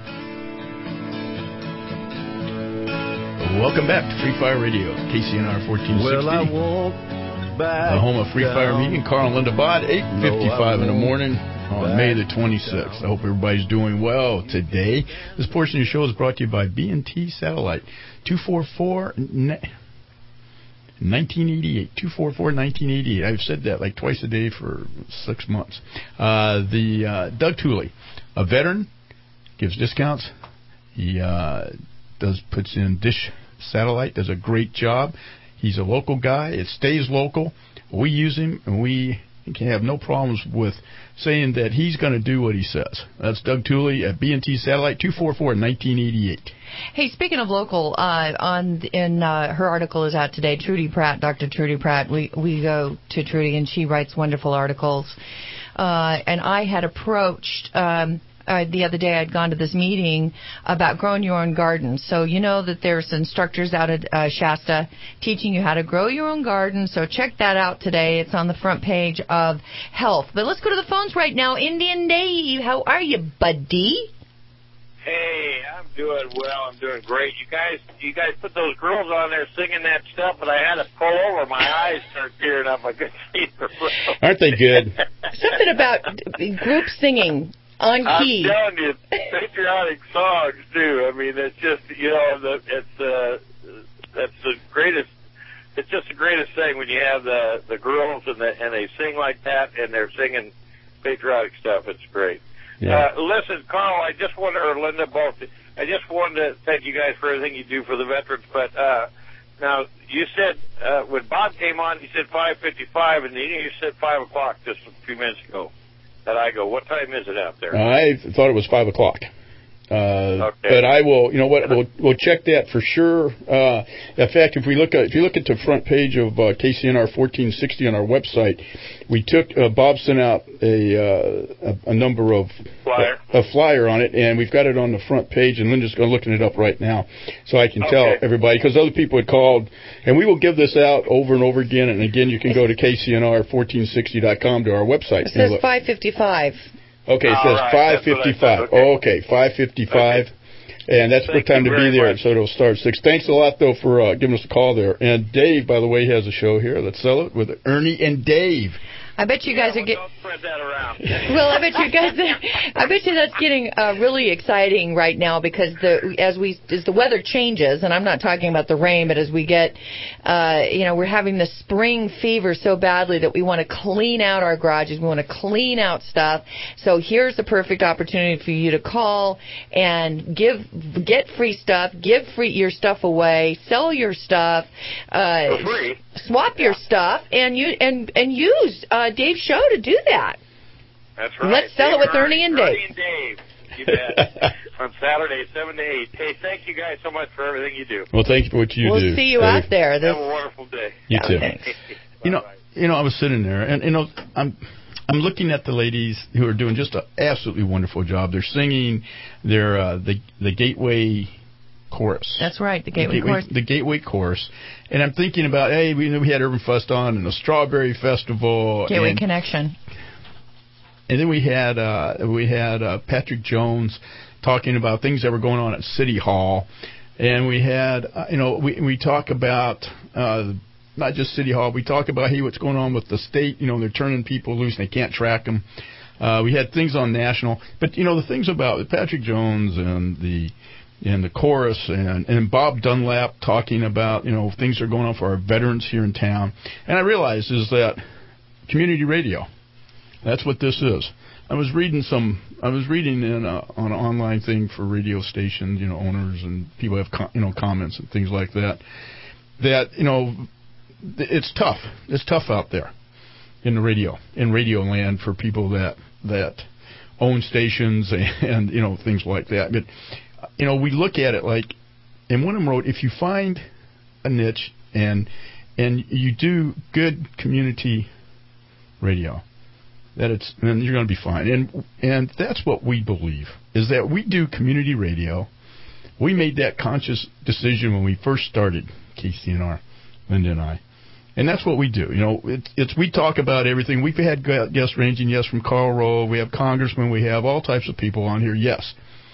Welcome back to Free Fire Radio, K C N R fourteen sixty. Well, I won't back the home of Free Fire down. Meeting. Carl and Linda Bod, eight fifty-five no, in the morning on May the twenty-sixth. I hope everybody's doing well today. This portion of the show is brought to you by B and T Satellite. two four four nineteen eighty-eight, two four four, nineteen eighty-eight. I've said that like twice a day for six months. Uh, the uh, Doug Tooley, a veteran, gives discounts. He uh, does puts in Dish Satellite, does a great job. He's a local guy. It stays local. We use him, and we can have no problems with saying that he's going to do what he says. That's Doug Tooley at B and T Satellite, two four four, nineteen eighty-eight. Hey, speaking of local, uh, on in uh, her article is out today. Trudy Pratt, Doctor Trudy Pratt. We we go to Trudy, and she writes wonderful articles. Uh, and I had approached. Um, Uh, the other day I'd gone to this meeting about growing your own garden. So you know that there's instructors out at uh, Shasta teaching you how to grow your own garden. So check that out today. It's on the front page of Health. But let's go to the phones right now. Indian Dave, how are you, buddy? Hey, I'm doing well. I'm doing great. You guys, you guys put those girls on there singing that stuff, but I had to pull over. My eyes started tearing up. I couldn't see the road. Aren't they good? Something about group singing. On key. I'm telling you, patriotic songs too. I mean, it's just you know, the, it's uh, that's the greatest. It's just the greatest thing when you have the the girls and the, and they sing like that and they're singing patriotic stuff. It's great. Yeah. Uh, listen, Carl, I just wanted, or Linda, both. I just wanted to thank you guys for everything you do for the veterans. But uh, now you said uh, when Bob came on, he said five fifty-five, and then you said five o'clock just a few minutes ago. That I go, what time is it out there? I thought it was five o'clock. Uh, okay. But I will, you know what, we'll, we'll check that for sure. Uh, in fact, if we look at, if you look at the front page of uh, K C N R fourteen sixty on our website, we took, uh, Bob sent out a, uh, a, a number of, flyer. A, a flyer on it, and we've got it on the front page, and Linda's going looking it up right now, so I can okay. tell everybody, because other people had called, and we will give this out over and over again, and again, you can go to K C N R fourteen sixty dot com to our website. It says five fifty-five. Okay, it All says right, five fifty-five. Okay. Oh, okay, five fifty-five. Okay. And that's Thank what time you to very be there, much. so it'll start six. Thanks a lot, though, for uh, giving us a call there. And Dave, by the way, has a show here. Let's sell it with Ernie and Dave. I bet you guys yeah, are getting. Don't spread that around. Well, I bet you guys. I bet you that's getting uh, really exciting right now because the as we as the weather changes, and I'm not talking about the rain, but as we get, uh, you know, we're having the spring fever so badly that we want to clean out our garages. We want to clean out stuff. So here's the perfect opportunity for you to call and give get free stuff, give free your stuff away, sell your stuff, uh, For free. swap yeah. your stuff, and you and and use. Uh, Dave's show to do that. That's right. Let's sell Dave it with Ernie and Dave. Ernie and Dave. You bet. On Saturday, seven to eight. Hey, thank you guys so much for everything you do. Well, thank you for what you we'll do. We'll see you Dave. out there. This... Have a wonderful day. You too. Thanks. You know, you know, I was sitting there, and you know, I'm, I'm looking at the ladies who are doing just an absolutely wonderful job. They're singing. They're uh, the the Gateway Chorus. That's right, the Gateway, the Gateway Chorus. The Gateway Chorus. And I'm thinking about, hey, we we had Urban Fest on and the Strawberry Festival. Gateway and, Connection. And then we had uh, we had uh, Patrick Jones talking about things that were going on at City Hall, and we had uh, you know we we talk about uh, not just City Hall. We talk about hey what's going on with the state. You know they're turning people loose and they can't track them. Uh, we had things on national, but you know the things about Patrick Jones and the and the chorus and and Bob Dunlap talking about you know things that are going on for our veterans here in town. And I realized is that community radio. That's what this is. I was reading some. I was reading in a, on an online thing for radio stations, you know, owners and people have com, you know comments and things like that. That you know, it's tough. It's tough out there in the radio, in radio land for people that that own stations and, and you know things like that. But you know, we look at it like, and one of them wrote, if you find a niche and and you do good community radio, that it's then you're going to be fine. And and that's what we believe, is that we do community radio. We made that conscious decision when we first started K C N R, Linda and I. And that's what we do. You know, it's, it's we talk about everything. We've had guests ranging, yes, from Karl Rove. We have congressmen. We have all types of people on here, yes.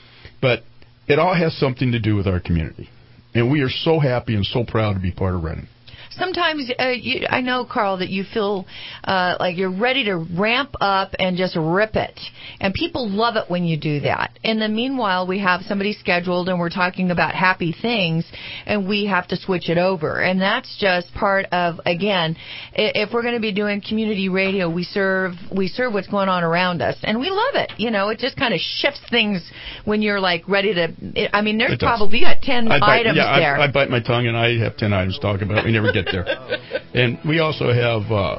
But it all has something to do with our community. And we are so happy and so proud to be part of Reading. Sometimes, uh, you, I know, Carl, that you feel uh, like you're ready to ramp up and just rip it. And people love it when you do that. In the meanwhile, we have somebody scheduled and we're talking about happy things and we have to switch it over. And that's just part of, again, if we're going to be doing community radio, we serve we serve what's going on around us. And we love it. You know, it just kind of shifts things when you're like ready to, I mean, there's probably you got ten I bite, items yeah, there. I, I bite my tongue and I have ten items to talk about. We never get there. And we also have uh,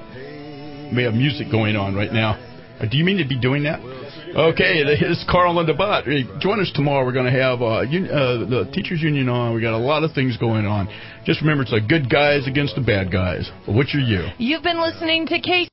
we have music going on right now. Uh, do you mean to be doing that? Okay, this is Carl and the Bot. Hey, join us tomorrow. We're going to have uh, un- uh, the Teachers Union on. We got a lot of things going on. Just remember, it's the good guys against the bad guys. Which are you? You've been listening to K